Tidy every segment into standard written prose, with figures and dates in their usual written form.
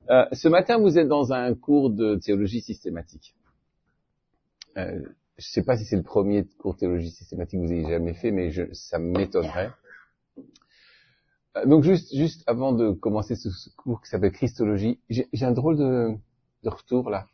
Ce matin, vous êtes dans un cours de théologie systématique. Je ne sais pas si c'est le premier cours de théologie systématique que vous ayez jamais fait, mais ça m'étonnerait. Donc juste avant de commencer ce cours qui s'appelle Christologie, j'ai un drôle de retour là.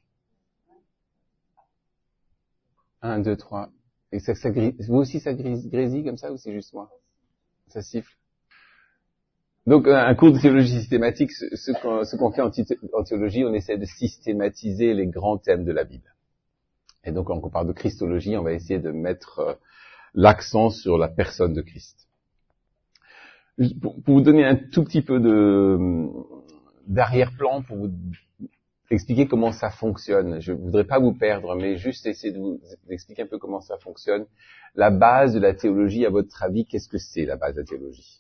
1, 2, 3. Et ça vous aussi ça grésille comme ça ou c'est juste moi? Ça siffle. Donc un cours de théologie systématique, ce qu'on fait en théologie, on essaie de systématiser les grands thèmes de la Bible. Et donc quand on parle de Christologie, on va essayer de mettre l'accent sur la personne de Christ. Pour vous donner un tout petit peu d'arrière-plan, pour vous expliquer comment ça fonctionne. Je voudrais pas vous perdre, mais juste essayer de vous expliquer un peu comment ça fonctionne. La base de la théologie, à votre avis, qu'est-ce que c'est la base de la théologie?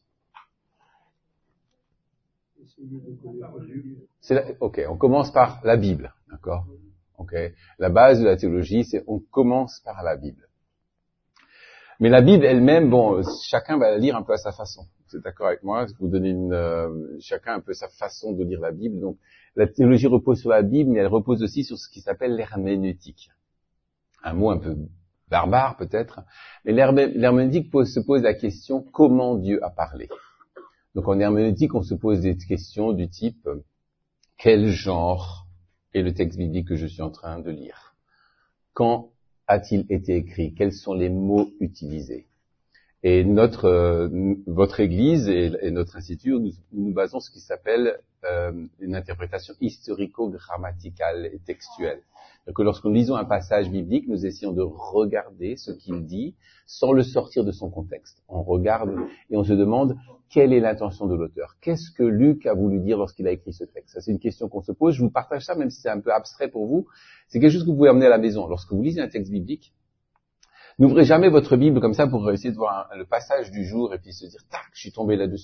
Ok, on commence par la Bible, d'accord? Ok, la base de la théologie, c'est on commence par la Bible. Mais la Bible elle-même, bon, chacun va la lire un peu à sa façon. Vous êtes d'accord avec moi? Vous donnez chacun un peu sa façon de lire la Bible. Donc, la théologie repose sur la Bible, mais elle repose aussi sur ce qui s'appelle l'herméneutique. Un mot un peu barbare peut-être, mais l'herméneutique se pose la question comment Dieu a parlé. Donc en herméneutique, on se pose des questions du type quel genre est le texte biblique que je suis en train de lire? Quand a-t-il été écrit? Quels sont les mots utilisés? Et votre Église et notre institut, nous basons sur ce qui s'appelle une interprétation historico-grammaticale et textuelle. Donc, lorsque nous lisons un passage biblique, nous essayons de regarder ce qu'il dit sans le sortir de son contexte. On regarde et on se demande quelle est l'intention de l'auteur. Qu'est-ce que Luc a voulu dire lorsqu'il a écrit ce texte? Ça, c'est une question qu'on se pose. Je vous partage ça, même si c'est un peu abstrait pour vous. C'est quelque chose que vous pouvez amener à la maison. Lorsque vous lisez un texte biblique, n'ouvrez jamais votre Bible comme ça pour essayer de voir le passage du jour et puis se dire « tac, je suis tombé là-dessus ».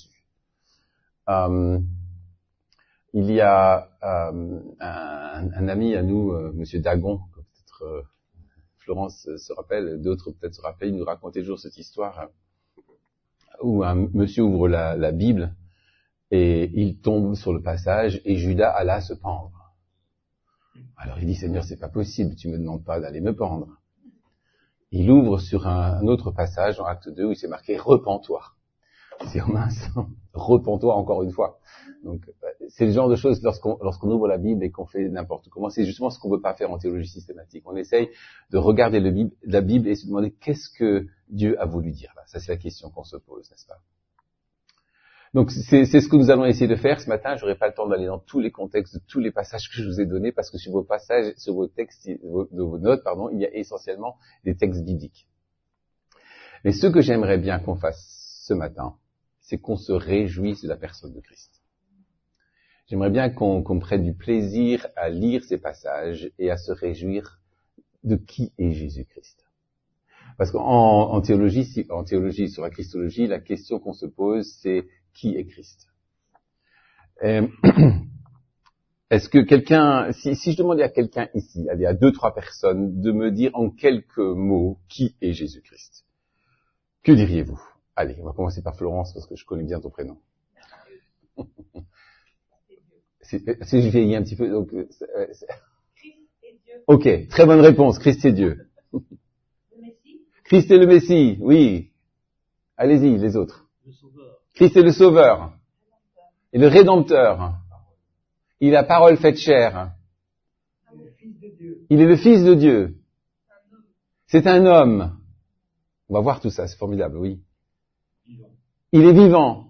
Il y a un ami à nous, Monsieur Dagon, que peut-être Florence se rappelle, d'autres peut-être se rappellent, il nous racontait toujours cette histoire où un monsieur ouvre la Bible et il tombe sur le passage et Judas alla se pendre. Alors il dit « Seigneur, c'est pas possible, tu me demandes pas d'aller me pendre ». Il ouvre sur un autre passage, en acte 2, où il s'est marqué « Repens-toi ». C'est mince, repens-toi encore une fois. Donc, c'est le genre de choses, lorsqu'on ouvre la Bible et qu'on fait n'importe comment, c'est justement ce qu'on ne veut pas faire en théologie systématique. On essaye de regarder la Bible et se demander qu'est-ce que Dieu a voulu dire là. Ça, c'est la question qu'on se pose, n'est-ce pas? Donc, c'est ce que nous allons essayer de faire ce matin. J'aurai pas le temps d'aller dans tous les contextes de tous les passages que je vous ai donnés, parce que sur vos passages, sur vos textes, de vos notes, pardon, il y a essentiellement des textes bibliques. Mais ce que j'aimerais bien qu'on fasse ce matin, c'est qu'on se réjouisse de la personne de Christ. J'aimerais bien qu'on prenne du plaisir à lire ces passages et à se réjouir de qui est Jésus-Christ. Parce qu'en théologie, sur la Christologie, la question qu'on se pose, c'est qui est Christ? Est-ce que quelqu'un, si je demandais à quelqu'un ici, à 2-3 personnes, de me dire en quelques mots qui est Jésus-Christ, que diriez-vous? Allez, on va commencer par Florence, parce que je connais bien ton prénom. Si je vieillis un petit peu, donc... Christ est Dieu. Ok, très bonne réponse, Christ est Dieu. Le Messie. Christ est le Messie, oui. Allez-y, les autres. Le Sauveur. Christ est le Sauveur. Et le Rédempteur. Il est la parole faite chair. Il est le Fils de Dieu. Il est le Fils de Dieu. C'est un homme. On va voir tout ça, c'est formidable, oui. Vivant. Il est vivant.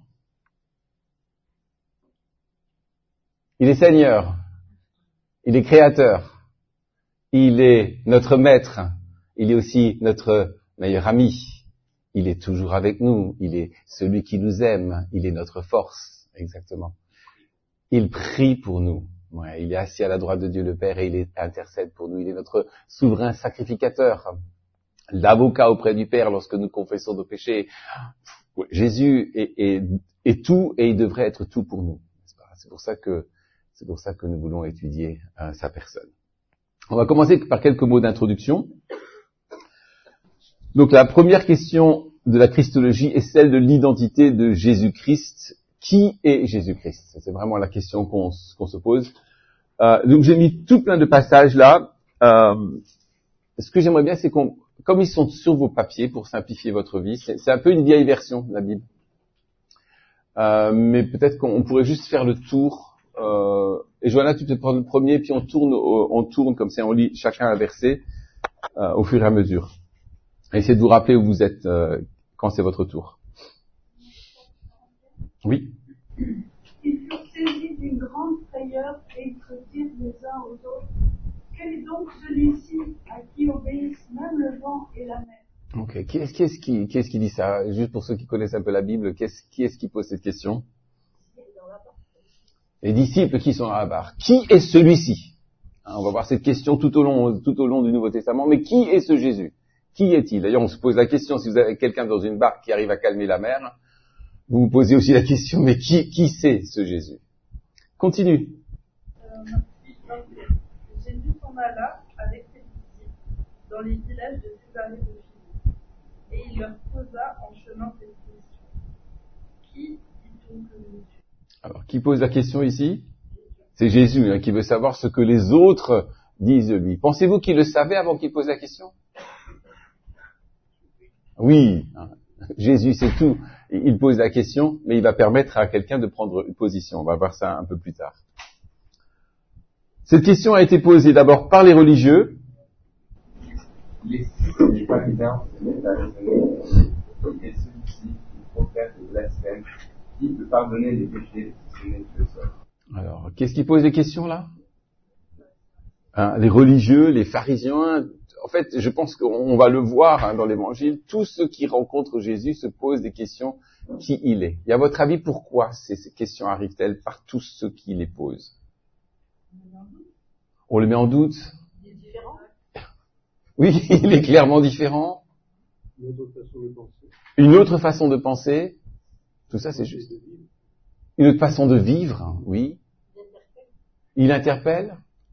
Il est Seigneur. Il est Créateur. Il est notre Maître. Il est aussi notre meilleur ami. Il est toujours avec nous. Il est celui qui nous aime. Il est notre force. Exactement. Il prie pour nous. Ouais, il est assis à la droite de Dieu le Père et il intercède pour nous. Il est notre souverain sacrificateur. L'avocat auprès du Père lorsque nous confessons nos péchés. Jésus est tout et il devrait être tout pour nous. C'est pour ça que nous voulons étudier sa personne. On va commencer par quelques mots d'introduction. Donc la première question de la Christologie est celle de l'identité de Jésus-Christ Qui est Jésus-Christ? C'est vraiment la question qu'on se pose. Donc j'ai mis tout plein de passages là. Ce que j'aimerais bien, c'est comme ils sont sur vos papiers pour simplifier votre vie, c'est un peu une vieille version de la Bible. Mais peut-être qu'on pourrait juste faire le tour. Et Johanna, tu peux prendre le premier, puis on tourne comme ça, on lit chacun un verset au fur et à mesure. Essayez de vous rappeler où vous êtes quand c'est votre tour. Oui. Ils furent saisis d'une grande frayeur et ils se dirent les uns aux autres: quel est donc celui-ci à qui obéissent même le vent et la mer? Ok. Qui est-ce qui dit ça? Juste pour ceux qui connaissent un peu la Bible, qui est-ce qui pose cette question? Les disciples qui sont dans la barque. Qui est celui-ci? On va voir cette question tout au long du Nouveau Testament. Mais qui est ce Jésus? Qui est-il? D'ailleurs, on se pose la question, si vous avez quelqu'un dans une barque qui arrive à calmer la mer, vous vous posez aussi la question, mais qui c'est ce Jésus? Continue. Jésus s'en alla avec ses disciples dans les villages de Césarée de Philippe, et il leur posa en chemin cette question: qui dit-on que je suis? Alors, qui pose la question ici? C'est Jésus, qui veut savoir ce que les autres disent de lui. Pensez-vous qu'il le savait avant qu'il pose la question? Oui, Jésus sait tout. Il pose la question, mais il va permettre à quelqu'un de prendre une position. On va voir ça un peu plus tard. Cette question a été posée d'abord par les religieux. Les pharisiens se mettent à raisonner: qui est celui-ci qui profère de blasphème, qui peut pardonner les péchés si ce n'est que le seul? Alors, qu'est-ce qui pose des questions là? Les religieux, les pharisiens. En fait, je pense qu'on va le voir dans l'Évangile. Tous ceux qui rencontrent Jésus se posent des questions: qui il est? Et à votre avis, pourquoi ces questions arrivent-elles par tous ceux qui les posent? On le met en doute. Il est différent. Oui, il est clairement différent. Une autre façon de penser. Une autre façon de penser. Tout ça, c'est juste. Une autre façon de vivre, oui. Il interpelle.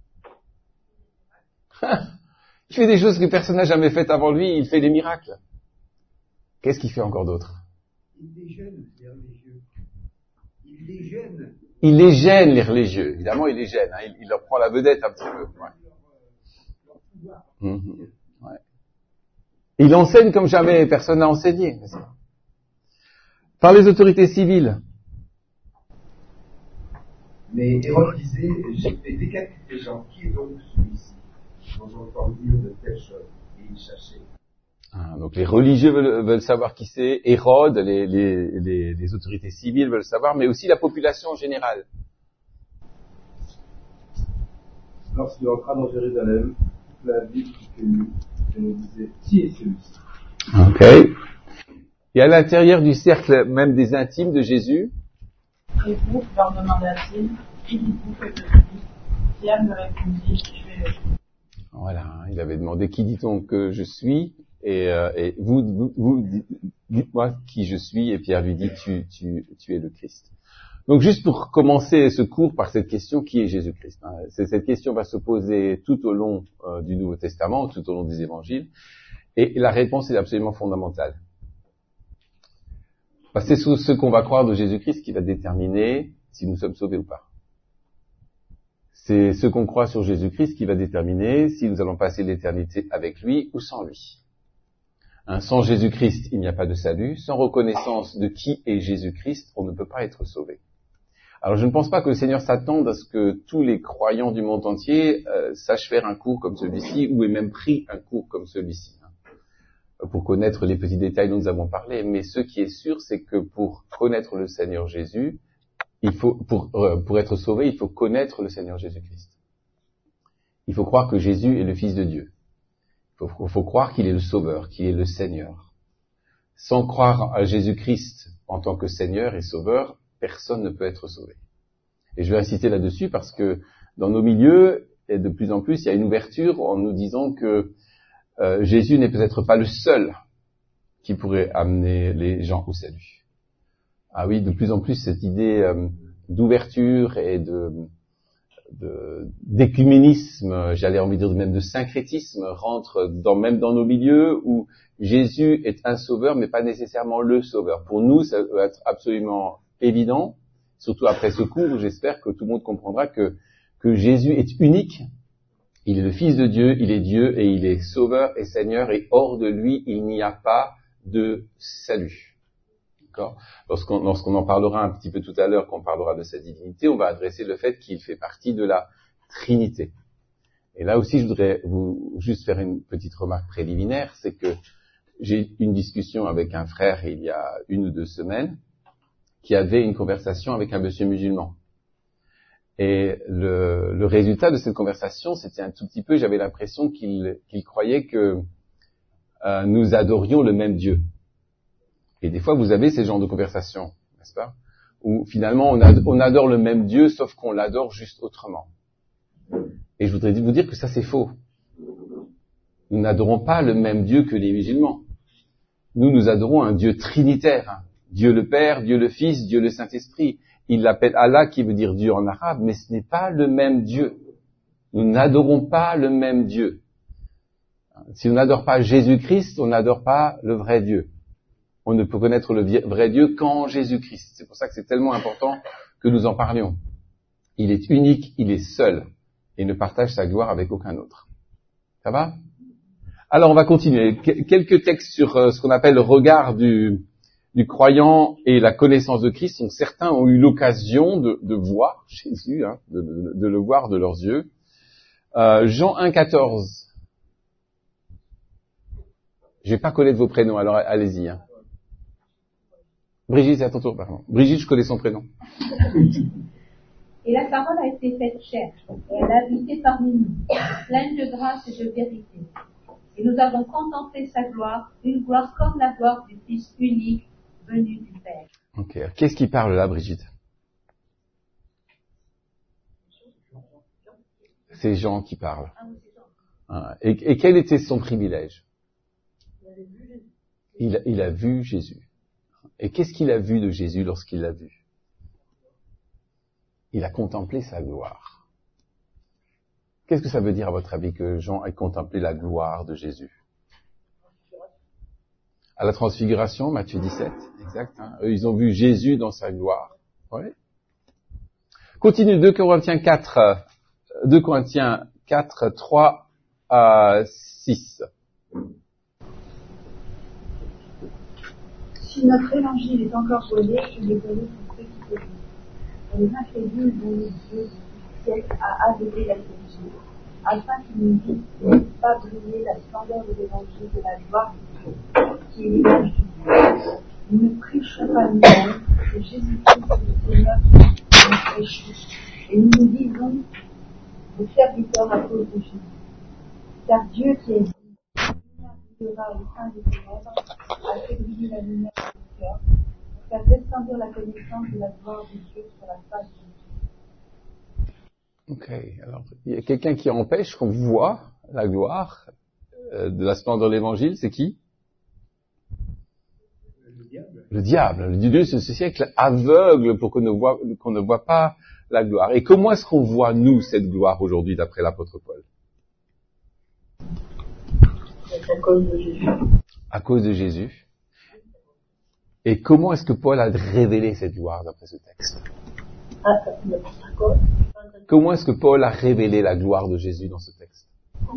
Il fait des choses que personne n'a jamais faites avant lui, il fait des miracles. Qu'est-ce qu'il fait encore d'autre? Il les gêne, les religieux. Il les gêne. Il les gêne, les religieux. Évidemment, il les gêne. Il leur prend la vedette un petit peu. Ouais. Ouais. Il enseigne comme jamais personne n'a enseigné. Par les autorités civiles. Mais Hérode disait: j'ai fait décapiter les gens, qui est donc celui-ci dont j'entends dire de telles choses? Et il cherchait. Donc les religieux veulent savoir qui c'est, Hérode, les autorités civiles veulent savoir, mais aussi la population générale. Lorsqu'il entra dans Jérusalem, toute la ville fut émue et nous disait: qui est celui-ci? Ok. Et à l'intérieur du cercle même des intimes de Jésus. Et vous, leur demanda-t-il: qui dites-vous que je suis? Pierre lui répondit: tu es le Christ. Voilà, il avait demandé: qui dit-on que je suis? Et vous dites-moi qui je suis. Et Pierre lui dit: tu es le Christ. Donc juste pour commencer ce cours par cette question: qui est Jésus-Christ? Cette question va se poser tout au long du Nouveau Testament, tout au long des Évangiles, et la réponse est absolument fondamentale. Parce que c'est ce qu'on va croire de Jésus-Christ qui va déterminer si nous sommes sauvés ou pas. C'est ce qu'on croit sur Jésus-Christ qui va déterminer si nous allons passer l'éternité avec lui ou sans lui. Sans Jésus-Christ, il n'y a pas de salut. Sans reconnaissance de qui est Jésus-Christ, on ne peut pas être sauvé. Alors je ne pense pas que le Seigneur s'attende à ce que tous les croyants du monde entier sachent faire un cours comme celui-ci, ou aient même pris un cours comme celui-ci, pour connaître les petits détails dont nous avons parlé. Mais ce qui est sûr, c'est que pour connaître le Seigneur Jésus, il faut, pour être sauvé, il faut connaître le Seigneur Jésus-Christ. Il faut croire que Jésus est le Fils de Dieu. Il faut croire qu'il est le Sauveur, qu'il est le Seigneur. Sans croire à Jésus-Christ en tant que Seigneur et Sauveur, personne ne peut être sauvé. Et je vais insister là-dessus parce que dans nos milieux, et de plus en plus, il y a une ouverture en nous disant que Jésus n'est peut-être pas le seul qui pourrait amener les gens au salut. Ah oui, de plus en plus, cette idée d'ouverture et d'écuménisme, j'allais envie de dire même de syncrétisme, rentre même dans nos milieux où Jésus est un sauveur, mais pas nécessairement le sauveur. Pour nous, ça doit être absolument évident surtout après ce cours, j'espère que tout le monde comprendra que Jésus est unique. Il est le Fils de Dieu, il est Dieu et il est Sauveur et Seigneur et hors de lui, il n'y a pas de salut. D'accord ? Lorsqu'on en parlera un petit peu tout à l'heure, quand on parlera de sa divinité, on va adresser le fait qu'il fait partie de la Trinité. Et là aussi, je voudrais vous juste faire une petite remarque préliminaire, c'est que j'ai eu une discussion avec un frère il y a 1 ou 2 semaines qui avait une conversation avec un monsieur musulman. Et le résultat de cette conversation, c'était un tout petit peu, j'avais l'impression qu'il croyait que nous adorions le même Dieu. Et des fois, vous avez ces genres de conversations, n'est-ce pas? Où finalement, on adore le même Dieu, sauf qu'on l'adore juste autrement. Et je voudrais vous dire que ça, c'est faux. Nous n'adorons pas le même Dieu que les musulmans. Nous adorons un Dieu trinitaire. Hein. Dieu le Père, Dieu le Fils, Dieu le Saint-Esprit. Il l'appelle Allah, qui veut dire Dieu en arabe, mais ce n'est pas le même Dieu. Nous n'adorons pas le même Dieu. Si on n'adore pas Jésus-Christ, on n'adore pas le vrai Dieu. On ne peut connaître le vrai Dieu qu'en Jésus-Christ. C'est pour ça que c'est tellement important que nous en parlions. Il est unique, il est seul, et ne partage sa gloire avec aucun autre. Ça va ? Alors on va continuer. Quelques textes sur ce qu'on appelle le regard du croyant et la connaissance de Christ. Donc certains ont eu l'occasion de voir Jésus, hein, de le voir de leurs yeux. Jean 1,14. Je vais pas connaître vos prénoms, alors allez-y. Hein. Brigitte, c'est à ton tour, pardon. Brigitte, je connais son prénom. Et la parole a été faite chair, et elle a habité parmi nous, pleine de grâce et de vérité. Et nous avons contemplé sa gloire, une gloire comme la gloire du Fils unique, venu du Père. Ok, qu'est-ce qui parle là, Brigitte? C'est Jean qui parle. Et quel était son privilège? Il a vu Jésus. Et qu'est-ce qu'il a vu de Jésus lorsqu'il l'a vu? Il a contemplé sa gloire. Qu'est-ce que ça veut dire à votre avis que Jean ait contemplé la gloire de Jésus? À la transfiguration, Matthieu 17, exact. Hein. Eux, ils ont vu Jésus dans sa gloire. Ouais. Continue, 2 Corinthiens 4, 3 à 6. Si notre évangile est encore volé, il est volé pour ceux qui périssent. Et les incrédules dont le Dieu du siècle a aveuglé la vérité, afin qu'ils ne vissent pas briller la splendeur de l'évangile de la gloire de Dieu, qui est l'image du Dieu. Nous ne prêchons pas nous-mêmes, que Jésus-Christ est le Seigneur que nous prêchons, et nous nous disons de serviteurs à cause de Jésus. Car Dieu qui est dit, brillera au sein des ténèbres, a fait briller la lumière du cœur, pour faire resplendir la connaissance de la gloire de Dieu sur la face de Dieu. Ok, alors il y a quelqu'un qui empêche qu'on voit la gloire de la splendeur de l'évangile, c'est qui? Le diable. Le Dieu de ce siècle aveugle pour qu'on ne voit pas la gloire. Et comment est-ce qu'on voit, nous, cette gloire aujourd'hui, d'après l'apôtre Paul? À cause de Jésus. À cause de Jésus. Et comment est-ce que Paul a révélé cette gloire d'après ce texte? Comment est-ce que Paul a révélé la gloire de Jésus dans ce texte?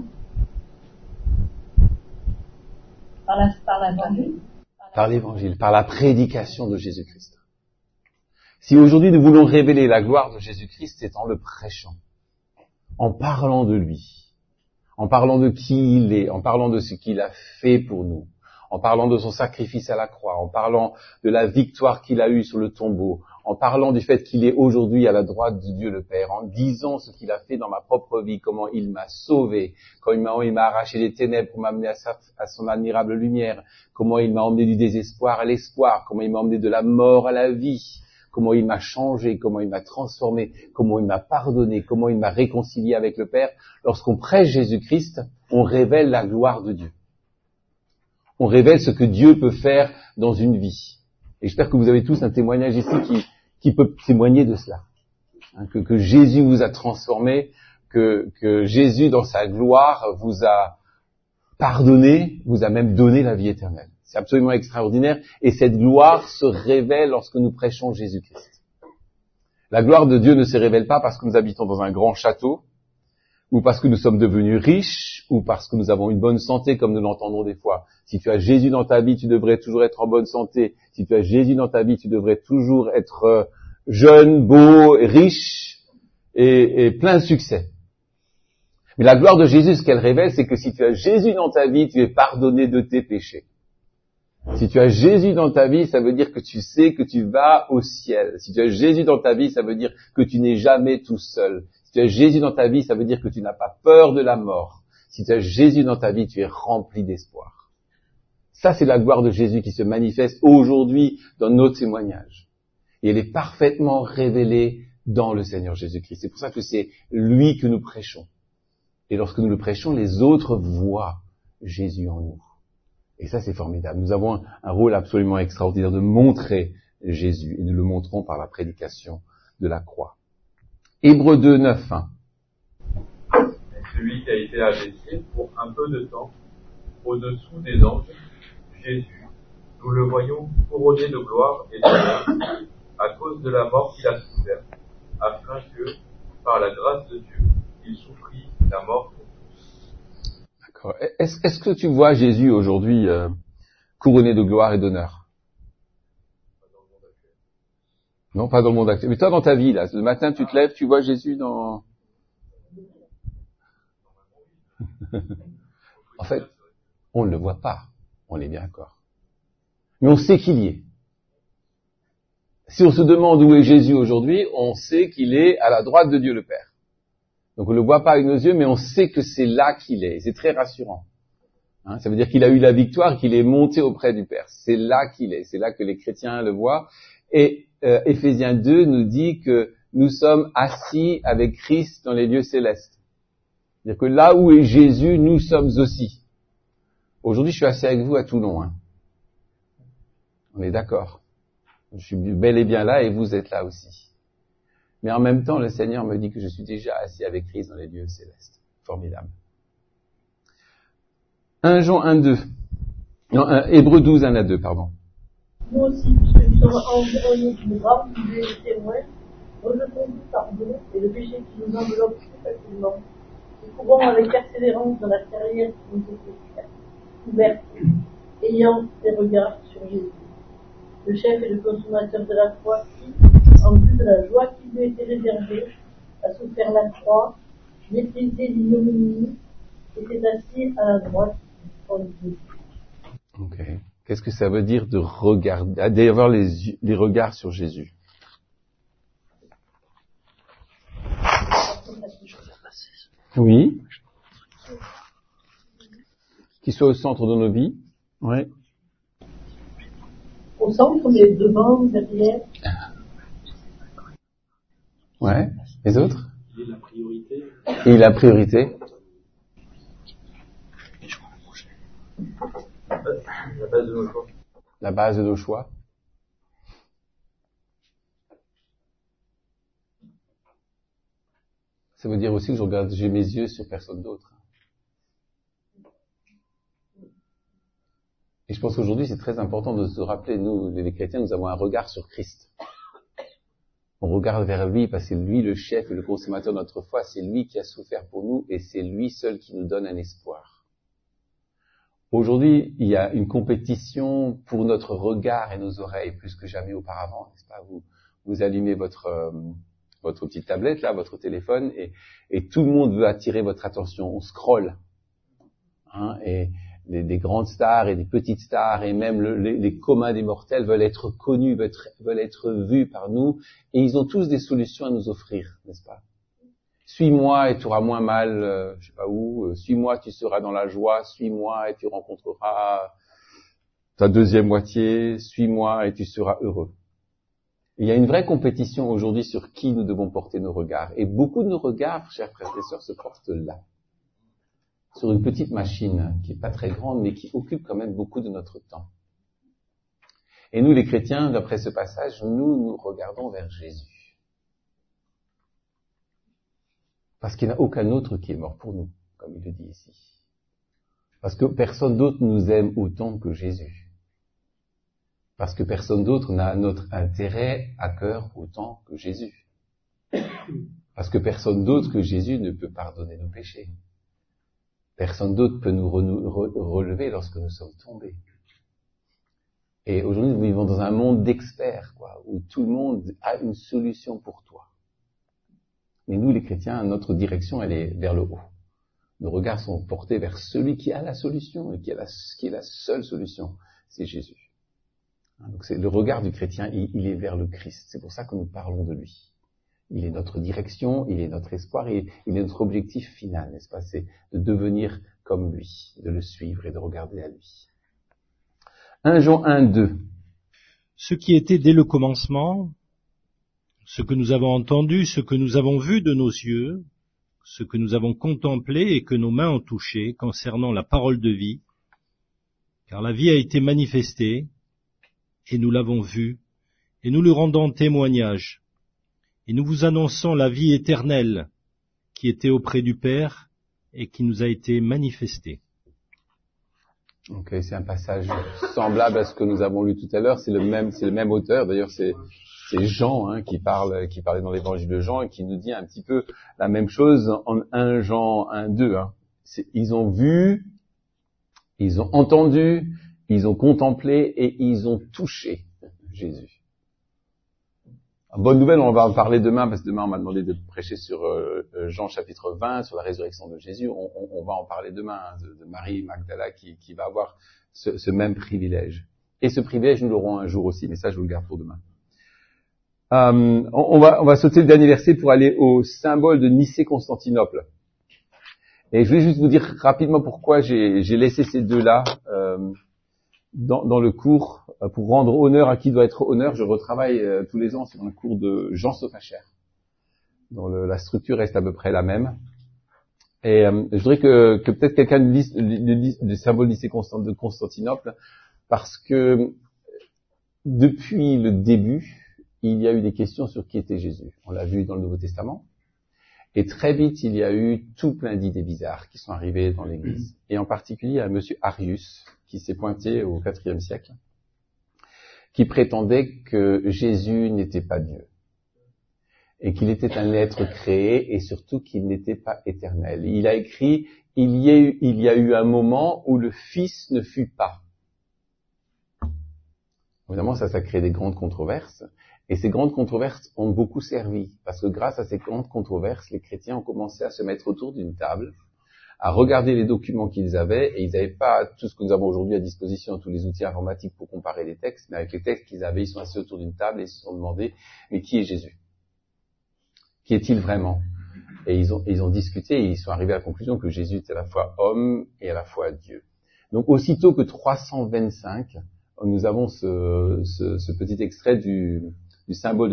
Par l'évangile, par la prédication de Jésus-Christ. Si aujourd'hui nous voulons révéler la gloire de Jésus-Christ, c'est en le prêchant, en parlant de lui, en parlant de qui il est, en parlant de ce qu'il a fait pour nous, en parlant de son sacrifice à la croix, en parlant de la victoire qu'il a eue sur le tombeau, en parlant du fait qu'il est aujourd'hui à la droite de Dieu le Père, en disant ce qu'il a fait dans ma propre vie, comment il m'a sauvé, comment il m'a arraché des ténèbres pour m'amener à son admirable lumière, comment il m'a emmené du désespoir à l'espoir, comment il m'a emmené de la mort à la vie, comment il m'a changé, comment il m'a transformé, comment il m'a pardonné, comment il m'a réconcilié avec le Père. Lorsqu'on prêche Jésus-Christ, on révèle la gloire de Dieu. On révèle ce que Dieu peut faire dans une vie. Et j'espère que vous avez tous un témoignage ici qui peut témoigner de cela. Hein, que Jésus vous a transformé, que Jésus dans sa gloire vous a pardonné, vous a même donné la vie éternelle. C'est absolument extraordinaire. Et cette gloire se révèle lorsque nous prêchons Jésus-Christ. La gloire de Dieu ne se révèle pas parce que nous habitons dans un grand château, ou parce que nous sommes devenus riches, ou parce que nous avons une bonne santé, comme nous l'entendons des fois. Si tu as Jésus dans ta vie, tu devrais toujours être en bonne santé. Si tu as Jésus dans ta vie, tu devrais toujours être jeune, beau, riche et plein de succès. Mais la gloire de Jésus, ce qu'elle révèle, c'est que si tu as Jésus dans ta vie, tu es pardonné de tes péchés. Si tu as Jésus dans ta vie, ça veut dire que tu sais que tu vas au ciel. Si tu as Jésus dans ta vie, ça veut dire que tu n'es jamais tout seul. Si tu as Jésus dans ta vie, ça veut dire que tu n'as pas peur de la mort. Si tu as Jésus dans ta vie, tu es rempli d'espoir. Ça, c'est la gloire de Jésus qui se manifeste aujourd'hui dans nos témoignages. Et elle est parfaitement révélée dans le Seigneur Jésus-Christ. C'est pour ça que c'est lui que nous prêchons. Et lorsque nous le prêchons, les autres voient Jésus en nous. Et ça, c'est formidable. Nous avons un rôle absolument extraordinaire de montrer Jésus. Et nous le montrons par la prédication de la croix. Hébreux 2, 9. Celui qui a été abaissé pour un peu de temps au-dessous des anges, Jésus, nous le voyons couronné de gloire et d'honneur à cause de la mort qu'il a souffert, afin que, par la grâce de Dieu, il souffrit la mort pour tous. D'accord. Est-ce que tu vois Jésus aujourd'hui couronné de gloire et d'honneur? Non, pas dans le monde actuel. Mais toi, dans ta vie, là, le matin, tu te lèves, tu vois Jésus dans... En fait, on ne le voit pas. On est bien d'accord. Mais on sait qu'il y est. Si on se demande où est Jésus aujourd'hui, on sait qu'il est à la droite de Dieu le Père. Donc on ne le voit pas avec nos yeux, mais on sait que c'est là qu'il est. C'est très rassurant. Ça veut dire qu'il a eu la victoire, qu'il est monté auprès du Père. C'est là qu'il est. C'est là que les chrétiens le voient. Et Éphésiens 2 nous dit que nous sommes assis avec Christ dans les lieux célestes. C'est-à-dire que là où est Jésus, nous sommes aussi. Aujourd'hui, je suis assis avec vous à Toulon. On est d'accord. Je suis bel et bien là et vous êtes là aussi. Mais en même temps, le Seigneur me dit que je suis déjà assis avec Christ dans les lieux célestes. Formidable. 1 Jean 1, 2. Non, Hébreux 12, 1 à 2, pardon. Nous aussi, puisque nous sommes environnés d'une grande nuée de témoins, rejetons tout pardon et le péché qui nous enveloppe plus facilement, et courons avec persévérance dans la carrière qui nous est ouverte, ayant des regards sur Jésus, le chef et le consommateur de la foi qui, en vue de la joie qui lui était réservée, a souffert la croix, méprisé l'ignominie, et s'est assis à la droite du trône de Dieu. Ok. Qu'est-ce que ça veut dire de regarder, d'avoir les regards sur Jésus? Oui. Qu'il soit au centre de nos vies. Oui. Au centre, mais devant, derrière. Ouais. Les autres? Il est la priorité. Et la priorité? La base de nos choix. La base de nos choix. Ça veut dire aussi que j'ai mes yeux sur personne d'autre. Et je pense qu'aujourd'hui, c'est très important de se rappeler, nous, les chrétiens, nous avons un regard sur Christ. On regarde vers lui parce que c'est lui le chef et le consommateur de notre foi. C'est lui qui a souffert pour nous et c'est lui seul qui nous donne un espoir. Aujourd'hui, il y a une compétition pour notre regard et nos oreilles plus que jamais auparavant, n'est-ce pas? Vous allumez votre petite tablette là, votre téléphone, et tout le monde veut attirer votre attention. On scrolle, et des grandes stars et des petites stars et même les communs des mortels veulent être connus, veulent être vus par nous, et ils ont tous des solutions à nous offrir, n'est-ce pas? Suis-moi et tu auras moins mal, je sais pas où. Suis-moi, tu seras dans la joie. Suis-moi et tu rencontreras ta deuxième moitié. Suis-moi et tu seras heureux. Il y a une vraie compétition aujourd'hui sur qui nous devons porter nos regards. Et beaucoup de nos regards, chers frères et sœurs, se portent là. Sur une petite machine qui est pas très grande, mais qui occupe quand même beaucoup de notre temps. Et nous, les chrétiens, d'après ce passage, nous regardons vers Jésus. Parce qu'il n'y en a aucun autre qui est mort pour nous, comme il le dit ici. Parce que personne d'autre nous aime autant que Jésus. Parce que personne d'autre n'a notre intérêt à cœur autant que Jésus. Parce que personne d'autre que Jésus ne peut pardonner nos péchés. Personne d'autre peut nous relever lorsque nous sommes tombés. Et aujourd'hui, nous vivons dans un monde d'experts, où tout le monde a une solution pour toi. Mais nous, les chrétiens, notre direction, elle est vers le haut. Nos regards sont portés vers celui qui a la solution et qui est la seule solution, c'est Jésus. Donc c'est le regard du chrétien, il est vers le Christ. C'est pour ça que nous parlons de lui. Il est notre direction, il est notre espoir et il est notre objectif final, n'est-ce pas? C'est de devenir comme lui, de le suivre et de regarder à lui. 1 Jean 1, 2. Ce qui était dès le commencement, ce que nous avons entendu, ce que nous avons vu de nos yeux, ce que nous avons contemplé et que nos mains ont touché concernant la parole de vie, car la vie a été manifestée, et nous l'avons vue, et nous lui rendons témoignage, et nous vous annonçons la vie éternelle qui était auprès du Père et qui nous a été manifestée. Donc c'est un passage semblable à ce que nous avons lu tout à l'heure, c'est le même auteur, d'ailleurs c'est Jean qui parlait dans l'évangile de Jean et qui nous dit un petit peu la même chose en 1 Jean 1, 2. Ils ont vu, ils ont entendu, ils ont contemplé et ils ont touché Jésus. Bonne nouvelle, on va en parler demain, parce que demain on m'a demandé de prêcher sur Jean chapitre 20, sur la résurrection de Jésus. On va en parler demain, de Marie Magdala qui va avoir ce même privilège. Et ce privilège, nous l'aurons un jour aussi, mais ça je vous le garde pour demain. On va sauter le dernier verset pour aller au symbole de Nicée-Constantinople. Et je voulais juste vous dire rapidement pourquoi j'ai laissé ces deux-là dans le cours, pour rendre honneur à qui doit être honneur. Je retravaille tous les ans sur un cours de Jean Sofacher, dont la structure reste à peu près la même. Et je voudrais que peut-être quelqu'un lise le symbole de Constantinople, parce que depuis le début, il y a eu des questions sur qui était Jésus. On l'a vu dans le Nouveau Testament. Et très vite, il y a eu tout plein d'idées bizarres qui sont arrivées dans l'Église. Et en particulier à monsieur Arius, qui s'est pointé au IVe siècle, qui prétendait que Jésus n'était pas Dieu. Et qu'il était un être créé et surtout qu'il n'était pas éternel. Il a écrit, il y a eu un moment où le Fils ne fut pas. Évidemment, ça crée des grandes controverses. Et ces grandes controverses ont beaucoup servi, parce que grâce à ces grandes controverses, les chrétiens ont commencé à se mettre autour d'une table, à regarder les documents qu'ils avaient, et ils n'avaient pas tout ce que nous avons aujourd'hui à disposition, tous les outils informatiques pour comparer les textes, mais avec les textes qu'ils avaient, ils sont assis autour d'une table et ils se sont demandé, mais qui est Jésus? Qui est-il vraiment? Et ils ont discuté et ils sont arrivés à la conclusion que Jésus était à la fois homme et à la fois Dieu. Donc aussitôt que 325, nous avons ce petit extrait du symbole de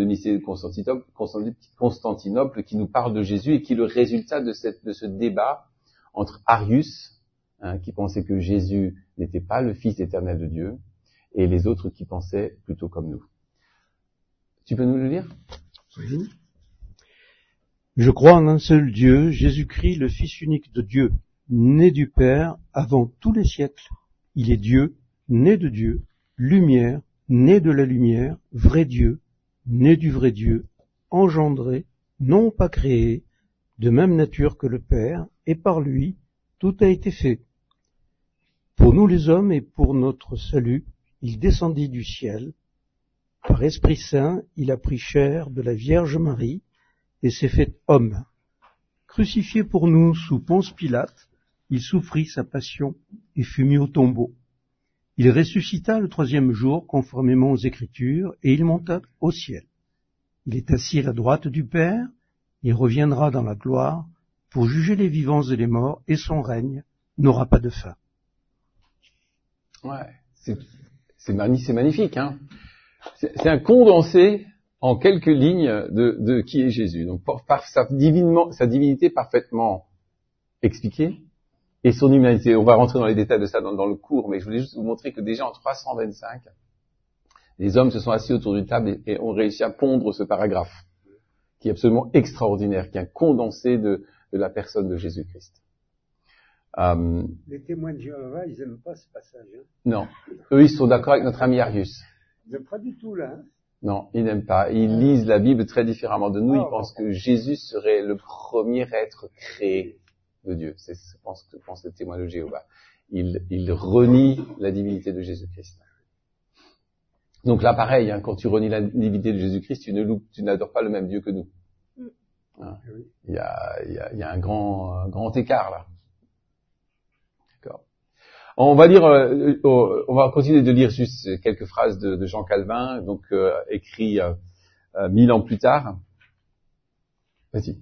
Nicée-Constantinople qui nous parle de Jésus et qui est le résultat de ce débat entre Arius, qui pensait que Jésus n'était pas le Fils éternel de Dieu, et les autres qui pensaient plutôt comme nous. Tu peux nous le lire? Oui. Je crois en un seul Dieu, Jésus-Christ, le Fils unique de Dieu, né du Père avant tous les siècles. Il est Dieu, né de Dieu, lumière, né de la lumière, vrai Dieu, né du vrai Dieu, engendré, non pas créé, de même nature que le Père, et par lui, tout a été fait. Pour nous les hommes et pour notre salut, il descendit du ciel. Par Esprit Saint, il a pris chair de la Vierge Marie et s'est fait homme. Crucifié pour nous sous Ponce Pilate, il souffrit sa passion et fut mis au tombeau. Il ressuscita le 3e jour, conformément aux Écritures, et il monta au ciel. Il est assis à la droite du Père, il reviendra dans la gloire pour juger les vivants et les morts, et son règne n'aura pas de fin. Ouais, c'est magnifique, hein. C'est un condensé en quelques lignes de qui est Jésus. Donc par sa divinité parfaitement expliquée, et son humanité. On va rentrer dans les détails de ça dans le cours, mais je voulais juste vous montrer que déjà en 325, les hommes se sont assis autour d'une table et ont réussi à pondre ce paragraphe, qui est absolument extraordinaire, qui est un condensé de la personne de Jésus-Christ. Les témoins de Jéhovah, ils n'aiment pas ce passage. Hein. Non. Eux, ils sont d'accord avec notre ami Arius. Ils n'aiment pas du tout, là. Hein. Non, ils n'aiment pas. Ils lisent la Bible très différemment de nous. Ils pensent que Jésus serait le premier être créé de Dieu. C'est ce que pensent les témoins de Jéhovah. Ils renient la divinité de Jésus-Christ. Donc là, pareil, hein, quand tu renies la divinité de Jésus-Christ, tu n'adores pas le même Dieu que nous. Hein, il y a un grand écart là. D'accord. On va continuer de lire juste quelques phrases de Jean Calvin, donc écrit 1000 ans plus tard. Vas-y.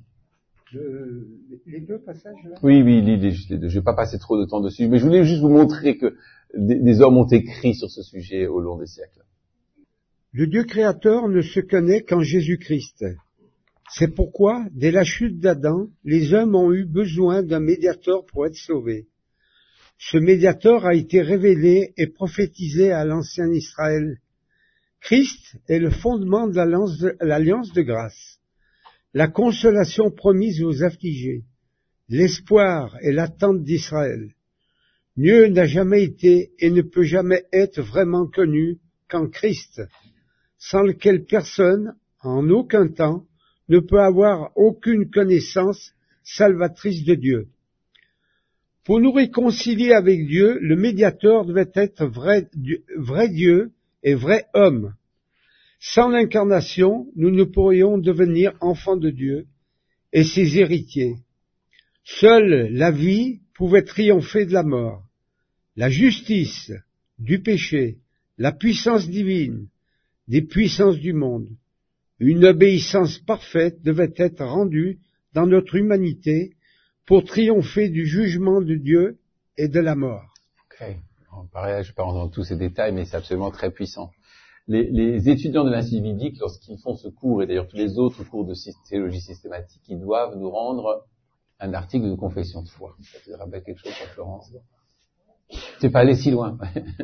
Les deux passages là. Oui, lis juste les deux. Je vais pas passer trop de temps dessus, mais je voulais juste vous montrer que des hommes ont écrit sur ce sujet au long des siècles. Le Dieu créateur ne se connaît qu'en Jésus-Christ. C'est pourquoi, dès la chute d'Adam, les hommes ont eu besoin d'un médiateur pour être sauvés. Ce médiateur a été révélé et prophétisé à l'ancien Israël. Christ est le fondement de l'alliance de grâce, la consolation promise aux affligés, l'espoir et l'attente d'Israël. Dieu n'a jamais été et ne peut jamais être vraiment connu qu'en Christ, sans lequel personne, en aucun temps, ne peut avoir aucune connaissance salvatrice de Dieu. Pour nous réconcilier avec Dieu, le médiateur devait être vrai Dieu et vrai homme. Sans l'incarnation, nous ne pourrions devenir enfants de Dieu et ses héritiers. Seule la vie pouvait triompher de la mort. La justice, du péché, la puissance divine, des puissances du monde. Une obéissance parfaite devait être rendue dans notre humanité pour triompher du jugement de Dieu et de la mort. Ok. Pareil, je ne vais pas rentrer dans tous ces détails, mais c'est absolument très puissant. Les étudiants de l'Institut biblique, lorsqu'ils font ce cours, et d'ailleurs tous les autres cours de théologie systématique, ils doivent nous rendre un article de confession de foi. Ça te rappelle quelque chose, Florence? Tu n'es pas allé si loin.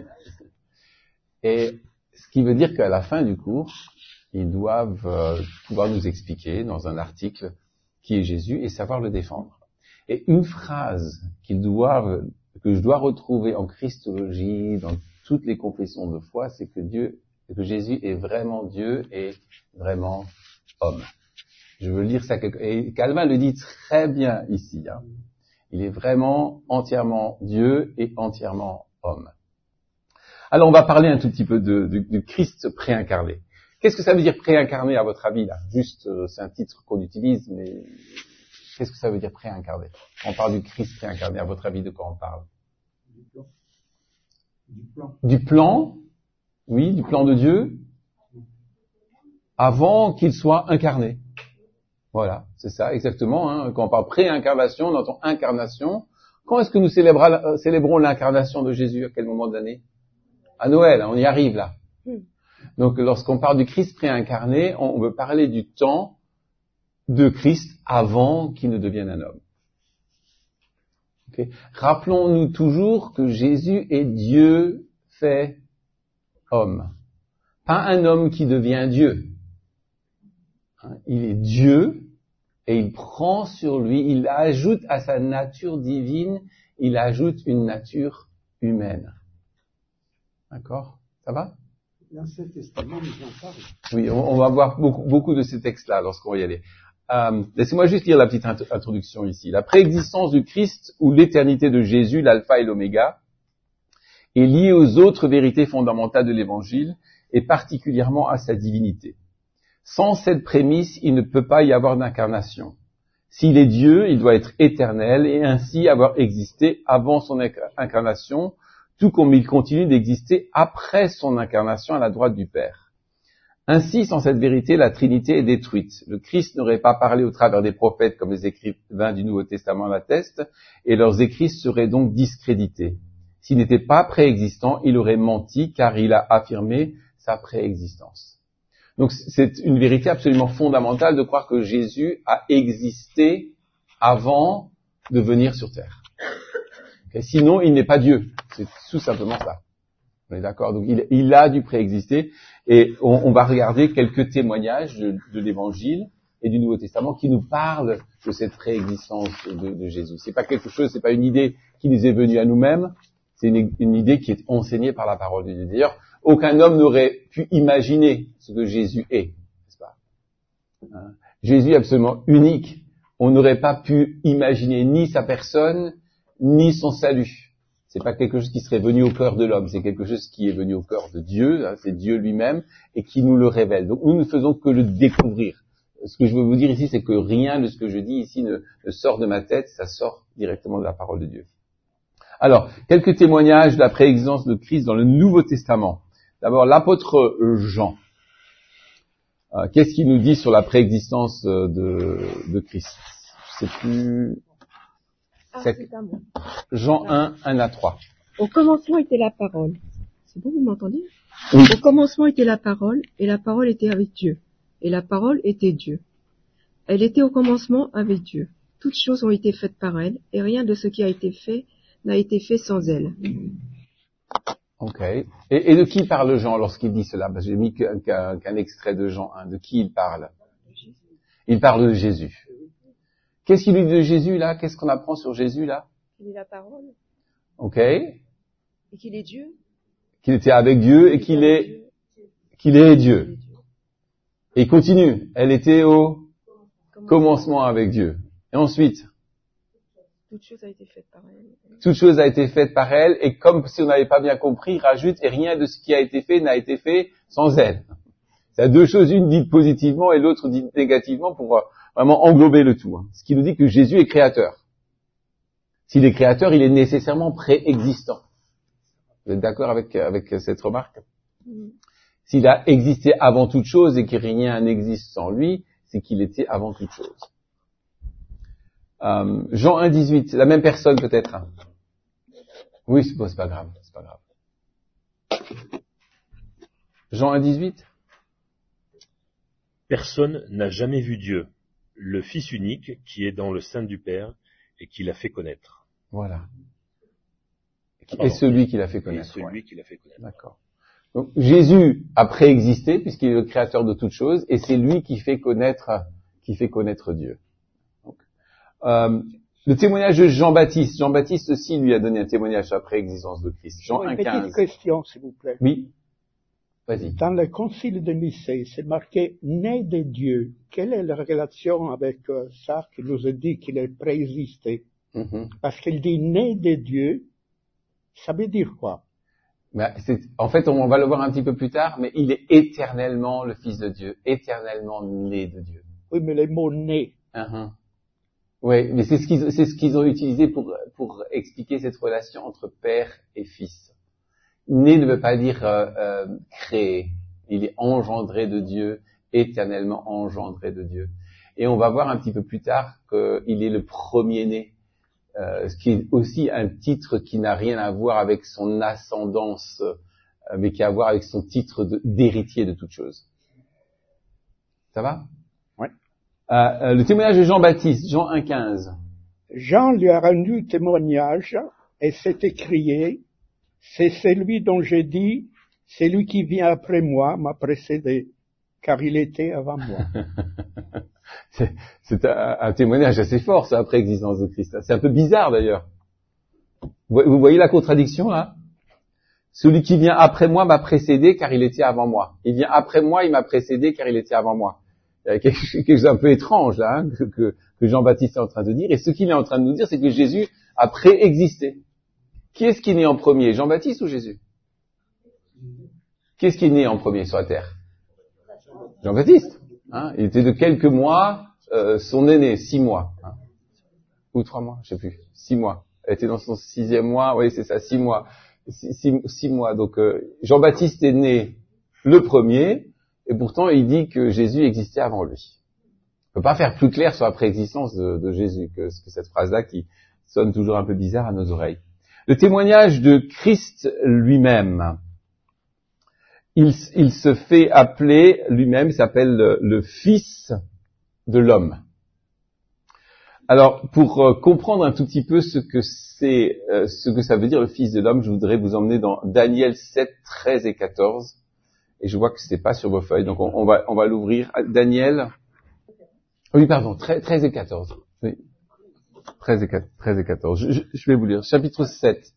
Et ce qui veut dire qu'à la fin du cours, ils doivent pouvoir nous expliquer dans un article qui est Jésus et savoir le défendre. Et une phrase que je dois retrouver en Christologie, dans toutes les confessions de foi, c'est que Jésus est vraiment Dieu et vraiment homme. Je veux lire ça et Calvin le dit très bien ici. Hein. Il est vraiment entièrement Dieu et entièrement homme. Alors on va parler un tout petit peu du Christ préincarné. Qu'est-ce que ça veut dire préincarné à votre avis là? Juste, c'est un titre qu'on utilise, mais qu'est-ce que ça veut dire préincarné? On parle du Christ préincarné, à votre avis, de quoi on parle? Du plan. Oui, du plan de Dieu, avant qu'il soit incarné. Voilà, c'est ça, exactement. Hein. Quand on parle préincarnation, on entend incarnation. Quand est-ce que nous célébrons l'incarnation de Jésus? À quel moment de l'année? À Noël, on y arrive là. Donc lorsqu'on parle du Christ préincarné, on veut parler du temps de Christ avant qu'il ne devienne un homme. Okay. Rappelons-nous toujours que Jésus est Dieu fait homme. Pas un homme qui devient Dieu. Il est Dieu et il prend sur lui, il ajoute à sa nature divine, il ajoute une nature humaine. D'accord? Ça va? L'Ancien Testament nous en parle. Oui, on va voir beaucoup de ces textes-là lorsqu'on va y aller. Laissez-moi juste lire la petite introduction ici. La préexistence du Christ ou l'éternité de Jésus, l'alpha et l'oméga, est liée aux autres vérités fondamentales de l'Évangile et particulièrement à sa divinité. Sans cette prémisse, il ne peut pas y avoir d'incarnation. S'il est Dieu, il doit être éternel et ainsi avoir existé avant son incarnation, tout comme il continue d'exister après son incarnation à la droite du Père. Ainsi, sans cette vérité, la Trinité est détruite. Le Christ n'aurait pas parlé au travers des prophètes comme les écrivains du Nouveau Testament l'attestent, et leurs écrits seraient donc discrédités. S'il n'était pas préexistant, il aurait menti car il a affirmé sa préexistence. Donc c'est une vérité absolument fondamentale de croire que Jésus a existé avant de venir sur terre. Okay, sinon, il n'est pas Dieu. C'est tout simplement ça. On est d'accord? Donc il a dû préexister et on va regarder quelques témoignages de l'Évangile et du Nouveau Testament qui nous parlent de cette préexistence de Jésus. C'est pas quelque chose, c'est pas une idée qui nous est venue à nous-mêmes. C'est une idée qui est enseignée par la parole de Dieu. D'ailleurs, aucun homme n'aurait pu imaginer ce que Jésus est, n'est-ce pas? Jésus est absolument unique. On n'aurait pas pu imaginer ni sa personne, ni son salut. C'est pas quelque chose qui serait venu au cœur de l'homme, c'est quelque chose qui est venu au cœur de Dieu, c'est Dieu lui-même, et qui nous le révèle. Donc nous ne faisons que le découvrir. Ce que je veux vous dire ici, c'est que rien de ce que je dis ici ne sort de ma tête, ça sort directement de la parole de Dieu. Alors, quelques témoignages de la préexistence de Christ dans le Nouveau Testament. D'abord, l'apôtre Jean. Qu'est-ce qu'il nous dit sur la préexistence de Christ? Je sais plus. C'est à moi. Jean 1 à 3. Au commencement était la parole. C'est bon, vous m'entendez? Oui. Au commencement était la parole, et la parole était avec Dieu. Et la parole était Dieu. Elle était au commencement avec Dieu. Toutes choses ont été faites par elle, et rien de ce qui a été fait n'a été fait sans elle. Ok. Et de qui parle Jean lorsqu'il dit cela? J'ai mis qu'un extrait de Jean 1. De qui il parle? Il parle de Jésus. Qu'est-ce qu'il dit de Jésus là? Qu'est-ce qu'on apprend sur Jésus là? Qu'il est la parole. Ok. Et qu'il est Dieu. Qu'il était avec Dieu et qu'il est Dieu. Et il continue. Elle était au commencement avec Dieu. Et ensuite? Toute chose a été faite par elle. Toute chose a été faite par elle, et comme si on n'avait pas bien compris, il rajoute, et rien de ce qui a été fait n'a été fait sans elle. C'est deux choses, une dite positivement et l'autre dite négativement pour vraiment englober le tout. Ce qui nous dit que Jésus est créateur. S'il est créateur, il est nécessairement préexistant. Vous êtes d'accord avec cette remarque? S'il a existé avant toute chose et que rien n'existe sans lui, c'est qu'il était avant toute chose. Jean 1, 18, la même personne peut-être. Oui, c'est pas grave, c'est pas grave. Jean 1, 18. Personne n'a jamais vu Dieu, le Fils unique qui est dans le sein du Père et qui l'a fait connaître. Voilà. Et celui qui l'a fait connaître. Et celui qui l'a fait connaître. D'accord. Donc Jésus a préexisté puisqu'il est le créateur de toutes choses et c'est lui qui fait connaître Dieu. Le témoignage de Jean-Baptiste. Jean-Baptiste aussi lui a donné un témoignage sur la préexistence de Christ. Jean 1, 15. Petite question, s'il vous plaît. Oui. Vas-y. Dans le concile de Nicée, c'est marqué « né de Dieu ». Quelle est la relation avec ça qui nous a dit qu'il est préexisté? Parce qu'il dit « né de Dieu », ça veut dire quoi? En fait, on va le voir un petit peu plus tard, mais il est éternellement le Fils de Dieu, éternellement né de Dieu. Oui, mais le mot « né ». Oui, mais c'est ce qu'ils ont utilisé pour expliquer cette relation entre père et fils. Né ne veut pas dire créé. Il est engendré de Dieu, éternellement engendré de Dieu. Et on va voir un petit peu plus tard qu'il est le premier-né, ce qui est aussi un titre qui n'a rien à voir avec son ascendance, mais qui a à voir avec son titre d'héritier de toute chose. Ça va? Le témoignage de Jean-Baptiste, Jean 1, 15. Jean lui a rendu témoignage et s'est écrié, c'est celui dont j'ai dit, c'est lui qui vient après moi, m'a précédé, car il était avant moi. C'est un témoignage assez fort, ça, la préexistence de Christ. C'est un peu bizarre d'ailleurs. Vous voyez la contradiction là? Celui qui vient après moi m'a précédé car il était avant moi. Il vient après moi, il m'a précédé car il était avant moi. Il y a quelque chose d'un peu étrange là, que Jean-Baptiste est en train de dire. Et ce qu'il est en train de nous dire, c'est que Jésus a préexisté. Qui est-ce qui est né en premier, Jean-Baptiste ou Jésus? Qui est-ce qui est né en premier sur la terre? Jean-Baptiste. Il était de quelques mois, son aîné, 6 mois. Ou 3 mois, je sais plus. 6 mois. Elle était dans son 6e mois, oui c'est ça, 6 mois. 6 mois. Donc Jean-Baptiste est né le premier, et pourtant il dit que Jésus existait avant lui. On peut pas faire plus clair sur la préexistence de Jésus que cette phrase-là qui sonne toujours un peu bizarre à nos oreilles. Le témoignage de Christ lui-même. Il se fait appeler lui-même, il s'appelle le Fils de l'homme. Alors, pour comprendre un tout petit peu ce que ça veut dire le Fils de l'homme, je voudrais vous emmener dans Daniel 7, 13 et 14. Et je vois que c'est pas sur vos feuilles, donc on va l'ouvrir. Daniel. Oui, pardon, 13 et 14. Oui. 13 et 14. Je vais vous lire. Chapitre 7.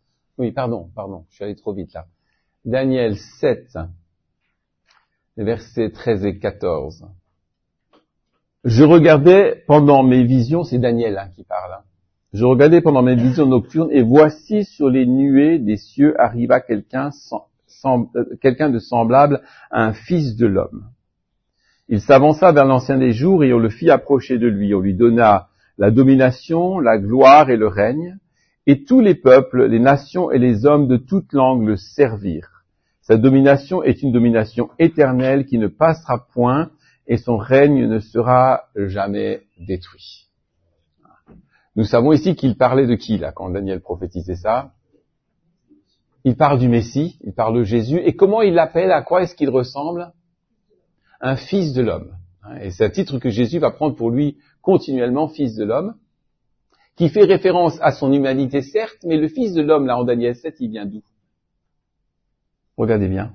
Oui, pardon, je suis allé trop vite là. Daniel 7, versets 13 et 14. Je regardais pendant mes visions, c'est Daniel qui parle. Je regardais pendant mes visions nocturnes, et voici sur les nuées des cieux arriva quelqu'un de semblable à un fils de l'homme. Il s'avança vers l'ancien des jours, et on le fit approcher de lui. On lui donna la domination, la gloire et le règne, et tous les peuples, les nations et les hommes de toute langue le servirent. Sa domination est une domination éternelle qui ne passera point, et son règne ne sera jamais détruit. Nous savons ici qu'il parlait de qui, là, quand Daniel prophétisait ça? Il parle du Messie, il parle de Jésus, et comment il l'appelle, à quoi est-ce qu'il ressemble? Un fils de l'homme. Et c'est un titre que Jésus va prendre pour lui continuellement, fils de l'homme, qui fait référence à son humanité, certes, mais le fils de l'homme, là, en Daniel 7, il vient d'où? Regardez bien.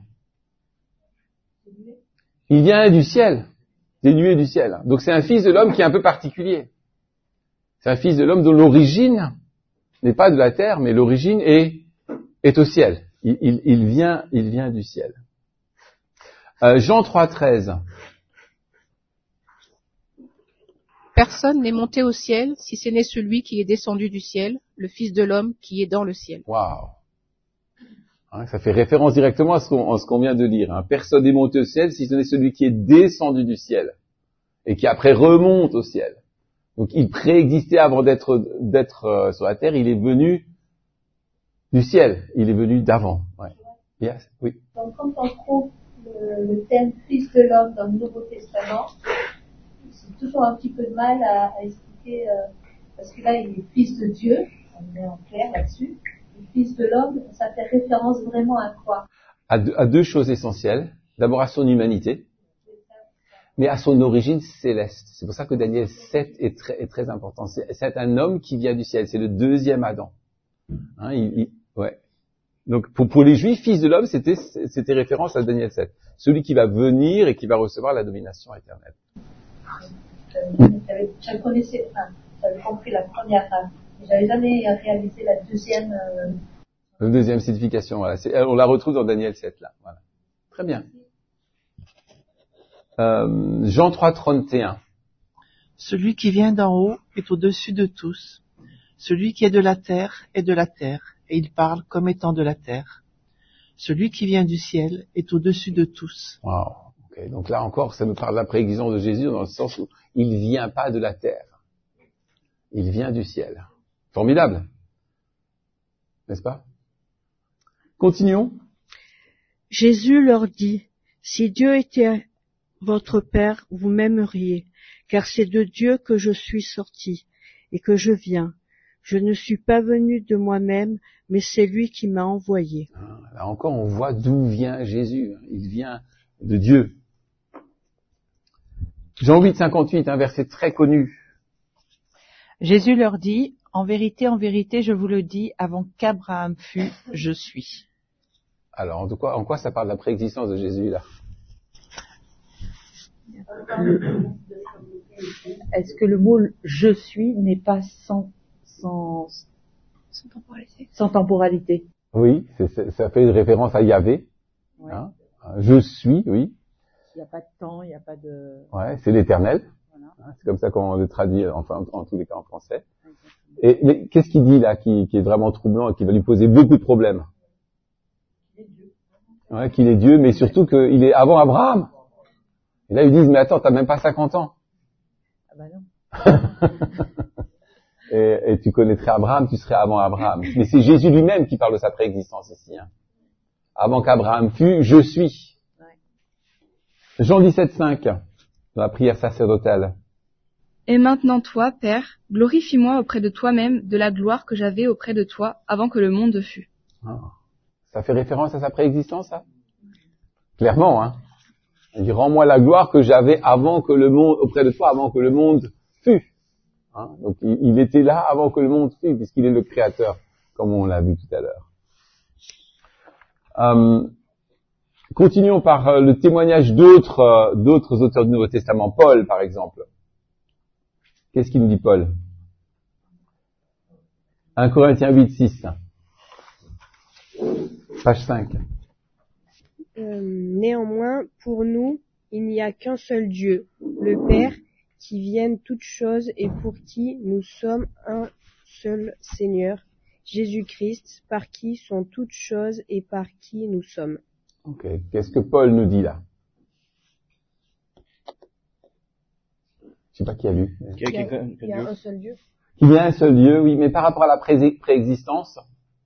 Il vient du ciel, des nuées du ciel. Donc c'est un fils de l'homme qui est un peu particulier. C'est un fils de l'homme dont l'origine n'est pas de la terre, mais l'origine est au ciel. Il vient du ciel. Jean 3,13. Personne n'est monté au ciel si ce n'est celui qui est descendu du ciel, le Fils de l'homme qui est dans le ciel. Waouh. Ça fait référence directement à ce qu'on vient de lire. Personne n'est monté au ciel si ce n'est celui qui est descendu du ciel et qui après remonte au ciel. Donc il préexistait avant d'être sur la terre, il est venu du ciel, il est venu d'avant. Ouais. Yes. Oui. Donc quand on trouve le thème Fils de l'homme dans le Nouveau Testament, c'est toujours un petit peu de mal à expliquer, parce que là il est Fils de Dieu, on met en clair là-dessus. Le Fils de l'homme, ça fait référence vraiment à quoi? À deux choses essentielles. D'abord à son humanité, mais à son origine céleste. C'est pour ça que Daniel 7 est très important. C'est un homme qui vient du ciel. C'est le deuxième Adam. Ouais. Donc pour les Juifs, fils de l'homme, c'était référence à Daniel 7. Celui qui va venir et qui va recevoir la domination éternelle. J'avais compris la première phrase. J'avais jamais réalisé la deuxième. La deuxième signification, voilà. On la retrouve dans Daniel 7 là. Voilà. Très bien. Jean 3,31. Celui qui vient d'en haut est au-dessus de tous. Celui qui est de la terre est de la terre, et il parle comme étant de la terre. Celui qui vient du ciel est au-dessus de tous. Wow. Okay. Donc là encore, ça nous parle de la préexistence de Jésus dans le sens où il vient pas de la terre. Il vient du ciel. Formidable. N'est-ce pas? Continuons. Jésus leur dit, si Dieu était votre Père, vous m'aimeriez, car c'est de Dieu que je suis sorti et que je viens. Je ne suis pas venu de moi-même, mais c'est lui qui m'a envoyé. Là encore, on voit d'où vient Jésus. Il vient de Dieu. Jean 8, 58, un verset très connu. Jésus leur dit, en vérité, je vous le dis, avant qu'Abraham fût, je suis. Alors, en quoi ça parle de la préexistence de Jésus, là? Est-ce que le mot « je suis » n'est pas sans temporalité? Oui, ça fait une référence à Yahvé. Ouais. Je suis, oui. Il n'y a pas de temps, il n'y a pas de... Ouais, c'est l'éternel. Voilà. C'est comme ça qu'on le traduit, enfin, en tous les cas en français. Mais qu'est-ce qu'il dit là, qui est vraiment troublant et qui va lui poser beaucoup de problèmes? Ouais, qu'il est Dieu, mais surtout qu'il est avant Abraham. Et là, ils disent, mais attends, t'as même pas 50 ans. Ah bah non. et tu connaîtrais Abraham, tu serais avant Abraham. Mais c'est Jésus lui-même qui parle de sa préexistence ici. Avant qu'Abraham fût, je suis. Ouais. Jean 17,5, dans la prière sacerdotale. Et maintenant toi, Père, glorifie-moi auprès de toi-même de la gloire que j'avais auprès de toi avant que le monde fût. Ça fait référence à sa préexistence, ça? Clairement, hein. Il dit, rends-moi la gloire que j'avais avant que le monde, auprès de toi, avant que le monde fût. Donc, il était là avant que le monde fût, puisqu'il est le créateur, comme on l'a vu tout à l'heure. Continuons par le témoignage d'autres auteurs du Nouveau Testament. Paul, par exemple. Qu'est-ce qu'il nous dit, Paul? 1 Corinthiens 8, 6. Page 5. Néanmoins, pour nous, il n'y a qu'un seul Dieu, le Père, qui vienne toutes choses et pour qui nous sommes un seul Seigneur, Jésus-Christ, par qui sont toutes choses et par qui nous sommes. Ok. Qu'est-ce que Paul nous dit là? Je sais pas qui a lu. Il y a un seul Dieu. Qu'il y a un seul Dieu, oui, mais par rapport à la préexistence.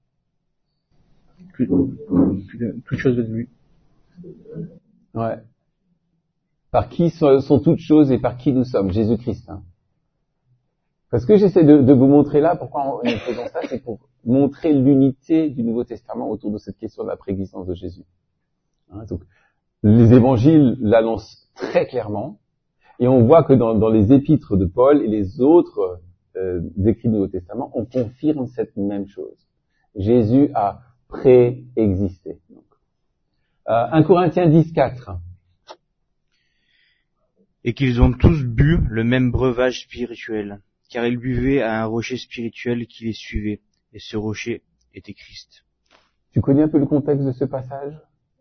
Toute chose de lui. Ouais. Par qui sont toutes choses et par qui nous sommes, Jésus-Christ. Hein. Parce que j'essaie de vous montrer là, pourquoi nous faisons ça, c'est pour montrer l'unité du Nouveau Testament autour de cette question de la préexistence de Jésus. Hein, donc, les évangiles l'annoncent très clairement, et on voit que dans les épîtres de Paul et les autres écrits du Nouveau Testament, on confirme cette même chose. Jésus a préexisté. 1 Corinthiens 10:4. Et qu'ils ont tous bu le même breuvage spirituel, car ils buvaient à un rocher spirituel qui les suivait, et ce rocher était Christ. Tu connais un peu le contexte de ce passage?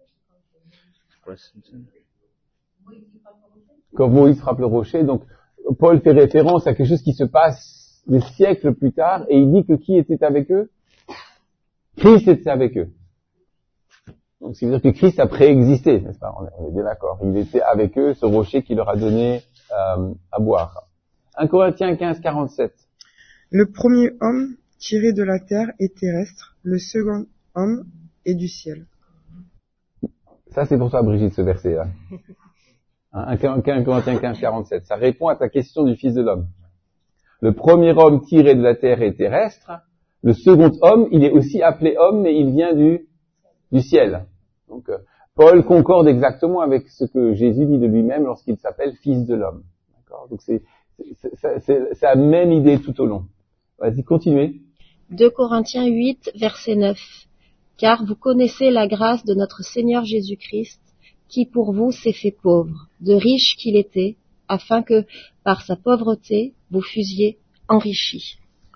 Quand Moïse frappe le rocher, donc Paul fait référence à quelque chose qui se passe des siècles plus tard, et il dit que qui était avec eux? Christ était avec eux. Donc, ça veut dire que Christ a préexisté, n'est-ce pas? On est bien d'accord. Il était avec eux, ce rocher qui leur a donné à boire. 1 Corinthiens 15:47. Le premier homme tiré de la terre est terrestre, le second homme est du ciel. Ça, c'est pour toi, Brigitte, ce verset-là. 1 Corinthiens 15:47. Ça répond à ta question du Fils de l'homme. Le premier homme tiré de la terre est terrestre. Le second homme, il est aussi appelé homme, mais il vient du ciel. Donc, Paul concorde exactement avec ce que Jésus dit de lui-même lorsqu'il s'appelle Fils de l'homme. D'accord? Donc, c'est la même idée tout au long. Vas-y, continuez. 2 Corinthiens 8, verset 9. Car vous connaissez la grâce de notre Seigneur Jésus-Christ, qui pour vous s'est fait pauvre, de riche qu'il était, afin que, par sa pauvreté, vous fussiez enrichis.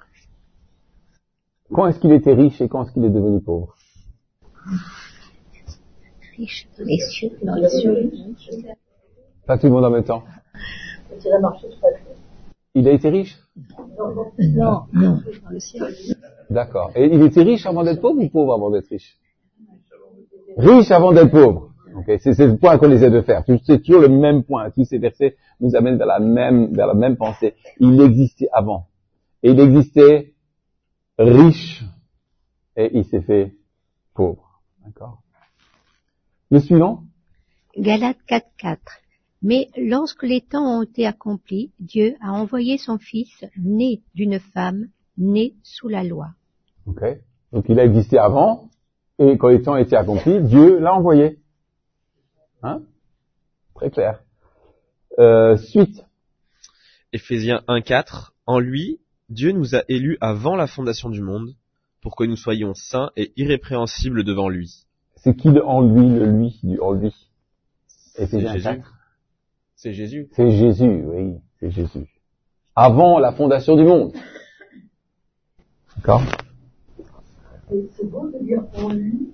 Quand est-ce qu'il était riche et quand est-ce qu'il est devenu pauvre? Riche dans les cieux, dans les cieux. Pas tout le monde en même temps. Il a été riche? Non, dans le ciel. D'accord. Et il était riche avant d'être pauvre ou pauvre avant d'être riche? Riche avant d'être pauvre. Okay. C'est le point qu'on essaie de faire. C'est toujours le même point. Tous ces versets nous amènent vers la même pensée. Il existait avant. Et il existait riche. Et il s'est fait pauvre. D'accord. Le suivant. Galates 4:4. Mais lorsque les temps ont été accomplis, Dieu a envoyé son Fils, né d'une femme, né sous la loi. Ok. Donc il a existé avant, et quand les temps ont été accomplis, Dieu l'a envoyé. Hein? Très clair. Suite. Éphésiens 1:4. En lui, Dieu nous a élus avant la fondation du monde, pour que nous soyons saints et irrépréhensibles devant lui. C'est qui le en lui, le lui, du en lui? Éphésiens 4. C'est Jésus. C'est Jésus, oui, c'est Jésus. Avant la fondation du monde. D'accord? Et c'est beau de dire en lui,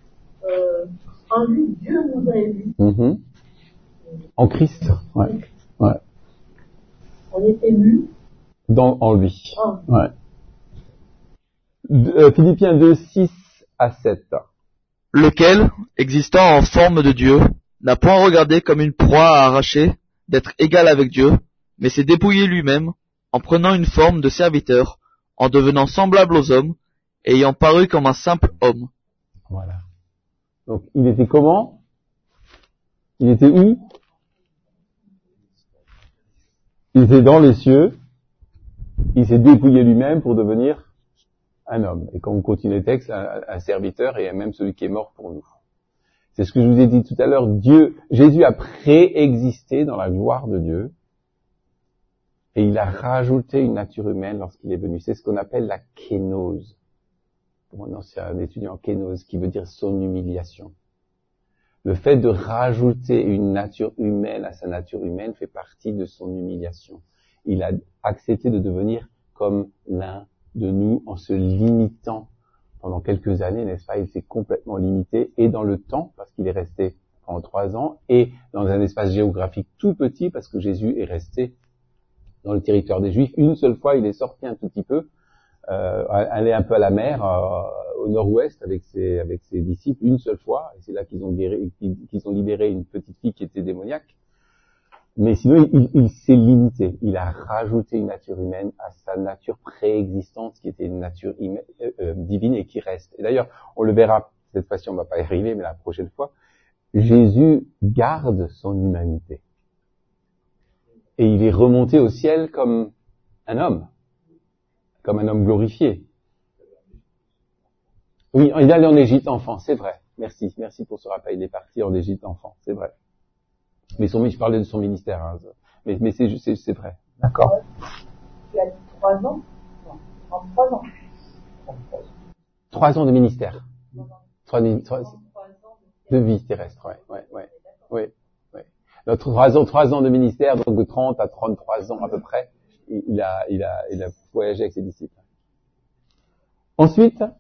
Dieu nous a élus. Mm-hmm. En Christ, ouais. Ouais. On est élus. En lui. Ah. Ouais. Philippiens 2:6-7. Lequel, existant en forme de Dieu, n'a point regardé comme une proie à arracher d'être égal avec Dieu, mais s'est dépouillé lui-même, en prenant une forme de serviteur, en devenant semblable aux hommes, et ayant paru comme un simple homme. Voilà. Donc, il était comment? Il était où? Il était dans les cieux. Il s'est dépouillé lui-même pour devenir un homme. Et quand on continue le texte, un serviteur et même celui qui est mort pour nous. C'est ce que je vous ai dit tout à l'heure. Jésus a préexisté dans la gloire de Dieu. Et il a rajouté une nature humaine lorsqu'il est venu. C'est ce qu'on appelle la kénose. Pour un ancien étudiant, kénose, qui veut dire son humiliation. Le fait de rajouter une nature humaine à sa nature humaine fait partie de son humiliation. Il a accepté de devenir comme l'un de nous en se limitant pendant quelques années, n'est-ce pas, il s'est complètement limité, et dans le temps, parce qu'il est resté pendant 3 ans, et dans un espace géographique tout petit, parce que Jésus est resté dans le territoire des Juifs. Une seule fois, il est sorti un tout petit peu, aller un peu à la mer, au nord-ouest, avec ses disciples, une seule fois, et c'est là qu'ils ont libéré une petite fille qui était démoniaque. Mais sinon, il s'est limité. Il a rajouté une nature humaine à sa nature préexistante, qui était une nature divine et qui reste. Et d'ailleurs, on le verra, cette fois-ci on va pas y arriver, mais la prochaine fois, Jésus garde son humanité. Et il est remonté au ciel comme un homme glorifié. Oui, il est allé en Égypte enfant, c'est vrai. Merci pour ce rappel. Il est parti en Égypte enfant, c'est vrai. Mais je parlais de son ministère, hein. Mais c'est vrai. D'accord. Il a dit 3 ans. Non, en 3 ans. 3 ans de ministère. 3 de vie terrestre, ouais. Donc, 3 ans de ministère, donc de 30 à 33 ans à peu près, il a voyagé avec ses disciples. Ensuite,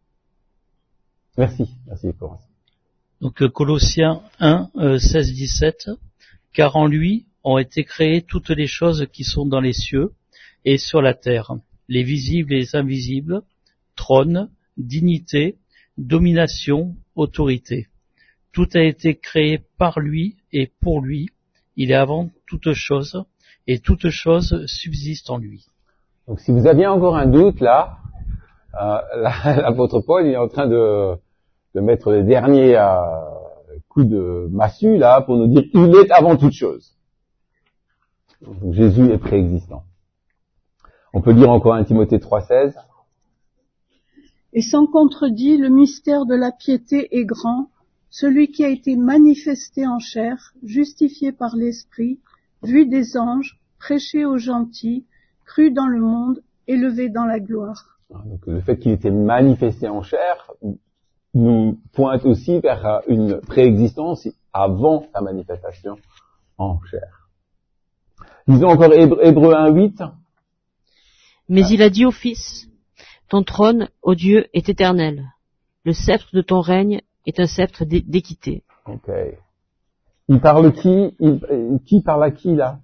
merci Florence. Donc Colossiens 1, 16-17, car en lui ont été créées toutes les choses qui sont dans les cieux et sur la terre, les visibles et les invisibles, trône, dignité, domination, autorité. Tout a été créé par lui et pour lui. Il est avant toute chose et toute chose subsiste en lui. Donc si vous aviez encore un doute là, l'apôtre Paul il est en train de mettre les derniers coups de massue là pour nous dire il est avant toute chose. Donc, Jésus est préexistant. On peut lire encore 1 Timothée 3,16. Et sans contredit, le mystère de la piété est grand, celui qui a été manifesté en chair, justifié par l'Esprit, vu des anges, prêché aux gentils, cru dans le monde, élevé dans la gloire. Donc le fait qu'il était manifesté en chair nous pointe aussi vers une préexistence avant sa manifestation en chair. Lisons encore Hébreux 1,8. Mais il a dit au Fils, ton trône, ô Dieu, est éternel. Le sceptre de ton règne est un sceptre d'équité. Ok. Il parle qui? Qui parle à qui là?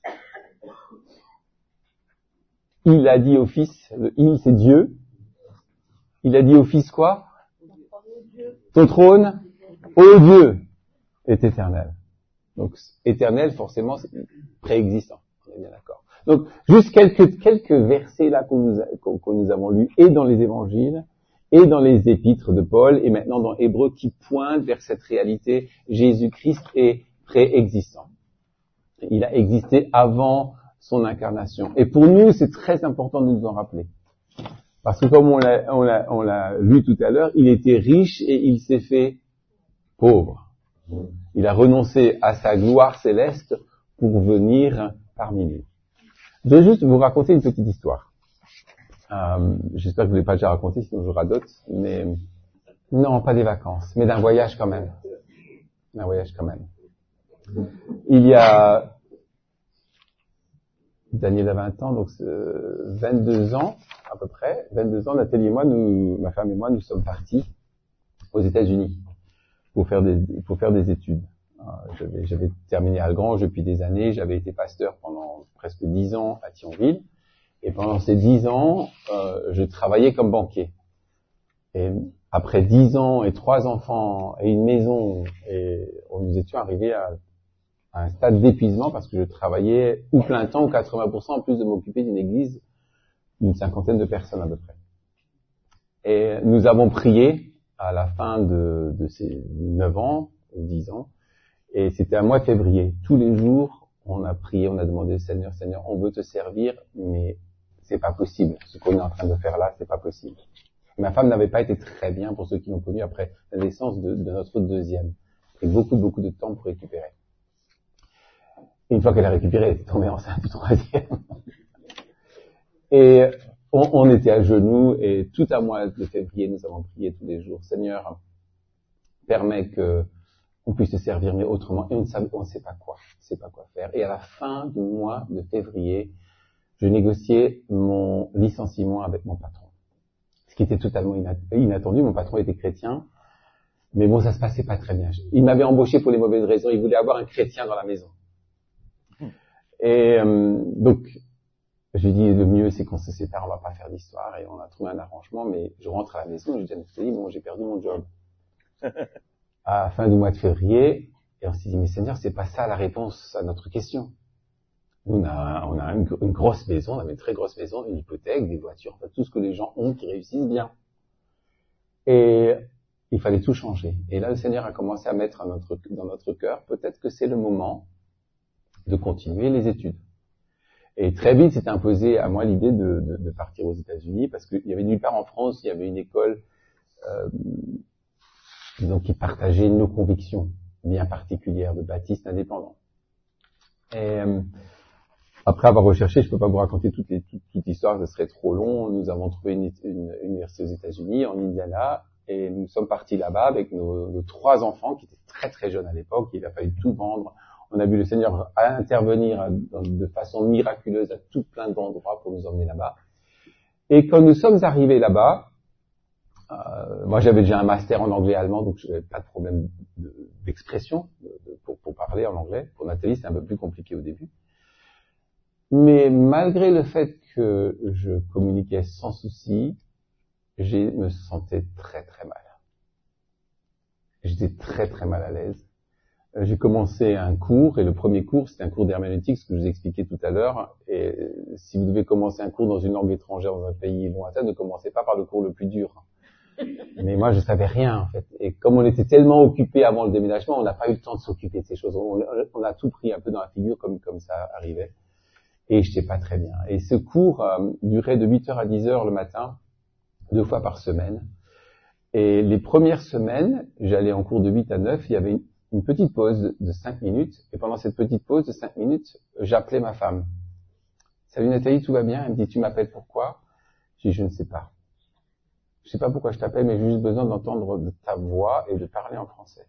Il a dit au Fils, le il c'est Dieu. Il a dit au Fils quoi? Ton trône, ô Dieu, est éternel. Donc éternel, forcément, c'est préexistant. On est bien d'accord. Donc juste quelques versets là que nous avons lus, et dans les évangiles, et dans les épîtres de Paul, et maintenant dans Hébreux, qui pointent vers cette réalité. Jésus-Christ est préexistant. Il a existé avant son incarnation. Et pour nous, c'est très important de nous en rappeler. Parce que comme on l'a vu tout à l'heure, il était riche et il s'est fait pauvre. Il a renoncé à sa gloire céleste pour venir parmi nous. Je vais juste vous raconter une petite histoire. J'espère que je ne l'ai pas déjà raconté, sinon j'aurai d'autres. Mais non, pas des vacances, mais d'un voyage quand même. Il y a Daniel a 20 ans, donc 22 ans à peu près. 22 ans, Nathalie et moi, ma femme et moi, nous sommes partis aux États-Unis pour faire des études. J'avais terminé à Algrange depuis des années. J'avais été pasteur pendant presque 10 ans à Thionville. Et pendant ces 10 ans, je travaillais comme banquier. Et après 10 ans et 3 enfants et une maison, et nous étions arrivés à un stade d'épuisement parce que je travaillais ou plein temps ou 80% en plus de m'occuper d'une église d'une 50aine de personnes à peu près. Et nous avons prié à la fin de ces 9 ans ou 10 ans, et c'était un mois de février. Tous les jours, on a prié, on a demandé Seigneur, on veut te servir, mais c'est pas possible. Ce qu'on est en train de faire là, c'est pas possible. Et ma femme n'avait pas été très bien, pour ceux qui l'ont connue, après la naissance de notre deuxième. Il a pris beaucoup de temps pour récupérer. Et une fois qu'elle a récupéré, elle était tombée enceinte du troisième. Et on était à genoux, et tout un mois de février, nous avons prié tous les jours. Seigneur, permets que on puisse te servir, mais autrement. Et on ne sait pas quoi faire. Et à la fin du mois de février, je négociais mon licenciement avec mon patron. Ce qui était totalement inattendu. Mon patron était chrétien, mais bon, ça se passait pas très bien. Il m'avait embauché pour les mauvaises raisons. Il voulait avoir un chrétien dans la maison. Et donc, je lui dis, le mieux, c'est qu'on se sépare, on va pas faire d'histoire. Et on a trouvé un arrangement, mais je rentre à la maison, je dis à Nathalie, bon, j'ai perdu mon job. À la fin du mois de février, et on s'est dit, mais Seigneur, c'est pas ça la réponse à notre question. Nous, on a une grosse maison, on avait une très grosse maison, une hypothèque, des voitures, enfin, tout ce que les gens ont qui réussissent bien. Et il fallait tout changer. Et là, le Seigneur a commencé à mettre dans notre cœur, peut-être que c'est le moment de continuer les études. Et très vite, s'est imposé à moi l'idée de partir aux États-Unis, parce qu'il y avait nulle part en France, il y avait une école donc qui partageait nos convictions bien particulières de baptistes indépendants. Et après avoir recherché, je peux pas vous raconter toute l'histoire, ce serait trop long. Nous avons trouvé une université aux États-Unis, en Indiana, et nous sommes partis là-bas avec nos 3 enfants qui étaient très très jeunes à l'époque. Il a fallu tout vendre. On a vu le Seigneur intervenir de façon miraculeuse à tout plein d'endroits pour nous emmener là-bas. Et quand nous sommes arrivés là-bas, moi j'avais déjà un master en anglais et allemand, donc je n'avais pas de problème d'expression pour parler en anglais. Pour Nathalie, c'est un peu plus compliqué au début. Mais malgré le fait que je communiquais sans souci, je me sentais très très mal. J'étais très très mal à l'aise. J'ai commencé un cours, et le premier cours, c'était un cours d'herméneutique, ce que je vous ai expliqué tout à l'heure. Et si vous devez commencer un cours dans une langue étrangère, dans un pays lointain, ne commencez pas par le cours le plus dur. Mais moi, je savais rien, en fait. Et comme on était tellement occupés avant le déménagement, on n'a pas eu le temps de s'occuper de ces choses. On a tout pris un peu dans la figure comme ça arrivait. Et j'étais pas très bien. Et ce cours durait de 8h à 10h le matin, 2 fois par semaine. Et les premières semaines, j'allais en cours de 8 à 9, il y avait une petite pause de 5 minutes. Et pendant cette petite pause de 5 minutes, j'appelais ma femme. Salut Nathalie, tout va bien? Elle me dit, tu m'appelles pourquoi? Je dis, je ne sais pas. Je sais pas pourquoi je t'appelle, mais j'ai juste besoin d'entendre de ta voix et de parler en français.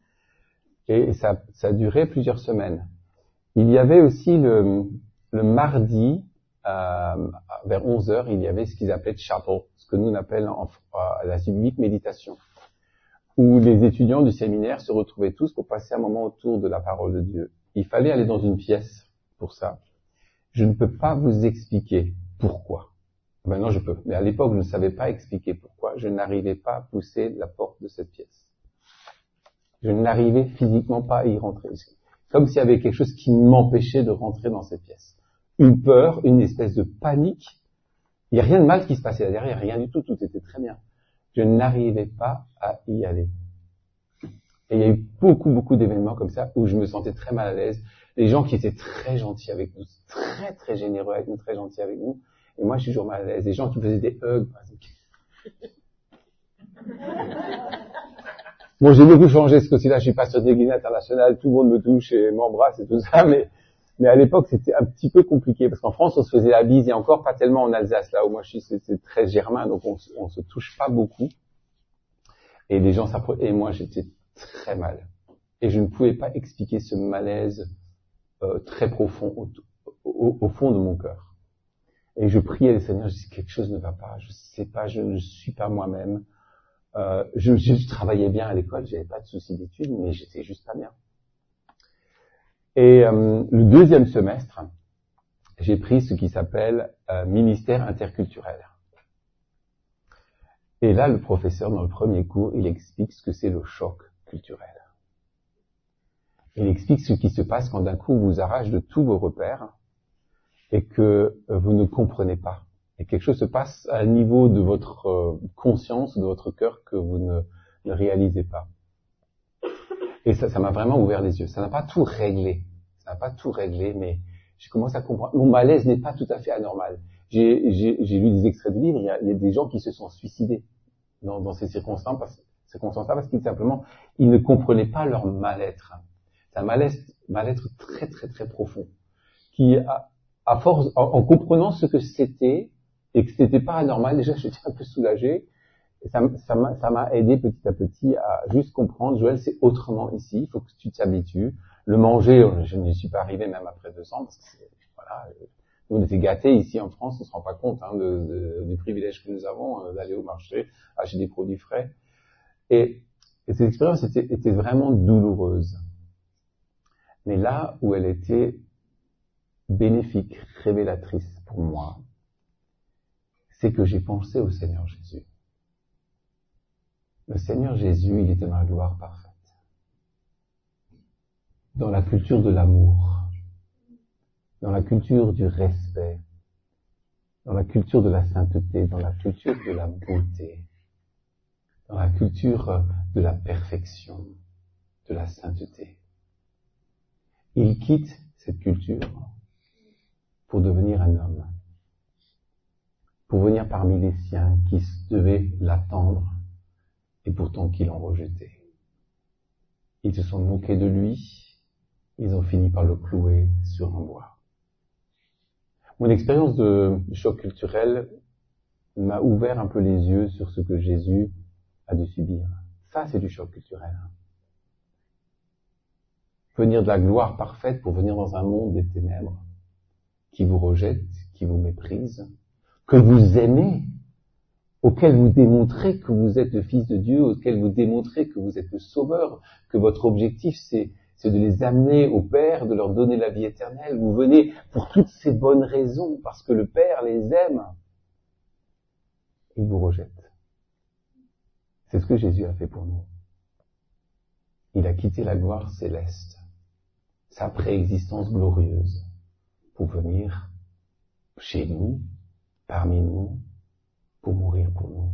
Et ça a duré plusieurs semaines. Il y avait aussi le mardi, vers 11h, il y avait ce qu'ils appelaient chapel, ce que nous on appelle la sublime méditation, où les étudiants du séminaire se retrouvaient tous pour passer un moment autour de la parole de Dieu. Il fallait aller dans une pièce pour ça. Je ne peux pas vous expliquer pourquoi. Maintenant, je peux. Mais à l'époque, je ne savais pas expliquer pourquoi. Je n'arrivais pas à pousser la porte de cette pièce. Je n'arrivais physiquement pas à y rentrer. Comme s'il y avait quelque chose qui m'empêchait de rentrer dans cette pièce. Une peur, une espèce de panique. Il n'y a rien de mal qui se passait là derrière, rien du tout. Tout était très bien. Je n'arrivais pas à y aller. Et il y a eu beaucoup d'événements comme ça où je me sentais très mal à l'aise. Les gens qui étaient très gentils avec nous, très très généreux avec nous, très gentils avec nous. Et moi, je suis toujours mal à l'aise. Les gens qui faisaient des hugs, par exemple. Bon, j'ai beaucoup changé ce côté-là. Je suis pasteur d'église internationale, tout le monde me touche et m'embrasse et tout ça, mais à l'époque, c'était un petit peu compliqué, parce qu'en France, on se faisait la bise, et encore pas tellement en Alsace, là où moi je suis, c'est très germain, donc on se touche pas beaucoup. Et les gens s'approchaient, et moi j'étais très mal. Et je ne pouvais pas expliquer ce malaise très profond au fond de mon cœur. Et je priais le Seigneur, je disais, quelque chose ne va pas, je sais pas, je ne suis pas moi-même. Je travaillais bien à l'école, j'avais pas de soucis d'études, mais j'étais juste pas bien. Et le deuxième semestre, j'ai pris ce qui s'appelle ministère interculturel. Et là, le professeur, dans le premier cours, il explique ce que c'est le choc culturel. Il explique ce qui se passe quand d'un coup vous arrache de tous vos repères et que vous ne comprenez pas. Et quelque chose se passe à un niveau de votre conscience, de votre cœur que vous ne réalisez pas. Et ça m'a vraiment ouvert les yeux. Ça n'a pas tout réglé. Mais j'ai commencé à comprendre. Mon malaise n'est pas tout à fait anormal. J'ai lu des extraits de livres. Il y a des gens qui se sont suicidés dans ces circonstances-là parce qu'ils simplement, ils ne comprenaient pas leur mal-être. C'est un mal-être très très très profond qui, à force, en comprenant ce que c'était et que c'était pas anormal, déjà j'étais un peu soulagé. Et ça m'a aidé petit à petit à juste comprendre, Joël, c'est autrement ici, il faut que tu t'habitues. Le manger, je n'y suis pas arrivé même après 2 ans, parce que voilà, Nous, on était gâtés ici en France, on se rend pas compte du privilège que nous avons d'aller au marché, acheter des produits frais. Et cette expérience était vraiment douloureuse. Mais là où elle était bénéfique, révélatrice pour moi, c'est que j'ai pensé au Seigneur Jésus. Le Seigneur Jésus, il était dans la gloire parfaite. Dans la culture de l'amour, dans la culture du respect, dans la culture de la sainteté, dans la culture de la beauté, dans la culture de la perfection, de la sainteté. Il quitte cette culture pour devenir un homme, pour venir parmi les siens qui devaient l'attendre et pourtant qui l'ont rejeté. Ils se sont moqués de lui, ils ont fini par le clouer sur un bois. Mon expérience de choc culturel m'a ouvert un peu les yeux sur ce que Jésus a dû subir. Ça, c'est du choc culturel. Venir de la gloire parfaite pour venir dans un monde des ténèbres qui vous rejette, qui vous méprise, que vous aimez, auquel vous démontrez que vous êtes le Fils de Dieu, auquel vous démontrez que vous êtes le Sauveur, que votre objectif c'est de les amener au Père, de leur donner la vie éternelle. Vous venez pour toutes ces bonnes raisons, parce que le Père les aime. Il vous rejette. C'est ce que Jésus a fait pour nous. Il a quitté la gloire céleste, sa préexistence glorieuse, pour venir chez nous, parmi nous, pour mourir pour nous.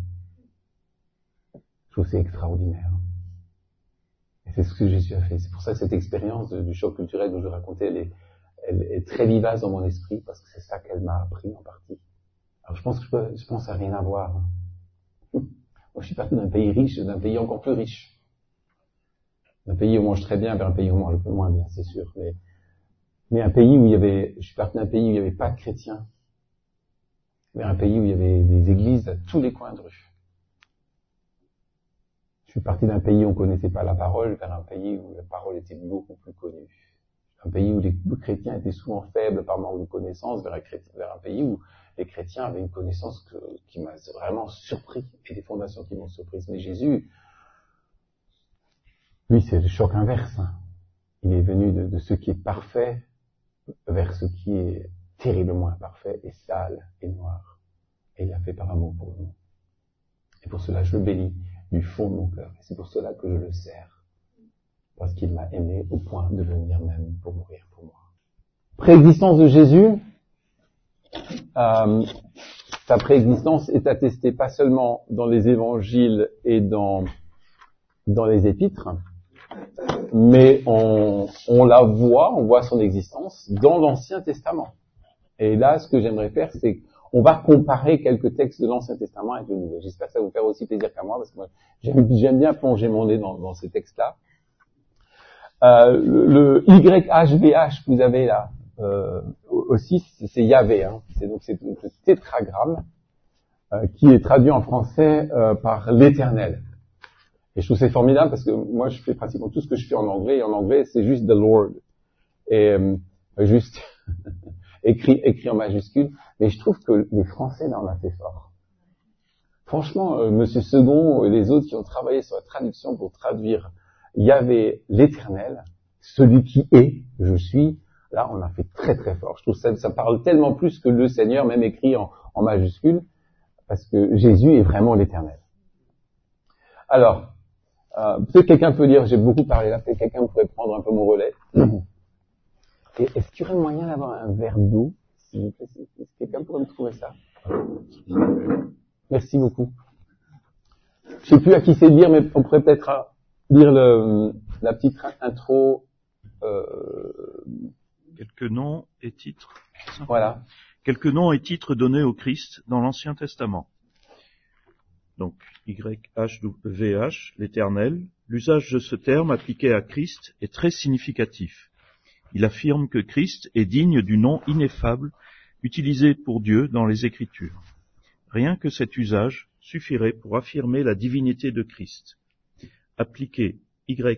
Je trouve que c'est extraordinaire. Et c'est ce que Jésus a fait. C'est pour ça que cette expérience du choc culturel dont je racontais, elle est très vivace dans mon esprit, parce que c'est ça qu'elle m'a appris en partie. Alors je pense à rien à voir. Moi je suis parti d'un pays riche, d'un pays encore plus riche. D'un pays où on mange très bien vers un pays où on mange un peu moins bien, c'est sûr. Mais un pays où je suis parti d'un pays où il n'y avait pas de chrétiens, vers un pays où il y avait des églises à tous les coins de rue. Je suis parti d'un pays où on ne connaissait pas la parole, vers un pays où la parole était beaucoup plus connue. Un pays où les chrétiens étaient souvent faibles par manque de connaissances, vers un pays où les chrétiens avaient une connaissance qui m'a vraiment surpris, et des fondations qui m'ont surprise. Mais Jésus, lui, c'est le choc inverse. Il est venu de ce qui est parfait vers ce qui est terriblement imparfait et sale et noir. Et il l'a fait par amour pour nous. Et pour cela, je le bénis du fond de mon cœur. Et c'est pour cela que je le sers. Parce qu'il m'a aimé au point de venir même pour mourir pour moi. Préexistence de Jésus. Sa préexistence est attestée pas seulement dans les évangiles et dans les épîtres, mais on voit son existence dans l'Ancien Testament. Et là, ce que j'aimerais faire, c'est qu'on va comparer quelques textes de l'Ancien Testament avec le Nouveau. J'espère que ça va vous faire aussi plaisir qu'à moi, parce que moi, j'aime bien plonger mon nez dans ces textes-là. Le YHVH que vous avez là, aussi, c'est Yahvé, c'est le tétragramme, qui est traduit en français par l'Éternel. Et je trouve c'est formidable parce que moi, je fais pratiquement tout ce que je fais en anglais, et en anglais, c'est juste the Lord. Et juste écrit en majuscule. Mais je trouve que les Français, là, on a fait fort. Franchement, Monsieur Second et les autres qui ont travaillé sur la traduction pour traduire Yahvé l'Éternel, celui qui est, je suis, là, on a fait très très fort. Je trouve que ça parle tellement plus que le Seigneur, même écrit en majuscule, parce que Jésus est vraiment l'Éternel. Alors, peut-être quelqu'un peut dire, j'ai beaucoup parlé là, peut-être quelqu'un pourrait prendre un peu mon relais. Et est-ce qu'il y aurait moyen d'avoir un verre d'eau, s'il vous plaît, est-ce que quelqu'un pourrait me trouver ça? Merci beaucoup. Je sais plus à qui c'est de lire, mais on pourrait peut-être lire la petite intro. Quelques noms et titres. Voilà. Quelques noms et titres donnés au Christ dans l'Ancien Testament. Donc, YHVH, l'Éternel. L'usage de ce terme appliqué à Christ est très significatif. Il affirme que Christ est digne du nom ineffable utilisé pour Dieu dans les Écritures. Rien que cet usage suffirait pour affirmer la divinité de Christ. Appliquer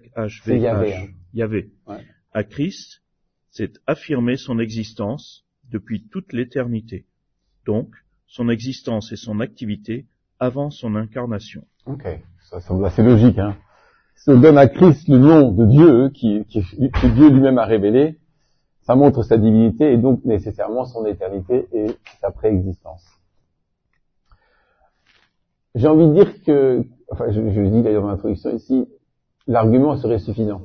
YHVH, Yahvé, à Christ, c'est affirmer son existence depuis toute l'éternité, donc son existence et son activité avant son incarnation. Ok, ça semble assez logique. Si on donne à Christ le nom de Dieu, que Dieu lui-même a révélé, ça montre sa divinité et donc nécessairement son éternité et sa préexistence. J'ai envie de dire que, je le dis d'ailleurs dans l'introduction ici, l'argument serait suffisant.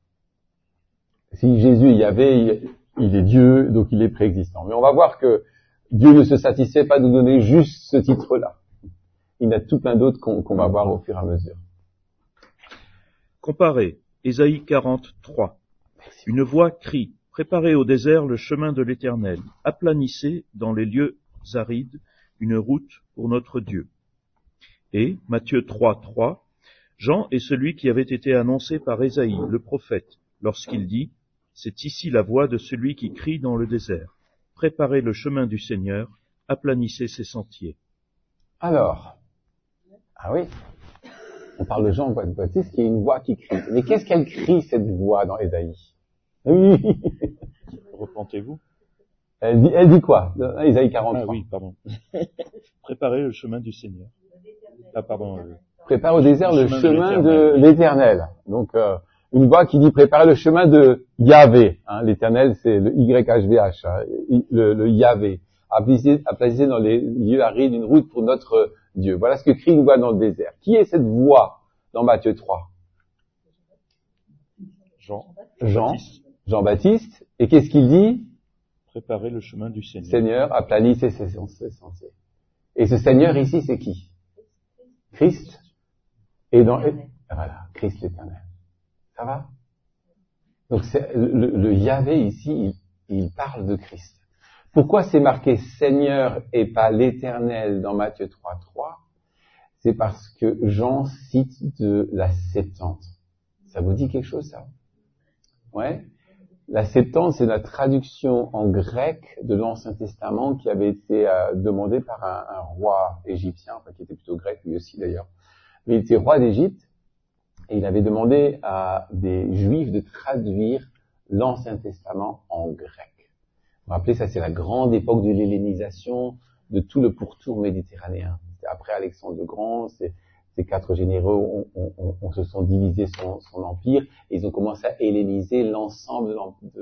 Si Jésus y avait, il est Dieu, donc il est préexistant. Mais on va voir que Dieu ne se satisfait pas de nous donner juste ce titre-là. Il y en a tout plein d'autres qu'on va voir au fur et à mesure. Comparez Ésaïe 43. Une voix crie, préparez au désert le chemin de l'Éternel, aplanissez dans les lieux arides une route pour notre Dieu. Et Matthieu 3, 3, Jean est celui qui avait été annoncé par Ésaïe, le prophète, lorsqu'il dit, c'est ici la voix de celui qui crie dans le désert. Préparez le chemin du Seigneur, aplanissez ses sentiers. Alors, oui, on parle de Jean Baptiste qui est une voix qui crie. Mais qu'est-ce qu'elle crie, cette voix, dans Ésaïe? Oui. Repentez-vous. Elle dit quoi? Ésaïe 43. Ah oui, pardon. Préparez le chemin du Seigneur. Prépare au désert le chemin de l'Éternel. Donc, une voix qui dit préparez le chemin de Yahvé. L'Éternel, c'est le YHVH, le Yahvé. Aplanissez dans les lieux arides une route pour notre Dieu. Voilà ce que crie une voix dans le désert. Qui est cette voix dans Matthieu 3? Jean-Baptiste. Et qu'est-ce qu'il dit? Préparez le chemin du Seigneur. Seigneur, aplanissez ses sentiers. Et ce Seigneur ici, c'est qui? Christ. Et voilà, Christ l'Éternel. Ça va? Donc le Yahvé ici, il parle de Christ. Pourquoi c'est marqué Seigneur et pas l'Éternel dans Matthieu 3, 3? C'est parce que Jean cite de la Septante. Ça vous dit quelque chose, ça? Ouais. La Septante, c'est la traduction en grec de l'Ancien Testament qui avait été demandée par un roi égyptien, qui était plutôt grec lui aussi d'ailleurs. Mais il était roi d'Égypte et il avait demandé à des Juifs de traduire l'Ancien Testament en grec. Vous vous rappelez, ça c'est la grande époque de l'hellénisation de tout le pourtour méditerranéen. Après Alexandre le Grand, ces 4 généraux on se sont divisés son empire et ils ont commencé à helléniser l'ensemble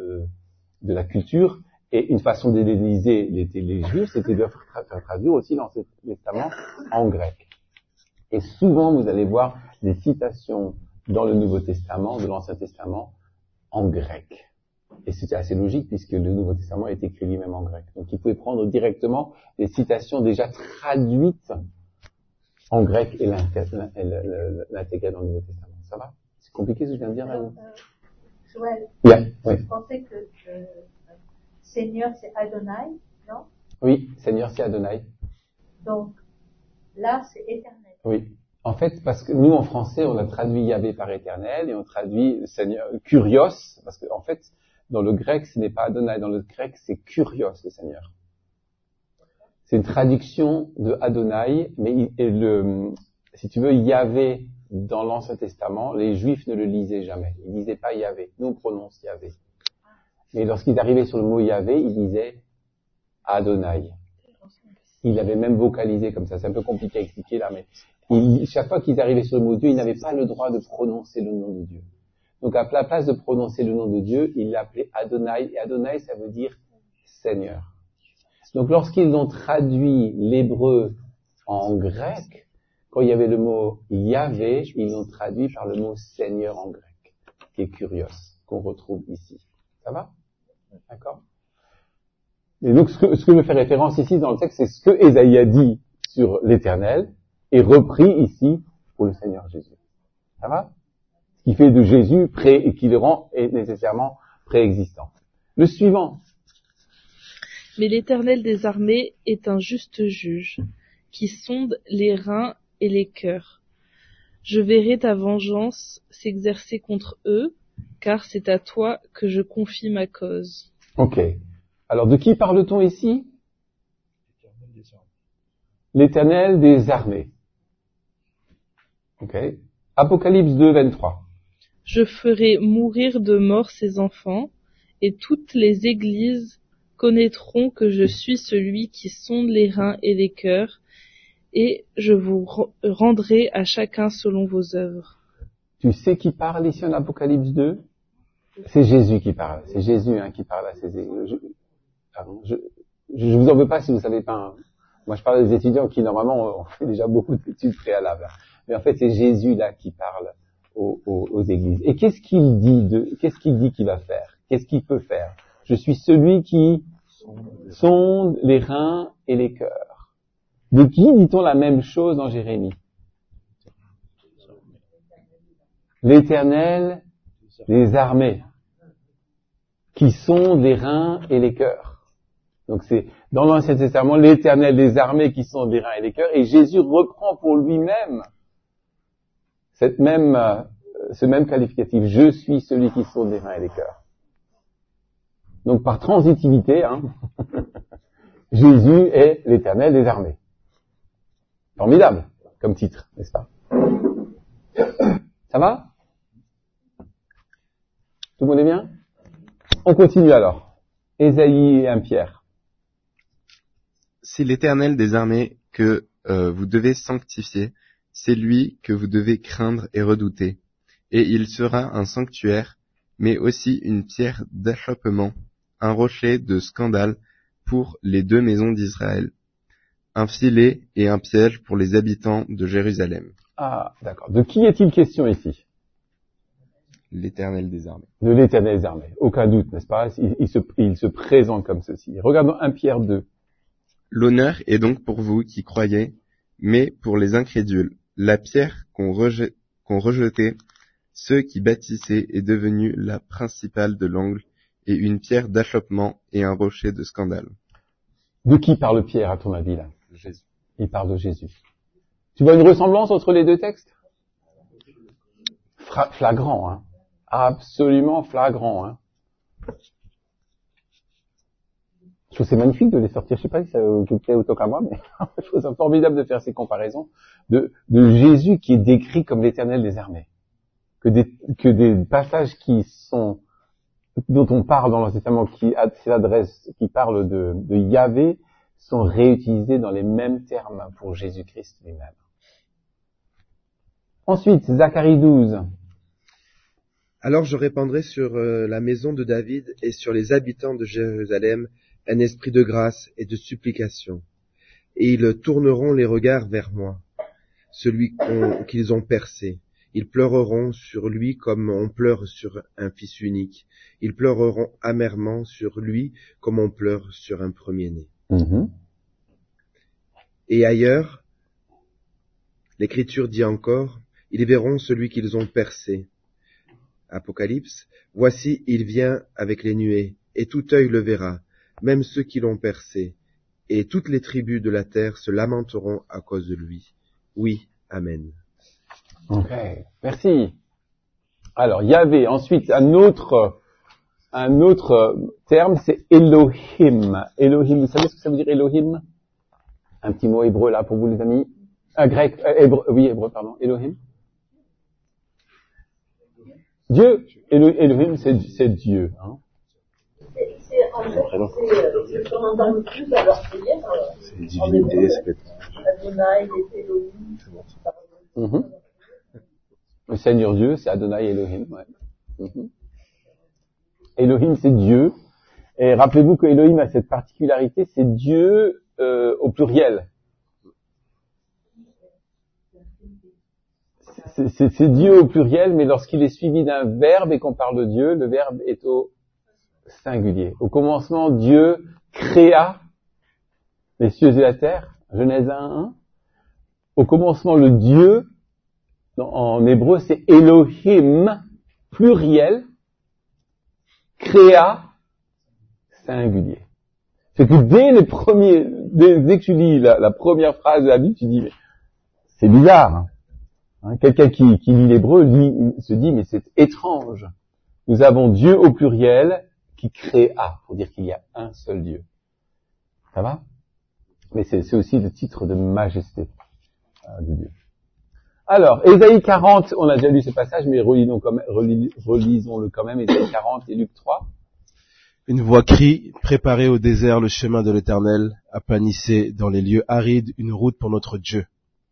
de la culture. Et une façon d'helléniser les Juifs, c'était de faire traduire aussi l'Ancien Testament en grec. Et souvent, vous allez voir des citations dans le Nouveau Testament, de l'Ancien Testament, en grec. Et c'était assez logique puisque le Nouveau Testament est écrit lui-même en grec. Donc, il pouvait prendre directement des citations déjà traduites en grec et l'intégrer dans le Nouveau Testament. Ça va? C'est compliqué ce que je viens de dire là? Joël, je pensais que Seigneur c'est Adonai, non? Oui, Seigneur c'est Adonai. Donc, là c'est éternel. Oui. En fait, parce que nous, en français, on a traduit Yahvé par éternel et on traduit Seigneur, Kurios, parce que, en fait, dans le grec, ce n'est pas Adonai, dans le grec, c'est Kurios, le Seigneur. C'est une traduction de Adonai, mais si tu veux, Yahvé, dans l'Ancien Testament, les Juifs ne le lisaient jamais. Ils disaient pas Yahvé. Nous, on prononce Yahvé. Mais lorsqu'ils arrivaient sur le mot Yahvé, ils disaient Adonai. Il avait même vocalisé comme ça. C'est un peu compliqué à expliquer là, mais chaque fois qu'ils arrivaient sur le mot Dieu, ils n'avaient pas le droit de prononcer le nom de Dieu. Donc à la place de prononcer le nom de Dieu, ils l'appelaient Adonai. Et Adonai, ça veut dire Seigneur. Donc lorsqu'ils ont traduit l'hébreu en grec, quand il y avait le mot Yahvé, ils l'ont traduit par le mot Seigneur en grec, qui est Kurios, qu'on retrouve ici. Ça va? D'accord? Et donc, ce que me fait référence ici dans le texte, c'est ce que Ésaïe a dit sur l'Éternel, et repris ici pour le Seigneur Jésus. Ça va? Ce qui fait de Jésus et qui le rend nécessairement préexistant. Le suivant. Mais l'Éternel des armées est un juste juge, qui sonde les reins et les cœurs. Je verrai ta vengeance s'exercer contre eux, car c'est à toi que je confie ma cause. Ok. Alors, de qui parle-t-on ici? L'Éternel des armées. Ok. Apocalypse 2, 23. Je ferai mourir de mort ses enfants, et toutes les églises connaîtront que je suis celui qui sonde les reins et les cœurs, et je vous rendrai à chacun selon vos œuvres. Tu sais qui parle ici en Apocalypse 2? C'est Jésus qui parle. C'est Jésus qui parle à ces... Je vous en veux pas si vous savez pas. Moi, je parle des étudiants qui, normalement, ont fait déjà beaucoup d'études préalables. Mais en fait, c'est Jésus là qui parle aux églises. Et qu'est-ce qu'il dit qu'il va faire? Qu'est-ce qu'il peut faire? Je suis celui qui sonde les reins et les cœurs. De qui dit-on la même chose dans Jérémie? L'Éternel des armées, qui sonde les reins et les cœurs. Donc c'est dans l'Ancien Testament l'Éternel des armées qui sonde les reins et les cœurs, et Jésus reprend pour lui-même ce même qualificatif. Je suis celui qui sonde les reins et les cœurs. Donc par transitivité, Jésus est l'Éternel des armées. Formidable comme titre, n'est-ce pas? Ça va? Tout le monde est bien? On continue alors. Ésaïe et 1 Pierre. C'est l'Éternel des armées que vous devez sanctifier, c'est lui que vous devez craindre et redouter. Et il sera un sanctuaire, mais aussi une pierre d'achoppement, un rocher de scandale pour les deux maisons d'Israël, un filet et un piège pour les habitants de Jérusalem. Ah, d'accord. De qui est-il question ici? L'Éternel des armées. De l'Éternel des armées. Aucun doute, n'est-ce pas? Il se présente comme ceci. Regardons 1 Pierre 2. L'honneur est donc pour vous qui croyez, mais pour les incrédules, la pierre qu'ont rejetée ceux qui bâtissaient est devenue la principale de l'angle, et une pierre d'achoppement et un rocher de scandale. De qui parle Pierre, à ton avis, là? Jésus. Il parle de Jésus. Tu vois une ressemblance entre les deux textes? Flagrant, Absolument flagrant, Je trouve c'est magnifique de les sortir. Je sais pas si ça vous plaît autant qu'à moi, mais je trouve ça formidable de faire ces comparaisons de Jésus qui est décrit comme l'Éternel des armées. Que des passages dont on parle dans l'Ancien Testament, qui parlent de Yahvé, sont réutilisés dans les mêmes termes pour Jésus-Christ lui-même. Ensuite, Zacharie 12. Alors je répandrai sur la maison de David et sur les habitants de Jérusalem un esprit de grâce et de supplication. Et ils tourneront les regards vers moi, celui qu'ils ont percé. Ils pleureront sur lui comme on pleure sur un fils unique. Ils pleureront amèrement sur lui comme on pleure sur un premier-né. Mm-hmm. Et ailleurs, l'Écriture dit encore, ils verront celui qu'ils ont percé. Apocalypse, voici, il vient avec les nuées, et tout œil le verra, même ceux qui l'ont percé, et toutes les tribus de la terre se lamenteront à cause de lui. Oui, amen. Ok, merci. Alors, Yahvé, ensuite, un autre terme, c'est Elohim. Elohim, vous savez ce que ça veut dire Elohim? Un petit mot hébreu là pour vous les amis. Grec, hébreu, Elohim. Dieu, Elohim, c'est Dieu. C'est on entend le plus à leur prière. C'est une divinité, c'est peut-être. Adonai, Elohim. Mm-hmm. Le Seigneur Dieu, c'est Adonai Elohim. Ouais. Mm-hmm. Elohim, c'est Dieu. Et rappelez-vous que Elohim a cette particularité, c'est Dieu au pluriel. C'est Dieu au pluriel, mais lorsqu'il est suivi d'un verbe et qu'on parle de Dieu, le verbe est au singulier. Au commencement, Dieu créa les cieux et la terre, Genèse 1:1. Au commencement, le Dieu, en hébreu, c'est Elohim, pluriel, créa, singulier. C'est que dès que tu lis la première phrase de la Bible, tu dis, mais c'est bizarre, quelqu'un qui lit l'hébreu se dit, mais c'est étrange. Nous avons Dieu au pluriel qui créa, pour dire qu'il y a un seul Dieu. Ça va? Mais c'est aussi le titre de majesté de Dieu. Alors, Ésaïe 40, on a déjà lu ce passage, mais relisons-le quand même, Ésaïe 40 et Luc 3. Une voix crie, préparez au désert le chemin de l'Éternel, aplanissez dans les lieux arides une route pour notre Dieu.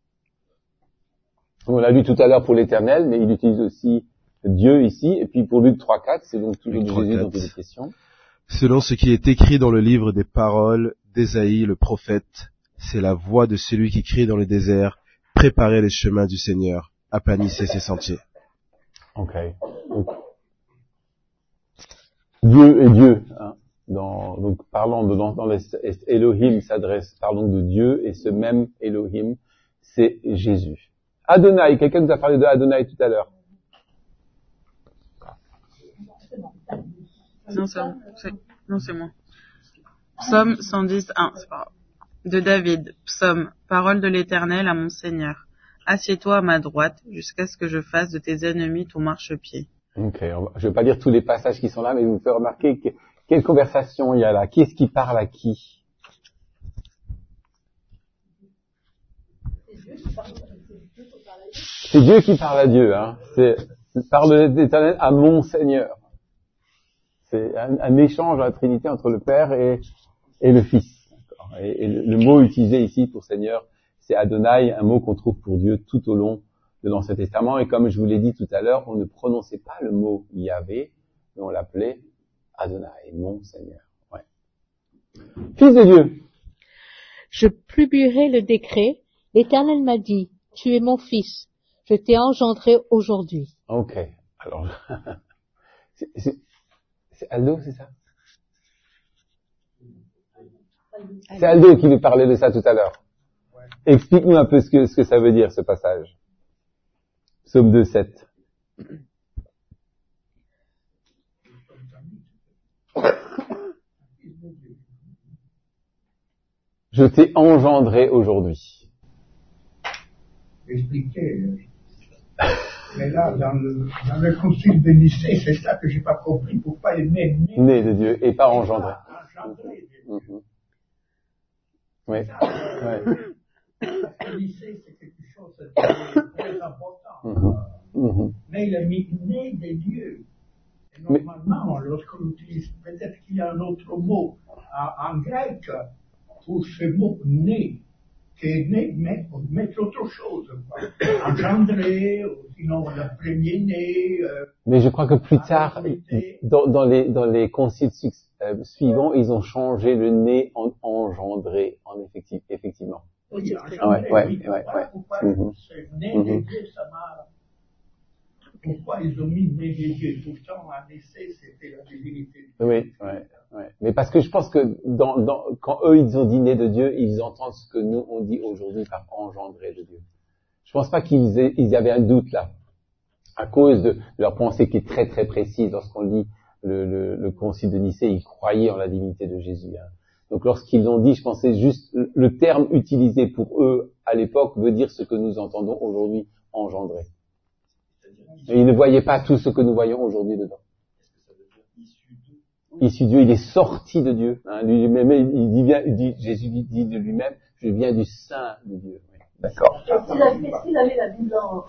On l'a lu tout à l'heure pour l'Éternel, mais il utilise aussi Dieu ici, et puis pour Luc 3.4, c'est donc toujours de Jésus dont il est question. Selon ce qui est écrit dans le livre des paroles d'Ésaïe le prophète, c'est la voix de celui qui crie dans le désert, préparez les chemins du Seigneur, aplanissez ses sentiers. Ok. Donc, Dieu est Dieu. Hein. Donc parlons dans Elohim s'adresse, parlons de Dieu, et ce même Elohim, c'est Jésus. Adonai, quelqu'un nous a parlé de Adonai tout à l'heure. Non, c'est moi. Psaume 110.1, c'est pas grave. De David, psaume, parole de l'Éternel à mon Seigneur. Assieds-toi à ma droite, jusqu'à ce que je fasse de tes ennemis ton marchepied. Ok, je vais pas lire tous les passages qui sont là, mais vous faites remarquer quelle conversation il y a là. Qui est-ce qui parle à qui? C'est Dieu qui parle à Dieu, hein. Parle de l'Éternel à mon Seigneur. C'est un échange à la Trinité entre le Père et le Fils. Et le mot utilisé ici pour Seigneur, c'est Adonai, un mot qu'on trouve pour Dieu tout au long de l'Ancien Testament. Et comme je vous l'ai dit tout à l'heure, on ne prononçait pas le mot Yahvé, mais on l'appelait Adonai, mon Seigneur. Ouais. Fils de Dieu. Je publierai le décret. L'Éternel m'a dit, tu es mon fils. Je t'ai engendré aujourd'hui. Ok. Alors, c'est Aldo, c'est ça? C'est Aldo qui nous parlait de ça tout à l'heure. Explique-nous un peu ce que ça veut dire, ce passage. Psaume 2.7. Je t'ai engendré aujourd'hui. Expliquez. Mais là, dans le concile de Nicée, c'est ça que j'ai pas compris. Pourquoi il est né de Dieu et pas engendré. Mm-hmm. Oui. Ouais. Nicée, c'est quelque chose de très important. Mm-hmm. Mais il a mis né de Dieu. Et normalement, lorsqu'on utilise, peut-être qu'il y a un autre mot en grec pour ce mot né. Qui est né, mettre autre chose, engendré, ou sinon le premier né. Mais je crois que plus tard, dans les conciles suivants, ils ont changé le né en engendré, en effectivement. Oui, engendré, ouais. Pourquoi ce né de Dieu, ça m'a... Pourquoi ils ont mis né de Dieu? Pourtant, en essai, c'était la divinité. Oui. Mais parce que je pense que quand eux, ils ont dit né de Dieu, ils entendent ce que nous, on dit aujourd'hui par engendré de Dieu. Je pense pas qu'ils avaient un doute là. À cause de leur pensée qui est très très précise. Lorsqu'on lit le concile de Nicée, ils croyaient en la divinité de Jésus. Hein. Donc lorsqu'ils l'ont dit, je pensais juste, le terme utilisé pour eux à l'époque veut dire ce que nous entendons aujourd'hui, engendré. Et ils ne voyaient pas tout ce que nous voyons aujourd'hui dedans. Issu de Dieu, il est sorti de Dieu. Hein, lui-même, Jésus dit de lui-même, je viens du sein de Dieu. Oui. D'accord. Est-ce qu'il avait la Bible en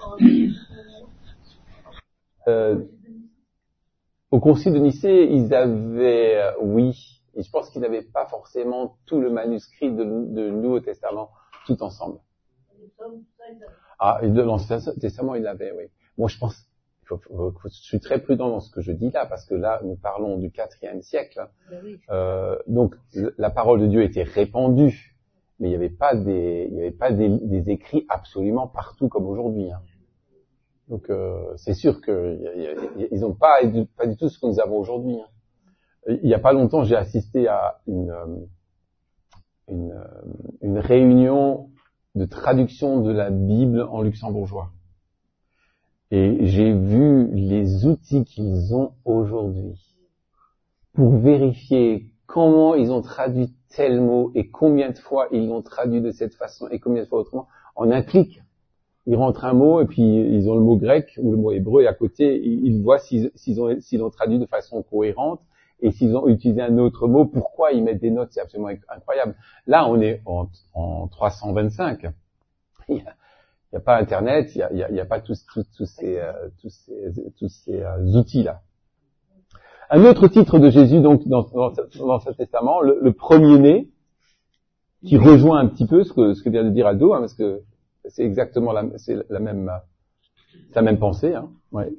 Au concile de Nicée, ils avaient, oui, et je pense qu'ils n'avaient pas forcément tout le manuscrit de Nouveau Testament tout ensemble. Ah, de l'Ancien Testament, ils l'avaient, oui. Moi, je pense, je suis très prudent dans ce que je dis là, parce que là, nous parlons du IVe siècle. Donc, la parole de Dieu était répandue, mais il n'y avait pas des écrits absolument partout comme aujourd'hui. Hein. Donc, c'est sûr qu'ils n'ont pas du tout ce que nous avons aujourd'hui. Hein. Il n'y a pas longtemps, j'ai assisté à une réunion de traduction de la Bible en luxembourgeois. Et j'ai vu les outils qu'ils ont aujourd'hui pour vérifier comment ils ont traduit tel mot et combien de fois ils l'ont traduit de cette façon et combien de fois autrement. En un clic, ils rentrent un mot et puis ils ont le mot grec ou le mot hébreu et à côté, ils voient s'ils l'ont traduit de façon cohérente et s'ils ont utilisé un autre mot, pourquoi ils mettent des notes, c'est absolument incroyable. Là, on est en 325. Il n'y a pas Internet, il y a pas tous ces outils-là. Un autre titre de Jésus, donc, dans l'Ancien Testament, le premier-né, qui rejoint un petit peu ce que vient de dire Aldo, parce que c'est exactement la même pensée, ouais.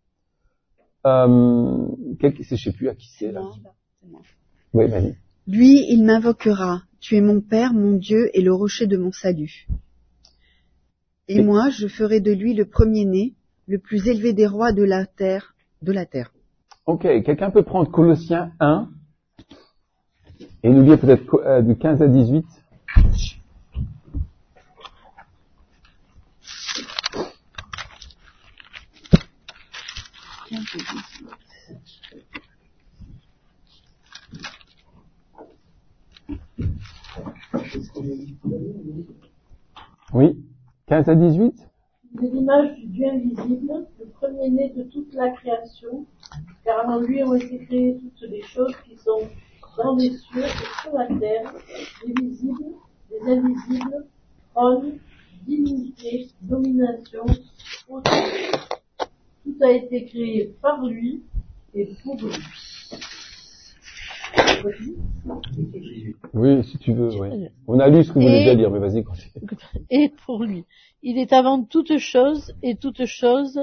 Je sais plus à qui c'est, là. Oui, vas-y. Lui, il m'invoquera. Tu es mon Père, mon Dieu et le rocher de mon salut. Et moi, je ferai de lui le premier-né, le plus élevé des rois de la terre. Ok, quelqu'un peut prendre Colossiens 1 et nous lire peut-être du 15 à 18. Oui, 15 à 18. Il est l'image du Dieu invisible, le premier-né de toute la création, car en lui ont été créées toutes les choses qui sont dans les cieux et sur la terre, les visibles, les invisibles, trône, dignité, domination, autorité. Tout a été créé par lui et pour lui. Oui, si tu veux, oui. On a lu ce que vous voulez bien lire, mais vas-y, continue. Et pour lui. Il est avant toute chose, et toute chose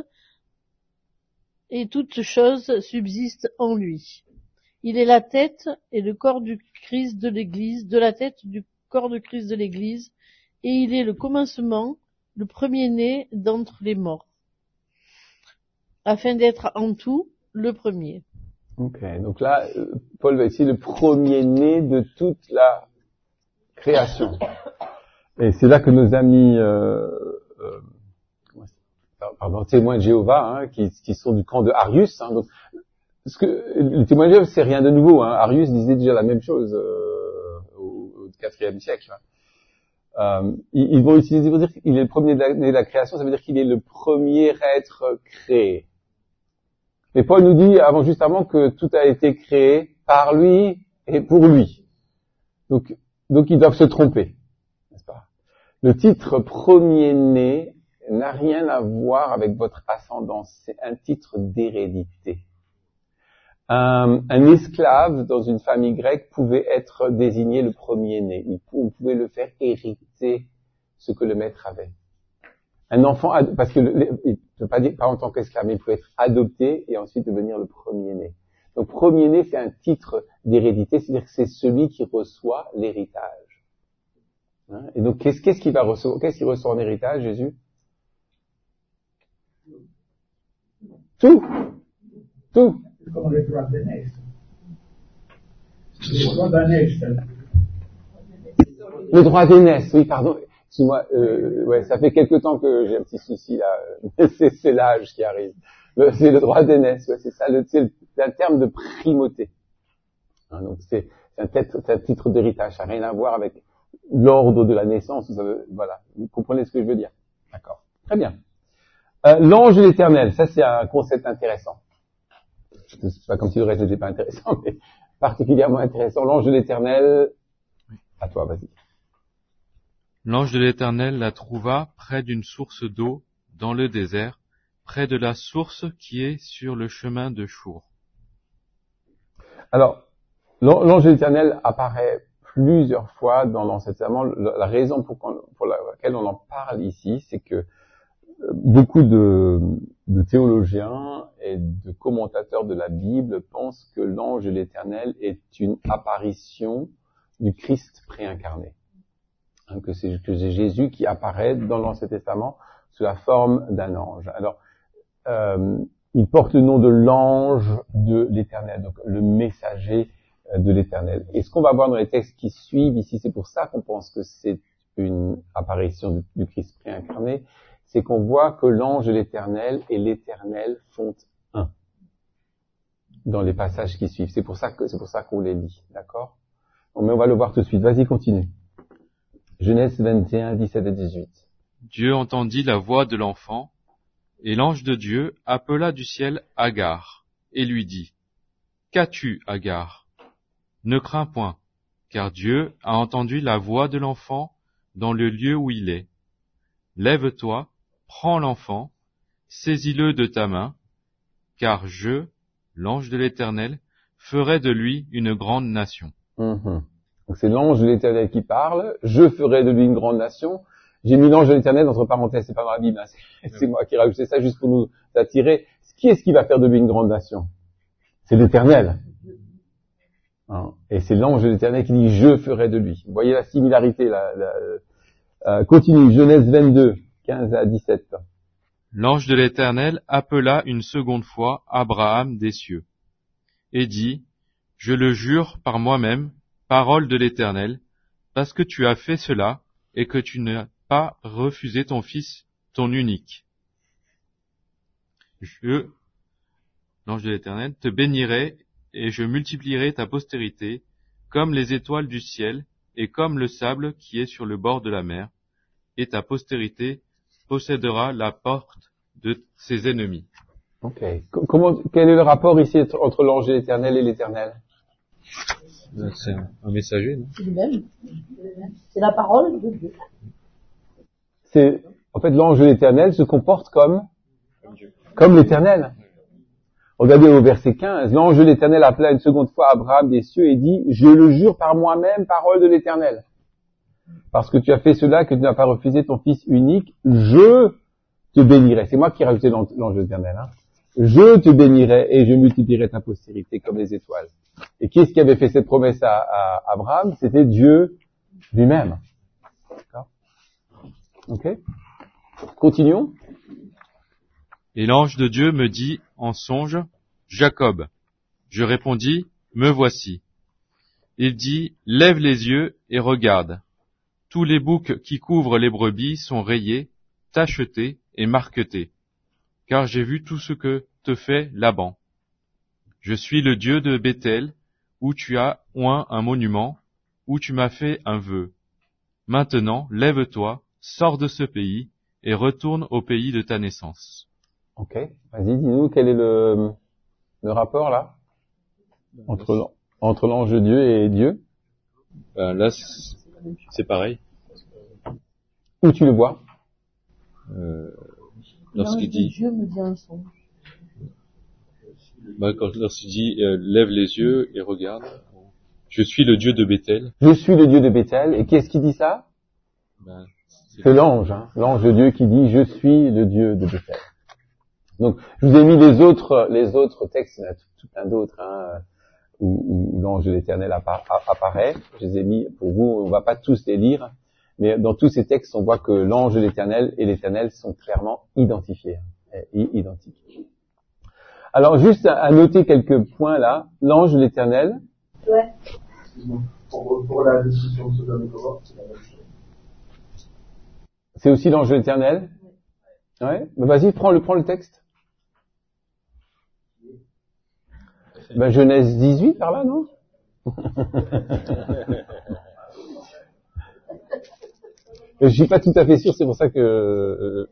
subsiste en lui. Il est la tête et le corps du Christ de l'Église, de la tête du corps de Christ de l'Église, et il est le commencement, le premier-né d'entre les morts, afin d'être en tout le premier. Ok, donc là, Paul va essayer le premier-né de toute la création. Et c'est là que nos amis, témoins de Jéhovah, qui sont du camp de Arius, donc, le témoin de Jéhovah, c'est rien de nouveau, Arius disait déjà la même chose au IVe siècle. Ils vont utiliser pour dire qu'il est le premier-né de la création, ça veut dire qu'il est le premier être créé. Et Paul nous dit juste avant que tout a été créé par lui et pour lui. Donc ils doivent se tromper, n'est-ce pas? Le titre premier-né n'a rien à voir avec votre ascendance, c'est un titre d'hérédité. Un esclave dans une famille grecque pouvait être désigné le premier-né. On pouvait le faire hériter ce que le maître avait. Un enfant, parce que il ne peut pas dire pas en tant qu'esclave, mais il peut être adopté et ensuite devenir le premier-né. Donc premier-né, c'est un titre d'hérédité, c'est-à-dire que c'est celui qui reçoit l'héritage. Et donc qu'est-ce qu'il va recevoir? Qu'est-ce qu'il reçoit en héritage, Jésus? Tout. C'est comme le droit d'aînesse. Le droit d'aînesse. Le droit d'aînesse, oui, pardon. Excuse-moi, ça fait quelque temps que j'ai un petit souci là. C'est l'âge qui arrive. C'est le droit d'aînesse, c'est ça. C'est un terme de primauté. Donc c'est un titre d'héritage. Ça n'a rien à voir avec l'ordre de la naissance. Voilà, vous comprenez ce que je veux dire. D'accord. Très bien. L'ange de l'Éternel, ça c'est un concept intéressant. C'est pas comme si le reste n'était pas intéressant, mais particulièrement intéressant. L'ange de l'Éternel, à toi, vas-y. L'ange de l'Éternel la trouva près d'une source d'eau dans le désert, près de la source qui est sur le chemin de Chour. Alors, l'ange de l'Éternel apparaît plusieurs fois dans l'Ancien Testament. La raison pour laquelle on en parle ici, c'est que beaucoup de théologiens et de commentateurs de la Bible pensent que l'ange de l'Éternel est une apparition du Christ préincarné. Que c'est Jésus qui apparaît dans l'Ancien Testament sous la forme d'un ange. Alors, il porte le nom de l'ange de l'Éternel, donc le messager de l'Éternel. Et ce qu'on va voir dans les textes qui suivent ici, c'est pour ça qu'on pense que c'est une apparition du Christ préincarné, c'est qu'on voit que l'ange de l'Éternel et l'Éternel font un dans les passages qui suivent. C'est pour ça qu'on les lit, d'accord? Bon, mais on va le voir tout de suite. Vas-y, continue. Genèse 21, 17 et 18. Dieu entendit la voix de l'enfant, et l'ange de Dieu appela du ciel Agar, et lui dit, « Qu'as-tu, Agar? Ne crains point, car Dieu a entendu la voix de l'enfant dans le lieu où il est. Lève-toi, prends l'enfant, saisis-le de ta main, car je, l'ange de l'Éternel, ferait de lui une grande nation. Donc c'est l'ange de l'Éternel qui parle. Je ferai de lui une grande nation. J'ai mis l'ange de l'Éternel entre parenthèses, c'est pas dans la Bible, hein. C'est moi qui ai rajouté ça juste pour nous attirer. Qui est-ce qui va faire de lui une grande nation? C'est l'Éternel. Et c'est l'ange de l'Éternel qui dit je ferai de lui. Vous voyez la similarité là. Continue, Genèse 22, 15 à 17. L'ange de l'Éternel appela une seconde fois Abraham des cieux, et dit, je le jure par moi-même, parole de l'Éternel, parce que tu as fait cela, et que tu n'as pas refusé ton fils, ton unique. L'ange de l'Éternel, te bénirai, et je multiplierai ta postérité, comme les étoiles du ciel, et comme le sable qui est sur le bord de la mer, et ta postérité possédera la porte de ses ennemis. Ok. Quel est le rapport ici entre l'ange de l'Éternel et l'Éternel? C'est un messager, non? C'est lui-même. C'est la parole de Dieu. En fait, l'ange de l'Éternel se comporte comme l'Éternel. Regardez au verset 15. L'ange de l'Éternel appela une seconde fois Abraham des cieux et dit, je le jure par moi-même, parole de l'Éternel. Parce que tu as fait cela, que tu n'as pas refusé ton fils unique, je te bénirai. C'est moi qui ai rajouté l'ange de l'Éternel. Je te bénirai et je multiplierai ta postérité comme les étoiles. Et qui est-ce qui avait fait cette promesse à Abraham? C'était Dieu lui-même. D'accord? Ok? Continuons. Et l'ange de Dieu me dit en songe, Jacob. Je répondis, me voici. Il dit, lève les yeux et regarde. Tous les boucs qui couvrent les brebis sont rayés, tachetés et marquetés. Car j'ai vu tout ce que te fait Laban. Je suis le Dieu de Béthel, où tu as oint un monument, où tu m'as fait un vœu. Maintenant, lève-toi, sors de ce pays, et retourne au pays de ta naissance. Ok, vas-y, dis-nous quel est le rapport là entre l'ange de Dieu et Dieu. Là, c'est pareil. Où tu le vois? Lorsqu'il dit, Dieu me dit un songe. Lorsqu'il dit, lève les yeux et regarde. Je suis le Dieu de Béthel. Je suis le Dieu de Béthel. Et qui est-ce qui dit ça? C'est l'ange, l'ange de Dieu qui dit, je suis le Dieu de Béthel. Donc, je vous ai mis les autres textes, il y en a tout plein d'autres, où l'ange de l'Éternel apparaît. Je les ai mis pour vous, on va pas tous les lire, mais dans tous ces textes, on voit que l'ange de l'Éternel et l'Éternel sont clairement identifiés, identiques. Alors, juste à noter quelques points là, l'ange de l'Éternel. Ouais. Pour la destruction de Sodome et Gomorrhe, c'est la même chose. C'est aussi l'ange de l'Éternel. Ouais. Ben vas-y, prends le texte. Genèse 18 par là, non? Je suis pas tout à fait sûr, c'est pour ça que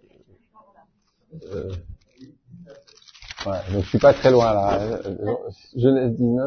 donc je suis pas très loin là. Genèse 19.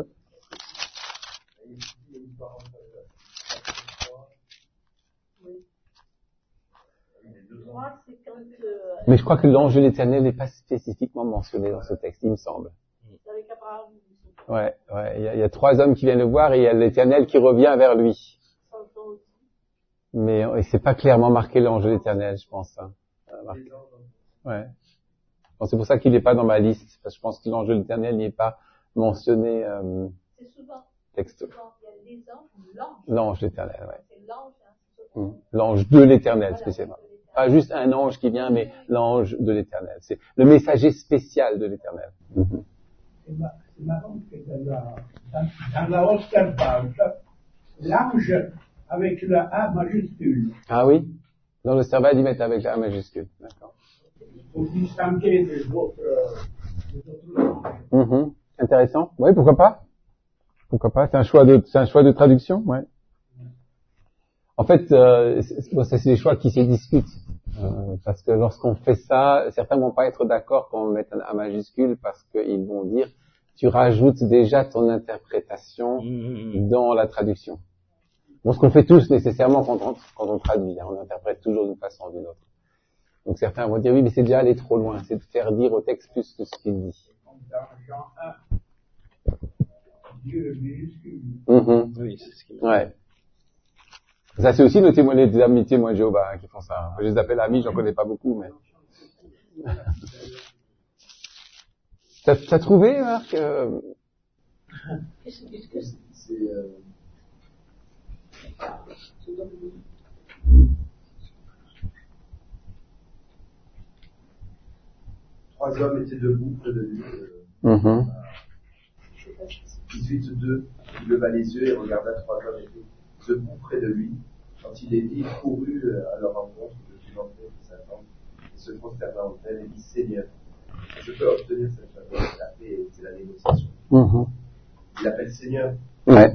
Mais je crois que l'ange de l'Éternel n'est pas spécifiquement mentionné dans ce texte, il me semble. Ouais, il y a 3 hommes qui viennent le voir et il y a l'Éternel qui revient vers lui. Mais c'est pas clairement marqué l'ange de l'Éternel, je pense. Ouais. Bon, c'est pour ça qu'il n'est pas dans ma liste, parce que je pense que l'ange de l'Éternel n'y est pas mentionné texte. Il y a des anges ou l'ange. L'ange de l'Éternel, ouais. C'est l'ange, L'ange de l'Éternel, spécialement. Pas juste un ange qui vient, mais l'ange de l'Éternel. C'est le messager spécial de l'Éternel. C'est marrant que dans la Oscar page, l'ange avec le A majuscule. Ah oui? Dans le Serval, ils mettent avec le A majuscule. D'accord. Pour distinguer des autres langues. Intéressant. Oui, pourquoi pas? Pourquoi pas? C'est un choix de traduction, ouais. En fait, c'est des choix qui se discutent. Parce que lorsqu'on fait ça, certains vont pas être d'accord quand on met un A majuscule parce qu'ils vont dire, tu rajoutes déjà ton interprétation dans la traduction. Bon, ce qu'on fait tous nécessairement quand on traduit, on interprète toujours d'une façon ou d'une autre. Donc certains vont dire, oui, mais c'est déjà aller trop loin, c'est de faire dire au texte plus que ce qu'il dit. Dans Jean Dieu minuscule. Oui, c'est ce qu'il ouais. Ça, c'est aussi des amis témoins de Jéhovah qui font ça. Je les appelle amis, j'en connais pas beaucoup, mais... T'as trouvé, Marc Trois hommes étaient debout près de lui. 18:2, il leva les yeux et regarda trois hommes étaient debout près de lui. Quand il les vit, il courut à leur rencontre depuis l'entrée de sa tente et se prosterna en terre et dit: Seigneur, je peux obtenir cette faveur. La paix, c'est la négociation. Il l'appelle Seigneur. Ouais.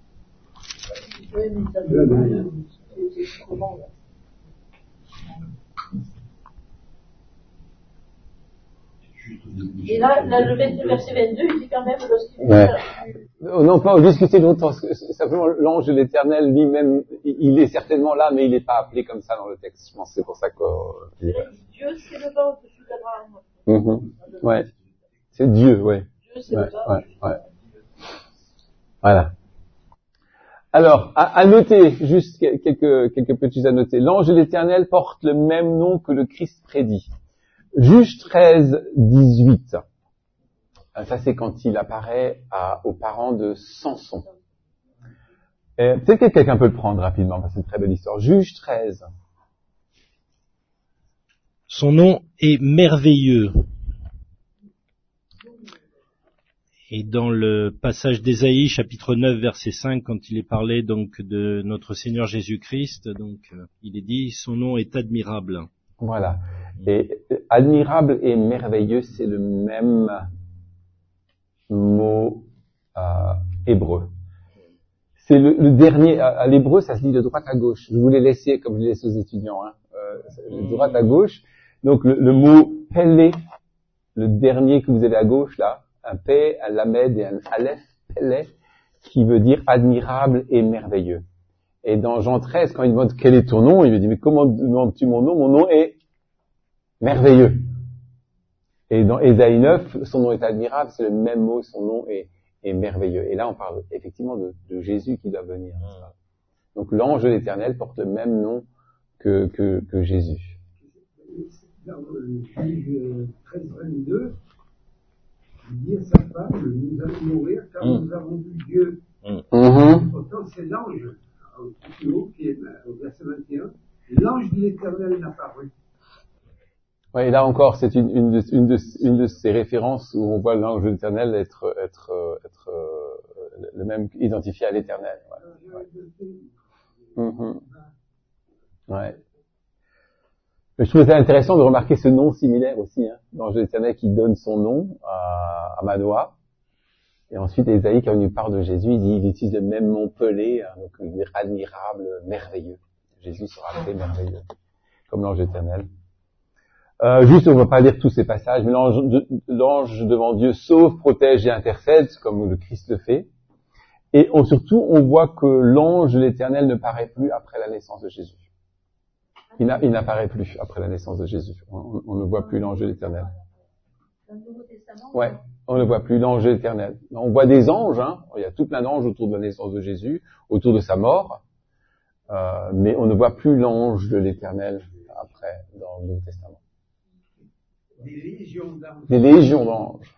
Et là, le verset 22, il dit quand même, lorsqu'il Non, pas discuter longtemps. Simplement, l'ange de l'Éternel lui-même, il est certainement là, mais il n'est pas appelé comme ça dans le texte. Je pense que c'est pour ça que... Dieu s'éleva au-dessus d'Abraham. Ouais. C'est Dieu, ouais. Dieu s'éleva. Ouais. Voilà. Alors, à noter, juste quelques petits à noter. L'ange de l'Éternel porte le même nom que le Christ prédit. Juge 13, 18. Ça, c'est quand il apparaît aux parents de Samson. Peut-être que quelqu'un peut le prendre rapidement, parce que c'est une très belle histoire. Juge 13. Son nom est merveilleux. Et dans le passage d'Ésaïe, chapitre 9, verset 5, quand il est parlé donc de notre Seigneur Jésus-Christ, donc il est dit, son nom est admirable. Voilà. Et admirable et merveilleux, c'est le même mot hébreu. C'est le dernier, à l'hébreu, ça se dit de droite à gauche. Je vous l'ai laissé, comme je l'ai laissé aux étudiants, de droite à gauche. Donc le mot Pélé, le dernier que vous avez à gauche là, un P, un Lamed et un Aleph, Pélé, qui veut dire admirable et merveilleux. Et dans Jean 13, quand il demande quel est ton nom, il lui dit, mais comment demandes-tu mon nom? Mon nom est merveilleux. Et dans Ésaïe 9, son nom est admirable, c'est le même mot, son nom est merveilleux. Et là, on parle effectivement de Jésus qui doit venir. Donc l'ange de l'Éternel porte le même nom que Jésus. Dans le juge 13-22, il dit à sa femme, nous allons mourir car nous avons vu Dieu. Pourtant, c'est l'ange, plus haut, qui est au verset 21, l'ange de l'Éternel est apparu. Ouais, et là encore, c'est une de ces références où on voit l'ange de l'Éternel être le même identifié à l'Éternel. Ouais. Mais je trouvais ça intéressant de remarquer ce nom similaire aussi, l'ange de l'Éternel qui donne son nom à Manoah. Et ensuite, Ésaïe, quand il nous parle de Jésus, il utilise le même mot Pelé, donc il dit admirable, merveilleux. Jésus sera appelé merveilleux, comme l'ange de l'Éternel. Juste, on ne va pas lire tous ces passages, mais l'ange devant Dieu sauve, protège et intercède, comme le Christ le fait. Et surtout, on voit que l'ange de l'Éternel ne paraît plus après la naissance de Jésus. Il n'apparaît plus après la naissance de Jésus. On ne voit plus l'ange de l'Éternel. Ouais, on ne voit plus l'ange de l'Éternel. On voit des anges, il y a tout plein d'anges autour de la naissance de Jésus, autour de sa mort, mais on ne voit plus l'ange de l'Éternel après, dans le Nouveau Testament. Des légions d'anges.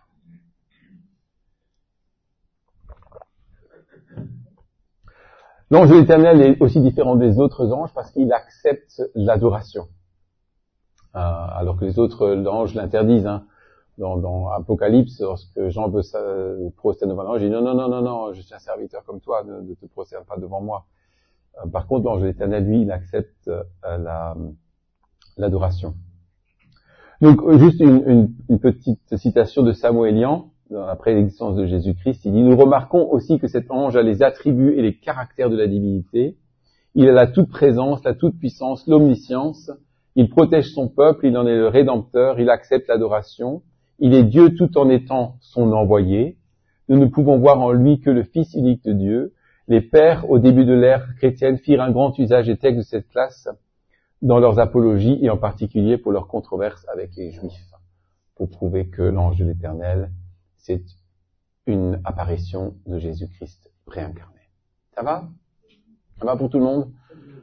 L'ange de l'Éternel est aussi différent des autres anges parce qu'il accepte l'adoration. Alors que les autres anges l'interdisent. Dans Apocalypse, lorsque Jean veut se prosterner devant l'ange, il dit non, je suis un serviteur comme toi, ne te prosterne pas devant moi. Par contre, l'ange de l'Éternel, lui, il accepte l'adoration. Donc, juste une petite citation de Samuelian, après l'existence de Jésus-Christ, il dit, nous remarquons aussi que cet ange a les attributs et les caractères de la divinité. Il a la toute-présence, la toute-puissance, l'omniscience. Il protège son peuple, il en est le rédempteur, il accepte l'adoration. Il est Dieu tout en étant son envoyé. Nous ne pouvons voir en lui que le Fils unique de Dieu. Les pères, au début de l'ère chrétienne, firent un grand usage des textes de cette classe dans leurs apologies et en particulier pour leurs controverses avec les Juifs, pour prouver que l'ange de l'Éternel, c'est une apparition de Jésus-Christ préincarné. Ça va? Ça va pour tout le monde?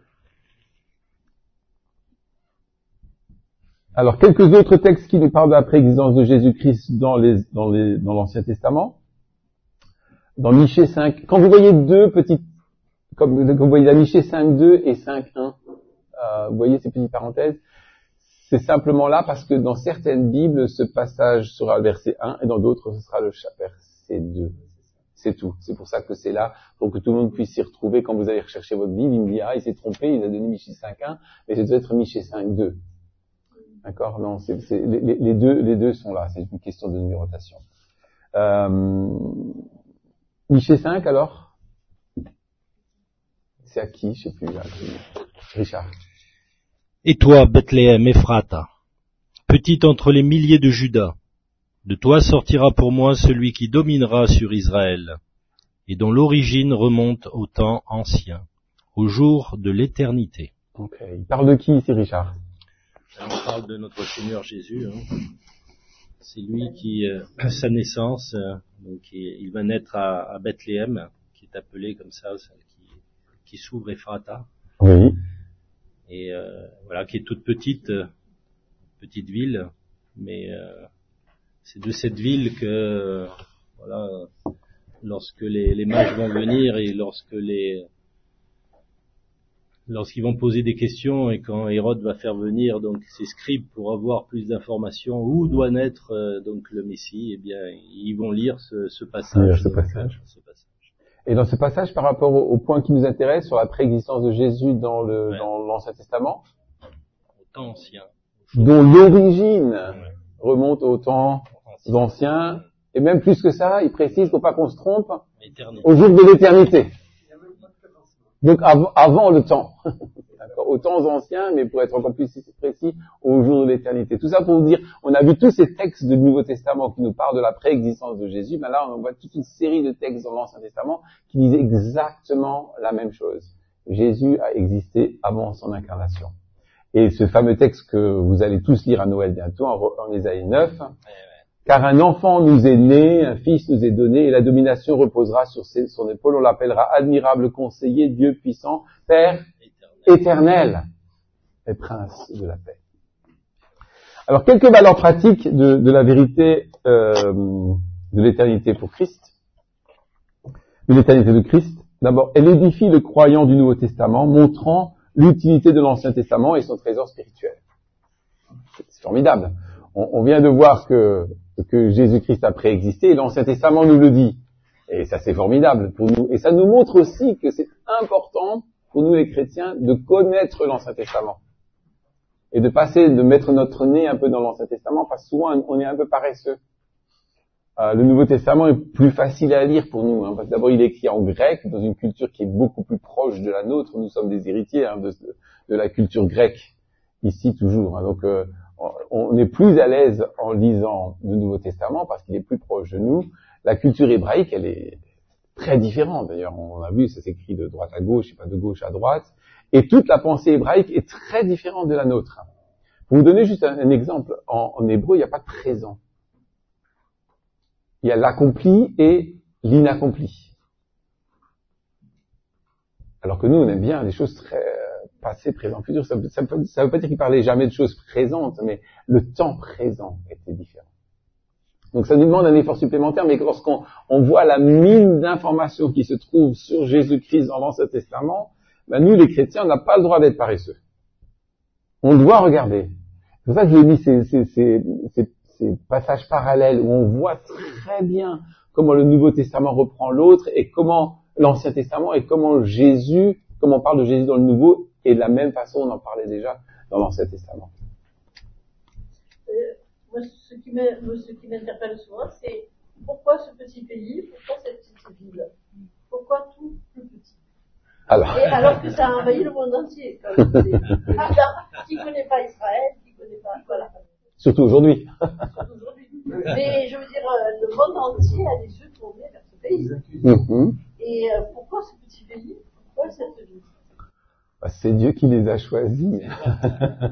Alors, quelques autres textes qui nous parlent de la préexistence de Jésus-Christ dans l'Ancien Testament. Dans Michée 5, quand vous voyez deux petites, comme vous voyez la Michée 5.2 et 5.1, vous voyez ces petites parenthèses, c'est simplement là parce que dans certaines Bibles, ce passage sera le verset 1 et dans d'autres, ce sera le verset 2. C'est tout. C'est pour ça que c'est là, pour que tout le monde puisse s'y retrouver. Quand vous allez rechercher votre Bible, il me dit, il s'est trompé, il a donné Michée 5.1, mais ça doit être Michée 5.2. D'accord? Non, les deux sont là. C'est une question de numérotation. Michée 5, alors? C'est à qui? Je sais plus, là. Richard. Et toi, Bethléem Ephrata, petite entre les milliers de Juda, de toi sortira pour moi celui qui dominera sur Israël, et dont l'origine remonte au temps ancien, au jour de l'éternité. Ok. Il parle de qui ici, Richard? On parle de notre Seigneur Jésus. C'est lui qui, à sa naissance, donc il va naître à Bethléem, qui est appelé comme ça, qui s'ouvre Ephrata. Oui. Et voilà, qui est toute petite ville, mais c'est de cette ville que voilà, lorsque les mages vont venir et lorsqu'ils vont poser des questions et quand Hérode va faire venir donc ses scribes pour avoir plus d'informations où doit naître donc le Messie, eh bien ils vont lire ce passage. Et dans ce passage, par rapport au point qui nous intéresse sur la préexistence de Jésus dans l'Ancien Testament, au temps ancien, dont l'origine remonte au temps ancien, et même plus que ça, il précise, faut pas qu'on se trompe, au jour de l'éternité. Donc avant le temps, d'accord, aux temps anciens, mais pour être encore plus précis, au jour de l'éternité. Tout ça pour vous dire, on a vu tous ces textes du Nouveau Testament qui nous parlent de la préexistence de Jésus, mais là on voit toute une série de textes dans l'Ancien Testament qui disent exactement la même chose. Jésus a existé avant son incarnation. Et ce fameux texte que vous allez tous lire à Noël bientôt, en Ésaïe 9, car un enfant nous est né, un fils nous est donné, et la domination reposera sur son épaule. On l'appellera admirable conseiller, Dieu puissant, Père éternel et prince de la paix. Alors, quelques valeurs pratiques de la vérité de l'éternité pour Christ, de l'éternité de Christ. D'abord, elle édifie le croyant du Nouveau Testament, montrant l'utilité de l'Ancien Testament et son trésor spirituel. C'est formidable. On vient de voir que Jésus-Christ a préexisté, et l'Ancien Testament nous le dit. Et ça, c'est formidable pour nous. Et ça nous montre aussi que c'est important pour nous les chrétiens de connaître l'Ancien Testament. Et de mettre notre nez un peu dans l'Ancien Testament, parce que souvent, on est un peu paresseux. Le Nouveau Testament est plus facile à lire pour nous, parce que d'abord, il est écrit en grec, dans une culture qui est beaucoup plus proche de la nôtre. Nous sommes des héritiers de la culture grecque, ici toujours. Donc, on est plus à l'aise en lisant le Nouveau Testament parce qu'il est plus proche de nous. La culture hébraïque, elle est très différente. D'ailleurs, on a vu, ça s'écrit de droite à gauche et pas de gauche à droite. Et toute la pensée hébraïque est très différente de la nôtre. Pour vous donner juste un exemple, en hébreu, il n'y a pas de présent. Il y a l'accompli et l'inaccompli. Alors que nous, on aime bien les choses très passé, présent, futur. Ça veut pas dire qu'il parlait jamais de choses présentes, mais le temps présent était différent. Donc ça nous demande un effort supplémentaire, mais lorsqu'on voit la mine d'informations qui se trouve sur Jésus-Christ dans l'Ancien Testament, ben nous les chrétiens, on n'a pas le droit d'être paresseux. On doit regarder. C'est pour ça que j'ai mis ces passages parallèles où on voit très bien comment le Nouveau Testament reprend l'autre et comment l'Ancien Testament et comment on parle de Jésus dans le Nouveau, et de la même façon on en parlait déjà dans l'Ancien Testament. Moi, ce qui m'interpelle souvent, c'est pourquoi ce petit pays, pourquoi cette petite ville, pourquoi tout le petit. Alors que ça a envahi le monde entier. Qui connaît pas Israël, qui connaît pas, voilà. Surtout aujourd'hui. Mais je veux dire, le monde entier a les yeux tournés vers ce pays. Mm-hmm. Et pourquoi ce petit pays, pourquoi cette ville? C'est Dieu qui les a choisis.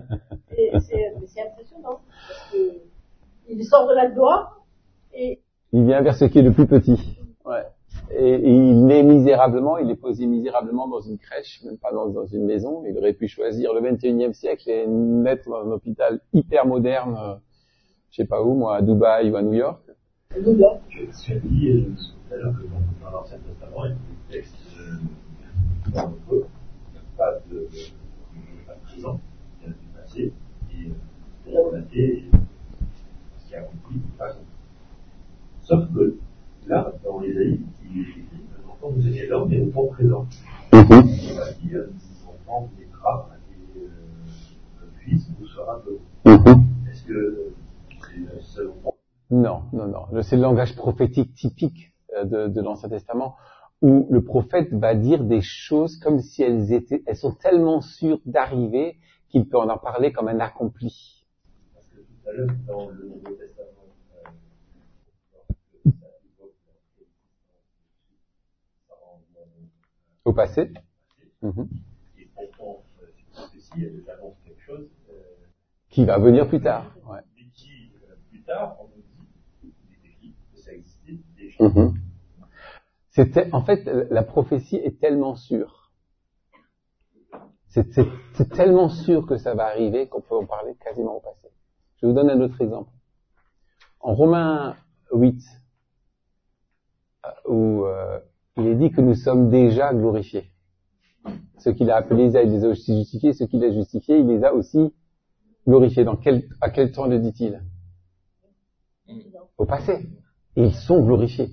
C'est impressionnant, parce que il sort de la gloire et Il vient vers ce qui est le plus petit. Ouais. Et il naît misérablement, il est posé misérablement dans une crèche, même pas dans une maison. Il aurait pu choisir le 21e siècle et naître dans un hôpital hyper moderne, je sais pas où, moi, à Dubaï ou à New York. New York. Tu as dit tout à l'heure que dans l'Ancien Testament, il y a des textes pas de présent, il y a du passé, et la volonté, ce qui a accompli, pas accompli. Sauf que là, dans l'Ésaïe, il est écrit, l'enfant vous est l'homme et au temps présent. Il va dire, l'enfant vous naîtra et le fils vous sera donné. Est-ce que c'est le seul enfant? Non. C'est le langage prophétique typique de l'Ancien Testament, où le prophète va dire des choses comme si elles sont tellement sûres d'arriver qu'il peut en parler comme un accompli. Parce que tout à l'heure, dans le Nouveau Testament, au passé. Et pourtant, si elle annonce quelque chose qui va venir plus tard. Ouais. Mais qui, plus tard, on nous dit, il est écrit que ça existait déjà. En fait, la prophétie est tellement sûre. C'est tellement sûr que ça va arriver qu'on peut en parler quasiment au passé. Je vous donne un autre exemple. En Romains 8, où il est dit que nous sommes déjà glorifiés. Ce qu'il a appelé, il les a aussi justifiés. Ce qu'il a justifié, il les a aussi glorifiés. À quel temps le dit-il? Au passé. Et ils sont glorifiés.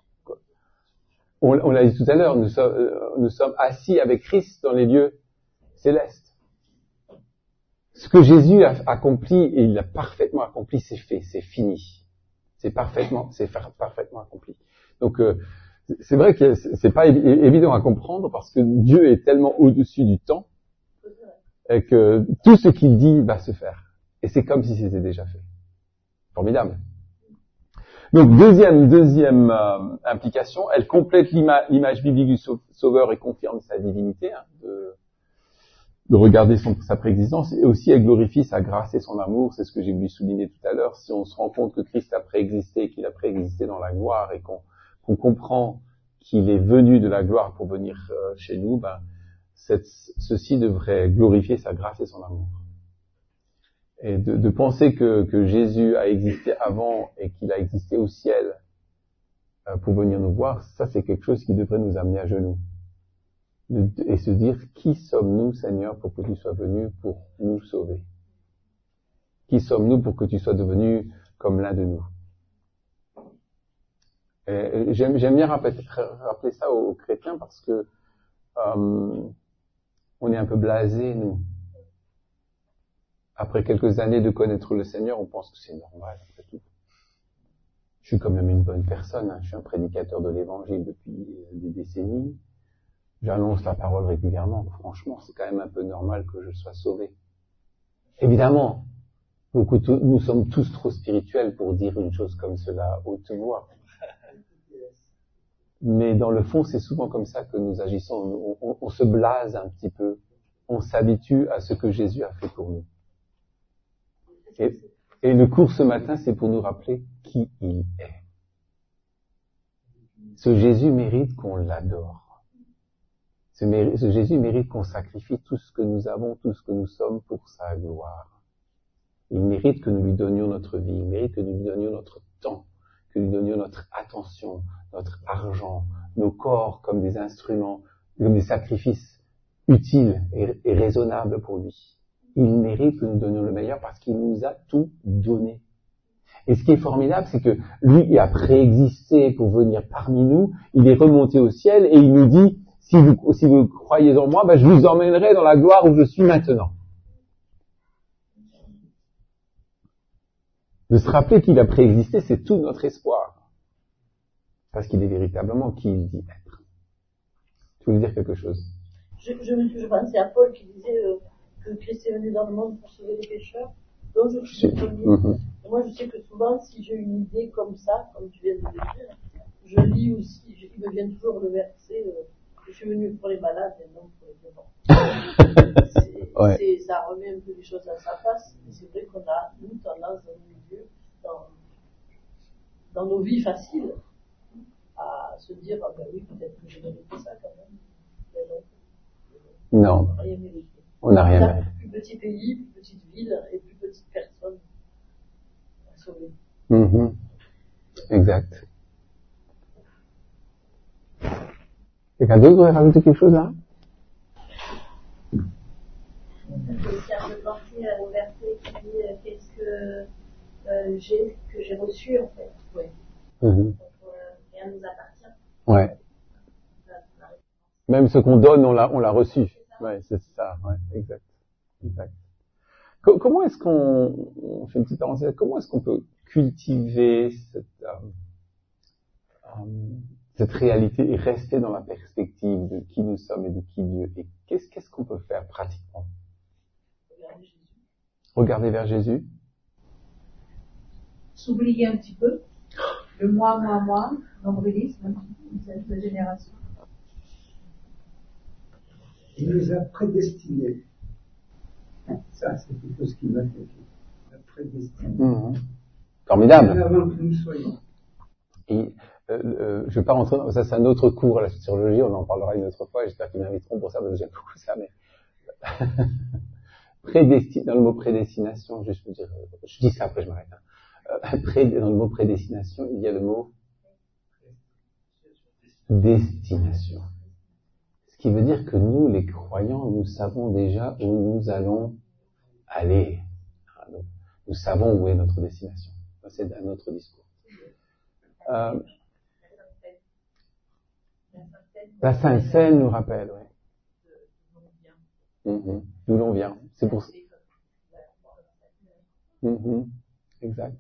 On l'a dit tout à l'heure, nous sommes assis avec Christ dans les lieux célestes. Ce que Jésus a accompli, et il l'a parfaitement accompli, c'est fait, c'est fini. C'est parfaitement accompli. Donc, c'est vrai que c'est pas évident à comprendre parce que Dieu est tellement au-dessus du temps et que tout ce qu'il dit va se faire. Et c'est comme si c'était déjà fait. Formidable. Donc deuxième implication, elle complète l'image biblique du Sauveur et confirme sa divinité, de regarder sa préexistence, et aussi elle glorifie sa grâce et son amour. C'est ce que j'ai voulu souligner tout à l'heure. Si on se rend compte que Christ a préexisté, qu'il a préexisté dans la gloire et qu'on comprend qu'il est venu de la gloire pour venir chez nous, ceci devrait glorifier sa grâce et son amour. Et de penser que Jésus a existé avant et qu'il a existé au ciel pour venir nous voir, ça c'est quelque chose qui devrait nous amener à genoux. Et se dire, qui sommes-nous, Seigneur, pour que tu sois venu pour nous sauver? Qui sommes-nous pour que tu sois devenu comme l'un de nous? Et j'aime bien rappeler ça aux chrétiens parce que on est un peu blasés, nous. Après quelques années de connaître le Seigneur, on pense que c'est normal, après tout. Je suis quand même une bonne personne, je suis un prédicateur de l'Évangile depuis des décennies. J'annonce la parole régulièrement. Franchement, c'est quand même un peu normal que je sois sauvé. Évidemment, nous sommes tous trop spirituels pour dire une chose comme cela à haute voix. Mais dans le fond, c'est souvent comme ça que nous agissons. On se blase un petit peu. On s'habitue à ce que Jésus a fait pour nous. Et le cours ce matin, c'est pour nous rappeler qui il est. Ce Jésus mérite qu'on l'adore. Ce Jésus mérite qu'on sacrifie tout ce que nous avons, tout ce que nous sommes pour sa gloire. Il mérite que nous lui donnions notre vie, il mérite que nous lui donnions notre temps, que nous lui donnions notre attention, notre argent, nos corps comme des instruments, comme des sacrifices utiles et raisonnables pour lui. Il mérite que nous donnions le meilleur parce qu'il nous a tout donné. Et ce qui est formidable, c'est que lui, il a préexisté pour venir parmi nous, il est remonté au ciel et il nous dit, si vous croyez en moi, je vous emmènerai dans la gloire où je suis maintenant. De se rappeler qu'il a préexisté, c'est tout notre espoir. Parce qu'il est véritablement qui il dit être. Tu voulais dire quelque chose? Je pensais à Paul qui disait que Christ est venu dans le monde pour sauver les pécheurs. Donc je suis Moi je sais que souvent, si j'ai une idée comme ça, comme tu viens de le dire, je lis aussi, il me vient toujours le verset je suis venu pour les malades et non pour les vivants. Ça remet un peu les choses à sa place, mais c'est vrai qu'on a, nous, tendance dans le milieu, dans dans nos vies faciles, à se dire, ah ben oui, peut-être que j'ai mérité ça quand même. Mais non. Non. On n'a rien mérité. On n'a rien mérité. Plus petit pays, plus petite ville et plus petite personne à sauver. Mm-hmm. Exact. Quelqu'un d'autre voudrait rajouter quelque chose là? J'ai aussi un peu pensé au verset qui dit qu'est-ce que j'ai reçu en fait. Oui. Mm-hmm. Donc rien ne nous appartient. Ouais. Même ce qu'on donne, on l'a reçu. Ouais, c'est ça. Ouais, exact. Comment est-ce on fait une petite parenthèse, comment est-ce qu'on peut cultiver cette réalité et rester dans la perspective de qui nous sommes et de qui Dieu est? Qu'est-ce qu'on peut faire pratiquement? Regarder vers Jésus. S'oublier un petit peu. Le moi, nombrilisme, cette génération. Il nous a prédestinés. Ça, c'est quelque chose qui m'a fait. La prédestinée. Mmh. Formidable. Avant que nous soyons. Et je vais pas rentrer dans ça, c'est un autre cours, la sociologie, on en parlera une autre fois, j'espère qu'ils m'inviteront pour ça, parce que j'aime beaucoup ça, mais dans le mot prédestination, juste pour dire, je dis ça après je m'arrête. Dans le mot prédestination, il y a le mot destination. Ce qui veut dire que nous, les croyants, nous savons déjà où nous allons aller. Nous savons où est notre destination. C'est un autre discours. La Sainte Seine nous rappelle, oui. D'où l'on vient. C'est pour ça. Exact.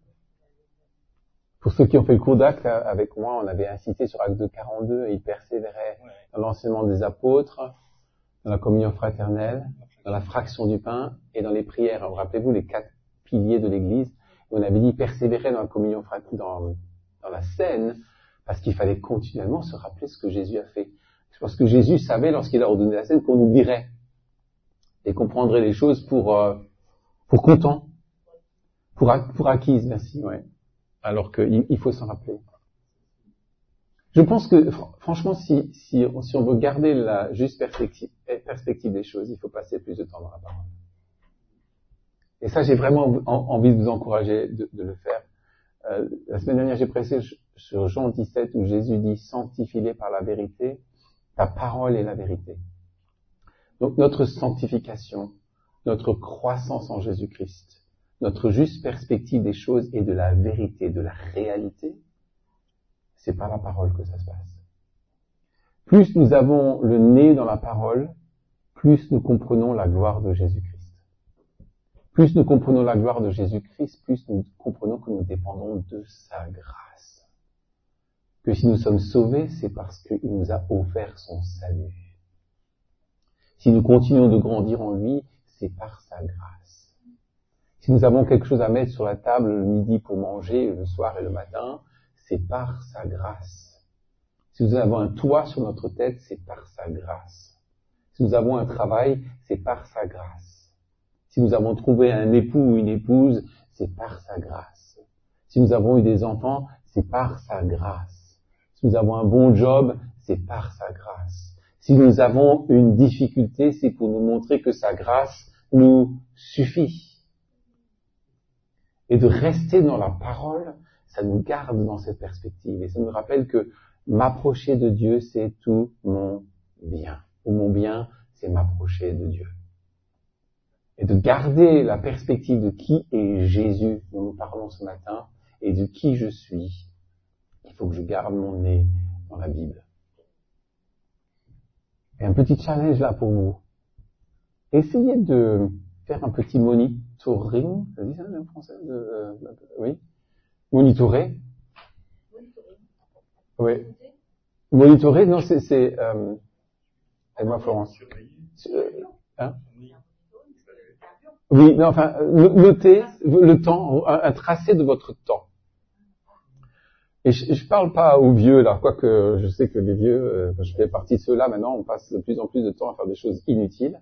Pour ceux qui ont fait le cours d'actes avec moi, on avait insisté sur Acte 2:42 et ils persévéraient dans l'enseignement des apôtres, dans la communion fraternelle, dans la fraction du pain et dans les prières. Alors, rappelez-vous les 4 piliers de l'Église. Et on avait dit persévérer dans la communion fraternelle, dans la scène, parce qu'il fallait continuellement se rappeler ce que Jésus a fait. Je pense que Jésus savait, lorsqu'il a ordonné la scène, qu'on oublierait et qu'on prendrait les choses pour content, pour acquises, merci, ouais. Alors qu'il faut s'en rappeler. Je pense que, franchement, si on veut garder la juste perspective des choses, il faut passer plus de temps dans la parole. Et ça, j'ai vraiment envie de vous encourager de le faire. La semaine dernière, j'ai prêché sur Jean 17 où Jésus dit « Sanctifie-les par la vérité, ta parole est la vérité ». Donc notre sanctification, notre croissance en Jésus-Christ, notre juste perspective des choses et de la vérité, de la réalité, c'est par la parole que ça se passe. Plus nous avons le nez dans la parole, plus nous comprenons la gloire de Jésus-Christ. Plus nous comprenons la gloire de Jésus-Christ, plus nous comprenons que nous dépendons de sa grâce. Que si nous sommes sauvés, c'est parce qu'il nous a offert son salut. Si nous continuons de grandir en lui, c'est par sa grâce. Si nous avons quelque chose à mettre sur la table le midi pour manger, le soir et le matin, c'est par sa grâce. Si nous avons un toit sur notre tête, c'est par sa grâce. Si nous avons un travail, c'est par sa grâce. Si nous avons trouvé un époux ou une épouse, c'est par sa grâce. Si nous avons eu des enfants, c'est par sa grâce. Si nous avons un bon job, c'est par sa grâce. Si nous avons une difficulté, c'est pour nous montrer que sa grâce nous suffit. Et de rester dans la parole, ça nous garde dans cette perspective. Et ça nous rappelle que m'approcher de Dieu, c'est tout mon bien. Ou mon bien, c'est m'approcher de Dieu. Et de garder la perspective de qui est Jésus dont nous parlons ce matin et de qui je suis. Il faut que je garde mon nez dans la Bible. Et un petit challenge là pour vous. Essayez de faire un petit monitoring. Ça dit ça en français? Oui. Monitorer. Oui. Monitorer, non, c'est aide-moi Florence. Hein? Oui, non, enfin, notez le temps, un tracé de votre temps. Et je parle pas aux vieux, là, quoique je sais que les vieux, je fais partie de ceux-là maintenant, on passe de plus en plus de temps à faire des choses inutiles.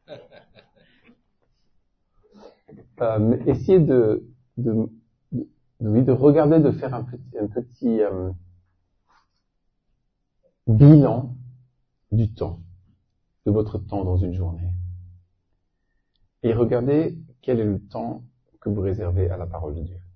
Mais essayez de Oui, de regarder, de faire un petit bilan du temps, de votre temps dans une journée. Et regardez quel est le temps que vous réservez à la parole de Dieu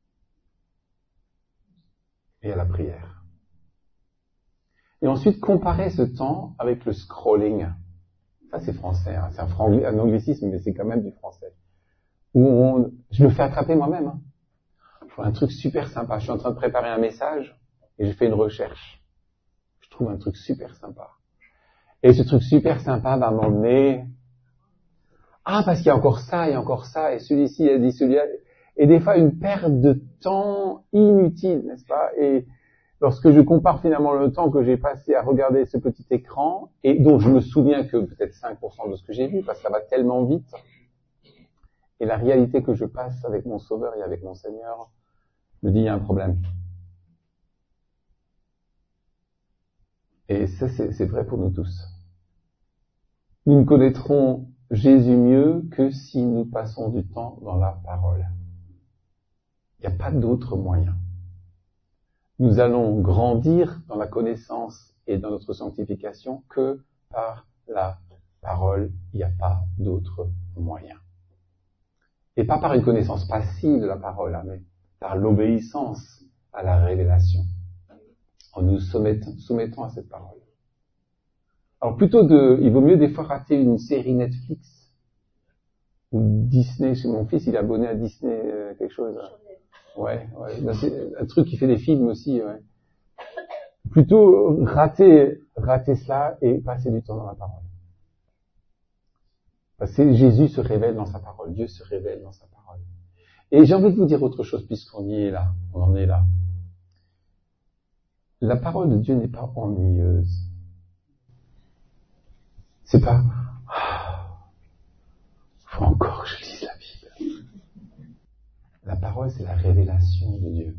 et à la prière. Et ensuite, comparez ce temps avec le scrolling. Ça, c'est français, hein. C'est un anglicisme, mais c'est quand même du français. Je me fais attraper moi-même. Hein. Je vois un truc super sympa. Je suis en train de préparer un message et je fais une recherche. Je trouve un truc super sympa. Et ce truc super sympa va m'emmener... Ah, parce qu'il y a encore ça, et celui-ci a dit celui-là. Et des fois, une perte de temps inutile, n'est-ce pas? Et lorsque je compare finalement le temps que j'ai passé à regarder ce petit écran, et dont je me souviens que peut-être 5% de ce que j'ai vu, parce que ça va tellement vite, et la réalité que je passe avec mon Sauveur et avec mon Seigneur, me dit il y a un problème. Et ça, c'est vrai pour nous tous. Nous ne connaîtrons Jésus mieux que si nous passons du temps dans la parole. Il n'y a pas d'autre moyen. Nous allons grandir dans la connaissance et dans notre sanctification que par la parole. Il n'y a pas d'autre moyen. Et pas par une connaissance passive de la parole, mais par l'obéissance à la révélation, en nous soumettant à cette parole. Alors il vaut mieux des fois rater une série Netflix ou Disney. Chez mon fils, il est abonné à Disney quelque chose. Ouais. C'est un truc qui fait des films aussi. Ouais. Plutôt rater cela et passer du temps dans la parole. Parce que Jésus se révèle dans sa parole, Dieu se révèle dans sa parole. Et j'ai envie de vous dire autre chose puisqu'on y est là, on en est là. La parole de Dieu n'est pas ennuyeuse. C'est pas faut encore que je lise la Bible. La parole, c'est la révélation de Dieu.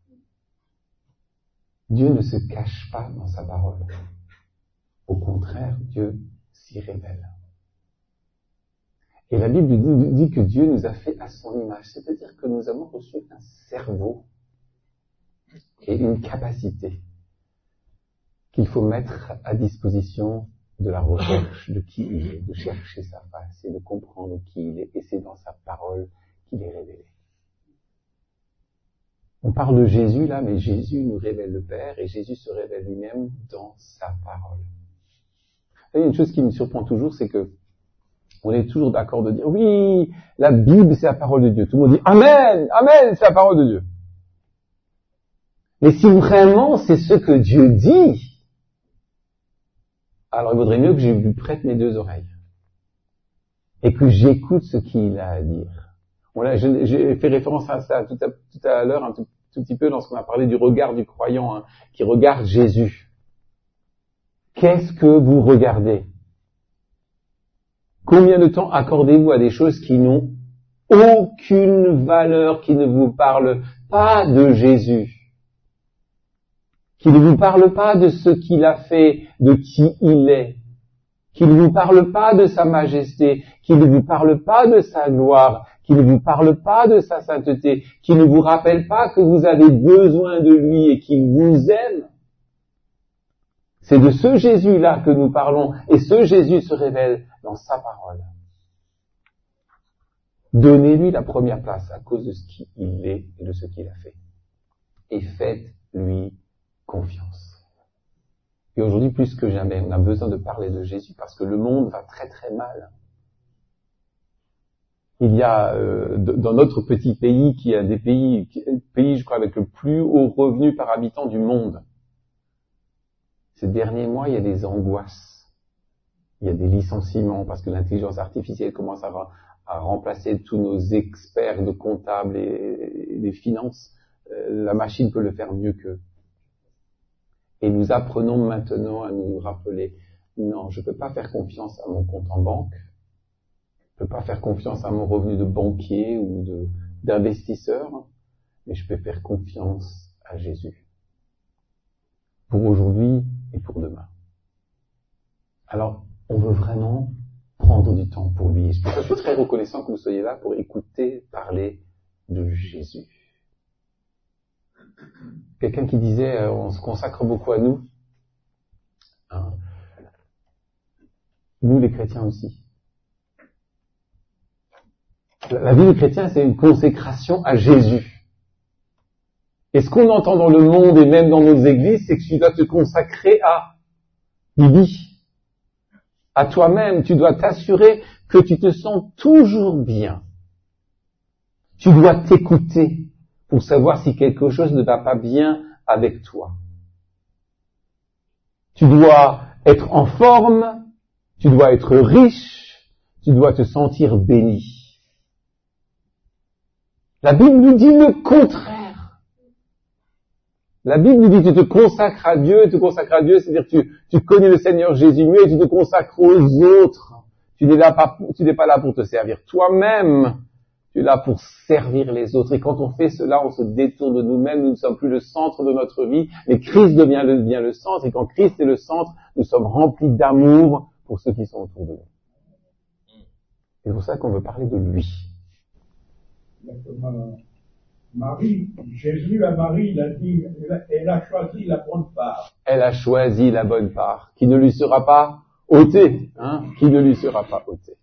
Dieu ne se cache pas dans sa parole. Au contraire, Dieu s'y révèle. Et la Bible dit que Dieu nous a fait à son image, c'est-à-dire que nous avons reçu un cerveau et une capacité qu'il faut mettre à disposition de la recherche de qui il est, de chercher sa face et de comprendre qui il est, et c'est dans sa parole qu'il est révélé. On parle de Jésus là, mais Jésus nous révèle le Père et Jésus se révèle lui-même dans sa parole. Et une chose qui me surprend toujours, c'est que on est toujours d'accord de dire oui, la Bible c'est la parole de Dieu. Tout le monde dit Amen, Amen, c'est la parole de Dieu. Mais si vraiment c'est ce que Dieu dit, alors il vaudrait mieux que je lui prête mes deux oreilles et que j'écoute ce qu'il a à dire. Voilà, j'ai fait référence à ça tout à l'heure un tout petit peu lorsqu'on a parlé du regard du croyant qui regarde Jésus. Qu'est-ce que vous regardez? Combien de temps accordez-vous à des choses qui n'ont aucune valeur, qui ne vous parlent pas de Jésus, qui ne vous parlent pas de ce qu'il a fait, de qui il est, qui ne vous parle pas de sa majesté, qui ne vous parle pas de sa gloire, qui ne vous parle pas de sa sainteté, qui ne vous rappelle pas que vous avez besoin de lui et qu'il vous aime. C'est de ce Jésus-là que nous parlons, et ce Jésus se révèle dans sa parole. Donnez-lui la première place à cause de ce qu'il est et de ce qu'il a fait. Et faites-lui confiance. Et aujourd'hui, plus que jamais, on a besoin de parler de Jésus parce que le monde va très très mal. Il y a dans notre petit pays, qui est un des pays, je crois, avec le plus haut revenu par habitant du monde. Ces derniers mois, il y a des angoisses. Il y a des licenciements parce que l'intelligence artificielle commence à remplacer tous nos experts de comptables et des finances. La machine peut le faire mieux qu'eux. Et nous apprenons maintenant à nous rappeler, non, je ne peux pas faire confiance à mon compte en banque. Je ne peux pas faire confiance à mon revenu de banquier ou d'investisseur, mais je peux faire confiance à Jésus. Pour aujourd'hui et pour demain. Alors, on veut vraiment prendre du temps pour lui. Je suis très reconnaissant que vous soyez là pour écouter parler de Jésus. quelqu'un qui disait on se consacre beaucoup à nous. Hein. Nous les chrétiens aussi. La vie des chrétiens, c'est une consécration à Jésus. Et ce qu'on entend dans le monde et même dans nos églises, c'est que tu dois te consacrer à Bibi, à toi-même. Tu dois t'assurer que tu te sens toujours bien. Tu dois t'écouter pour savoir si quelque chose ne va pas bien avec toi. Tu dois être en forme, tu dois être riche, tu dois te sentir béni. La Bible nous dit le contraire. La Bible nous dit tu te consacres à Dieu, c'est-à-dire tu connais le Seigneur Jésus mieux et tu te consacres aux autres. Tu n'es pas là pour te servir toi-même, tu es là pour servir les autres. Et quand on fait cela, on se détourne de nous-mêmes, nous ne sommes plus le centre de notre vie, mais Christ devient le centre, et quand Christ est le centre, nous sommes remplis d'amour pour ceux qui sont autour de nous. C'est pour ça qu'on veut parler de lui. Marie, Jésus à Marie, il a dit, elle a choisi la bonne part. Elle a choisi la bonne part, qui ne lui sera pas ôtée, qui ne lui sera pas ôtée.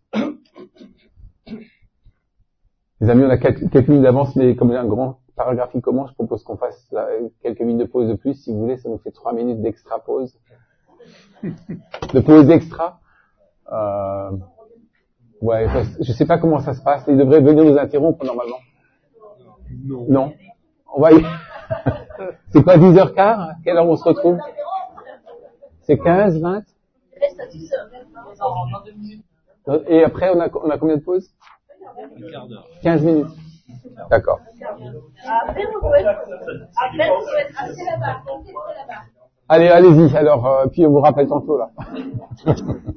Les amis, on a quelques minutes d'avance, mais comme il y a un grand paragraphe qui commence, je propose qu'on fasse quelques minutes de pause de plus. Si vous voulez, ça nous fait 3 minutes d'extra pause. De pause extra. Ouais, je sais pas comment ça se passe. Ils devraient venir nous interrompre normalement. Non. On va y... C'est quoi, 10h15? Quelle heure on se retrouve? C'est 15, 20? Et après, on a combien de pauses? 15 minutes. D'accord. Après, vous pouvez être assis là-bas. Allez, allez-y. Alors, puis on vous rappelle tantôt là.